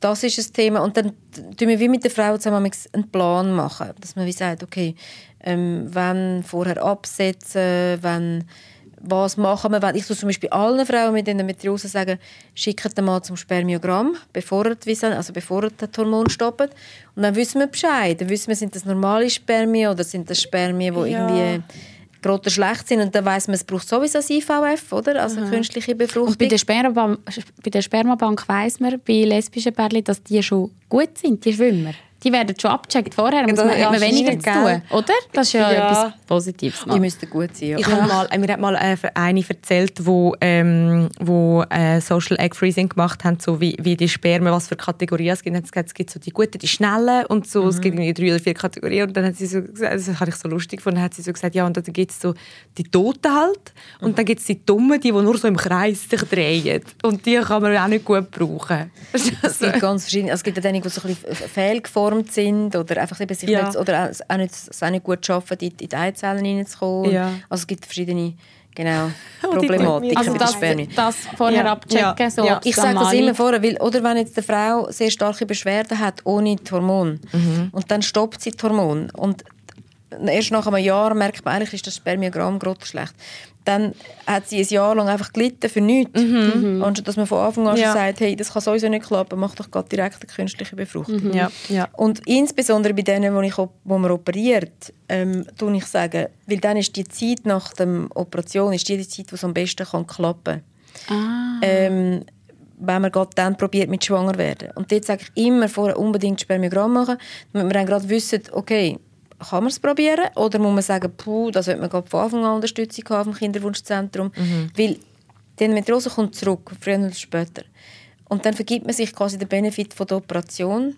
das ist ein Thema. Und dann tun wir wie mit der Frau zusammen einen Plan machen, dass man wie sagt, okay, ähm, wann vorher absetzen, wann was machen wir, wenn ich so zum Beispiel allen Frauen mit Endometriose sage, schickt den mal zum Spermiogramm, bevor er, also bevor er das Hormon stoppt. Und dann wissen wir Bescheid. Dann wissen wir, sind das normale Spermien oder sind das Spermien, die ja. irgendwie gerade schlecht sind. Und dann weiss man, es braucht sowieso das I V F, oder? Also mhm. künstliche Befruchtung. Und bei der Spermabank, bei der Spermabank weiss man bei lesbischen Pärchen, dass die schon gut sind, die Schwimmer. Die werden schon abgecheckt vorher, muss man, ja, man weniger zu tun, oder? Das ist ja, ja. etwas Positives. Die müssten gut sein. Ja. Ich habe mal, mir hat mal eine erzählt, wo, ähm, wo äh, Social Egg Freezing gemacht haben, so wie, wie die Spermien, was für Kategorien es gibt. Es gibt, es gibt so die guten, die schnellen und so. Mhm. Es gibt irgendwie drei oder vier Kategorien. Und dann hat sie so gesagt, das habe ich so lustig gefunden, dann hat sie so gesagt, ja, und dann gibt es so die Toten halt. Und mhm. dann gibt es die Dummen, die, die nur so im Kreis sich drehen. Und die kann man auch nicht gut brauchen. Es gibt ganz verschiedene. Es gibt auch die, die so ein bisschen fehlgeformt sind oder einfach eben sich ja. nicht, oder auch nicht, auch nicht gut schaffen, in die Eizellen hineinzukommen. Ja. Also es gibt verschiedene genau, Problematiken also mit das, der Spermien. Das vorher ja. abchecken. Ja. So ja. Ich sage das immer vorher, weil, oder wenn jetzt eine Frau sehr starke Beschwerden hat ohne die Hormone mhm. und dann stoppt sie die Hormone und erst nach einem Jahr merkt man, eigentlich ist das Spermiogramm gerade schlecht. Dann hat sie ein Jahr lang einfach gelitten für nichts. Mhm. Und dass man von Anfang an ja. schon sagt, hey, das kann sowieso nicht klappen, mach doch gerade direkt eine künstliche Befruchtung. Mhm. Ja. Ja. Und insbesondere bei denen, wo, ich, wo man operiert, ähm, tue ich sagen, weil dann ist die Zeit nach der Operation ist die, die Zeit, wo es am besten kann klappen kann. Ah. Ähm, wenn man gerade dann probiert mit schwanger werden. Und dort sage ich immer vorher unbedingt Spermiogramm machen, damit wir dann gerade wissen, okay, kann man es probieren? Oder muss man sagen, puh, da sollte man gerade von Anfang an Unterstützung haben vom Kinderwunschzentrum? Mhm. Weil die Endometriose kommt zurück, früher oder später. Und dann vergibt man sich quasi den Benefit von der Operation,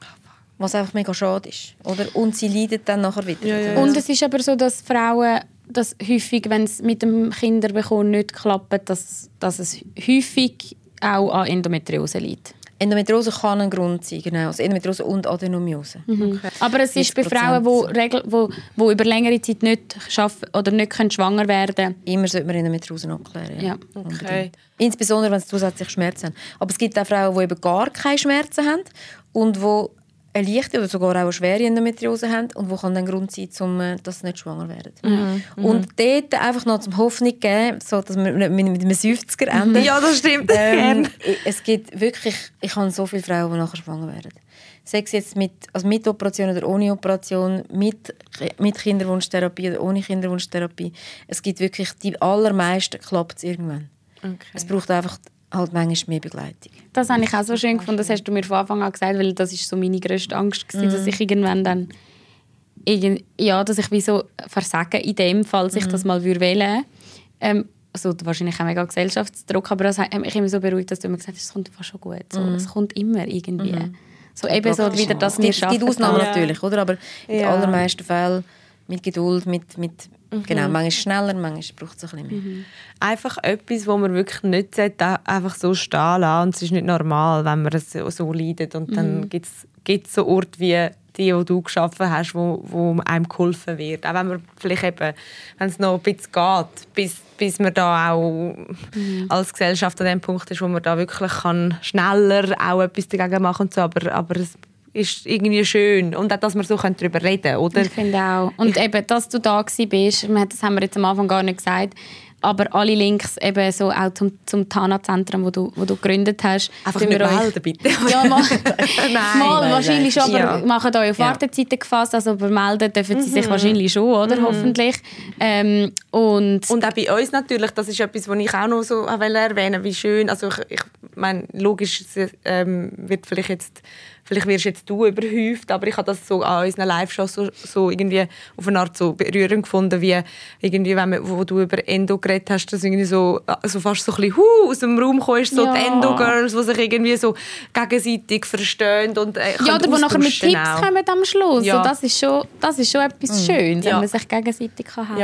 was einfach mega schade ist. Oder? Und sie leiden dann nachher wieder. Ja, ja. Und es ist aber so, dass Frauen, dass häufig, wenn es mit dem Kinderbekommen nicht klappt, dass, dass es häufig auch an Endometriose liegt. Endometriose kann ein Grund sein, genau. Also Endometriose und Adenomiose. Mhm. Okay. Aber es ist bei Frauen, die Regel, wo, wo über längere Zeit nicht schaffen oder nicht können schwanger werden. Immer sollte man Endometriose abklären. Ja. Ja. Okay. Insbesondere, wenn sie zusätzlich Schmerzen haben. Aber es gibt auch Frauen, die eben gar keine Schmerzen haben und die eine leichte oder sogar auch eine schwere Endometriose haben und wo kann dann Grund sein, um, dass sie nicht schwanger werden. Mhm. Und dort einfach noch zum Hoffnung geben, so, dass wir nicht mit einem fünfziger enden. Ja, das stimmt. Ähm, es gibt wirklich, ich habe so viele Frauen, die nachher schwanger werden. Sei es jetzt mit, also mit Operation oder ohne Operation, mit, mit Kinderwunschtherapie oder ohne Kinderwunschtherapie. Es gibt wirklich, die allermeisten klappt es irgendwann. Okay. Es braucht einfach halt manchmal mehr Begleitung. Das habe ich auch so schön gefunden, das hast du mir von Anfang an gesagt, weil das ist so meine grösste Angst gewesen, mm. dass ich irgendwann dann ja, dass ich wie so versage in dem Fall, dass ich mm. das mal wählen würde. Ähm, also wahrscheinlich auch mega Gesellschaftsdruck, aber das hat mich immer so beruhigt, dass du immer gesagt hast, es kommt fast schon gut. So, mm. Es kommt immer irgendwie. Mm. So eben so wieder, dass wir schaffen. Es gibt Ausnahmen ja. natürlich, oder? Aber in den allermeisten Fällen mit Geduld, mit, mit mhm. genau, manchmal schneller, manchmal braucht es ein bisschen mehr. Mhm. Einfach etwas, wo man wirklich nicht einfach so stehen lassen. Und es ist nicht normal, wenn man so, so leidet. Und dann mhm. gibt es so Orte wie die, die du geschaffen hast, wo, wo einem geholfen wird. Auch wenn man vielleicht eben, wenn es noch ein bisschen geht, bis, bis man da auch mhm. als Gesellschaft an dem Punkt ist, wo man da wirklich kann schneller auch etwas dagegen machen und so. Aber, aber es ist irgendwie schön. Und auch, dass wir so darüber reden können, oder? Ich finde auch. Und eben, dass du da warst, das haben wir jetzt am Anfang gar nicht gesagt, aber alle Links eben so auch zum, zum Tana-Zentrum, wo du, wo du gegründet hast. Einfach nicht melden, bitte. Ja, mal, nein, mal nein, wahrscheinlich nein. schon, aber ja. machen euch auf Wartezeiten gefasst, also aber melden dürfen sie mhm. sich wahrscheinlich schon, oder? Mhm. Hoffentlich. Ähm, und, und auch bei uns natürlich, das ist etwas, was ich auch noch so erwähnen will, wie schön, also ich, ich meine, logisch ähm, wird vielleicht jetzt Vielleicht wirst jetzt du überhäuft, aber ich habe das so an unseren Live-Shows so, so irgendwie auf eine Art so berührend gefunden, wie irgendwie, wenn man, wo du über Endo geredet hast, dass irgendwie so, so fast so ein bisschen huh, aus dem Raum kommst, so ja. die Endo-Girls, die sich irgendwie so gegenseitig verstehen und äh, ja, oder die nachher mit Tipps auch. kommen am Schluss. Ja. So, das, ist schon, das ist schon etwas Schönes, ja. wenn man sich gegenseitig helfen kann. Ja.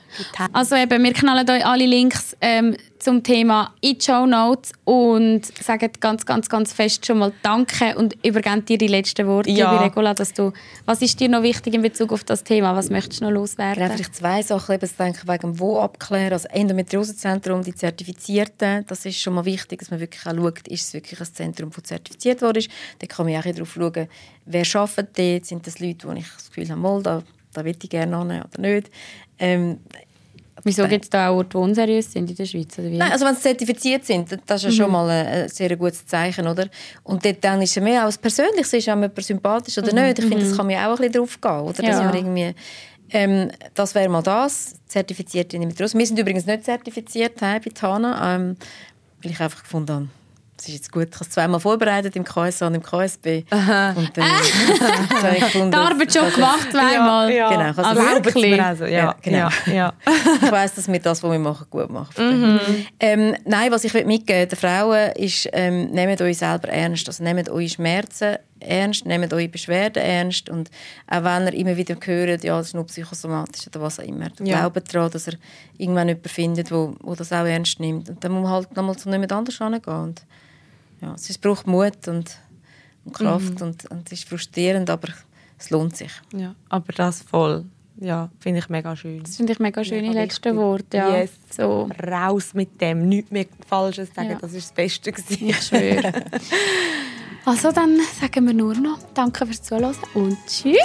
Also eben, wir knallen euch alle Links ähm, zum Thema in die Shownotes und sagen ganz, ganz, ganz fest schon mal Danke und übergeben dir die letzten Worte, Ja. liebe Regula, dass du, was ist dir noch wichtig in Bezug auf das Thema? Was möchtest du noch loswerden? Genau, vielleicht zwei Sachen. Eben, das denke ich, wegen dem Wo abklären. Also Endometriosezentrum, die Zertifizierten, das ist schon mal wichtig, dass man wirklich auch schaut, ist es wirklich ein Zentrum, das zertifiziert wurde. Da kann man auch darauf schauen, wer arbeitet dort. Sind das Leute, wo ich das Gefühl habe, mal, da, da will ich gerne hin oder nicht. Ähm, Wieso gibt es da auch Orte, die unseriös sind in der Schweiz? Oder wie? Nein, also wenn sie zertifiziert sind, das ist ja schon mal ein, ein sehr gutes Zeichen, oder? Und dort dann ist es mehr auch persönlich, ist auch jemand sympathisch oder nicht. Ich finde, das kann man auch ein bisschen drauf gehen, oder? Dass Ja. man irgendwie, ähm, das wäre mal das, zertifiziert in Endometriose. Wir sind übrigens nicht zertifiziert hey, bei Tana, ähm, weil ich einfach gefunden habe, das ist jetzt gut. Ich habe es zweimal vorbereitet, im K S A und im K S B. Aha. Und dann habe ich gefunden, die Arbeit schon das- gemacht, zweimal. Ja, Genau, ich habe Ah, es wirklich? Also, ja, Ja, genau. ja, ja. Ich weiss, dass wir das, was wir machen, gut machen. Mhm. Ähm, nein, was ich mitgeben den Frauen ist, ähm, nehmt euch selber ernst. Also nehmt eure Schmerzen ernst, nehmt eure Beschwerden ernst. Und auch wenn ihr immer wieder hört, ja, das ist nur psychosomatisch oder was auch immer, Ja. glaubt daran, dass ihr irgendwann jemanden findet, der das auch ernst nimmt. Und dann muss man halt nochmal zu jemand anders herangehen. Und ja, es braucht Mut und, und Kraft und, und es ist frustrierend, aber es lohnt sich. Ja, aber das voll. Ja, finde ich mega schön. Das finde ich mega schöne Mega letzte wichtig. Worte. Ja. Yes. So. Raus mit dem, nichts mehr Falsches sagen, Ja. das ist das Beste gewesen. Ich schwöre. Also dann sagen wir nur noch Danke fürs Zuhören und tschüss.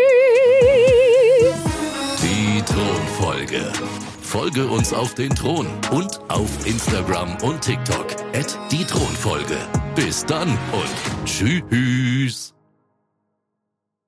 Die Thronfolge. Folge uns auf den Thron und auf Instagram und TikTok at die Thronfolge. Bis dann und tschüss.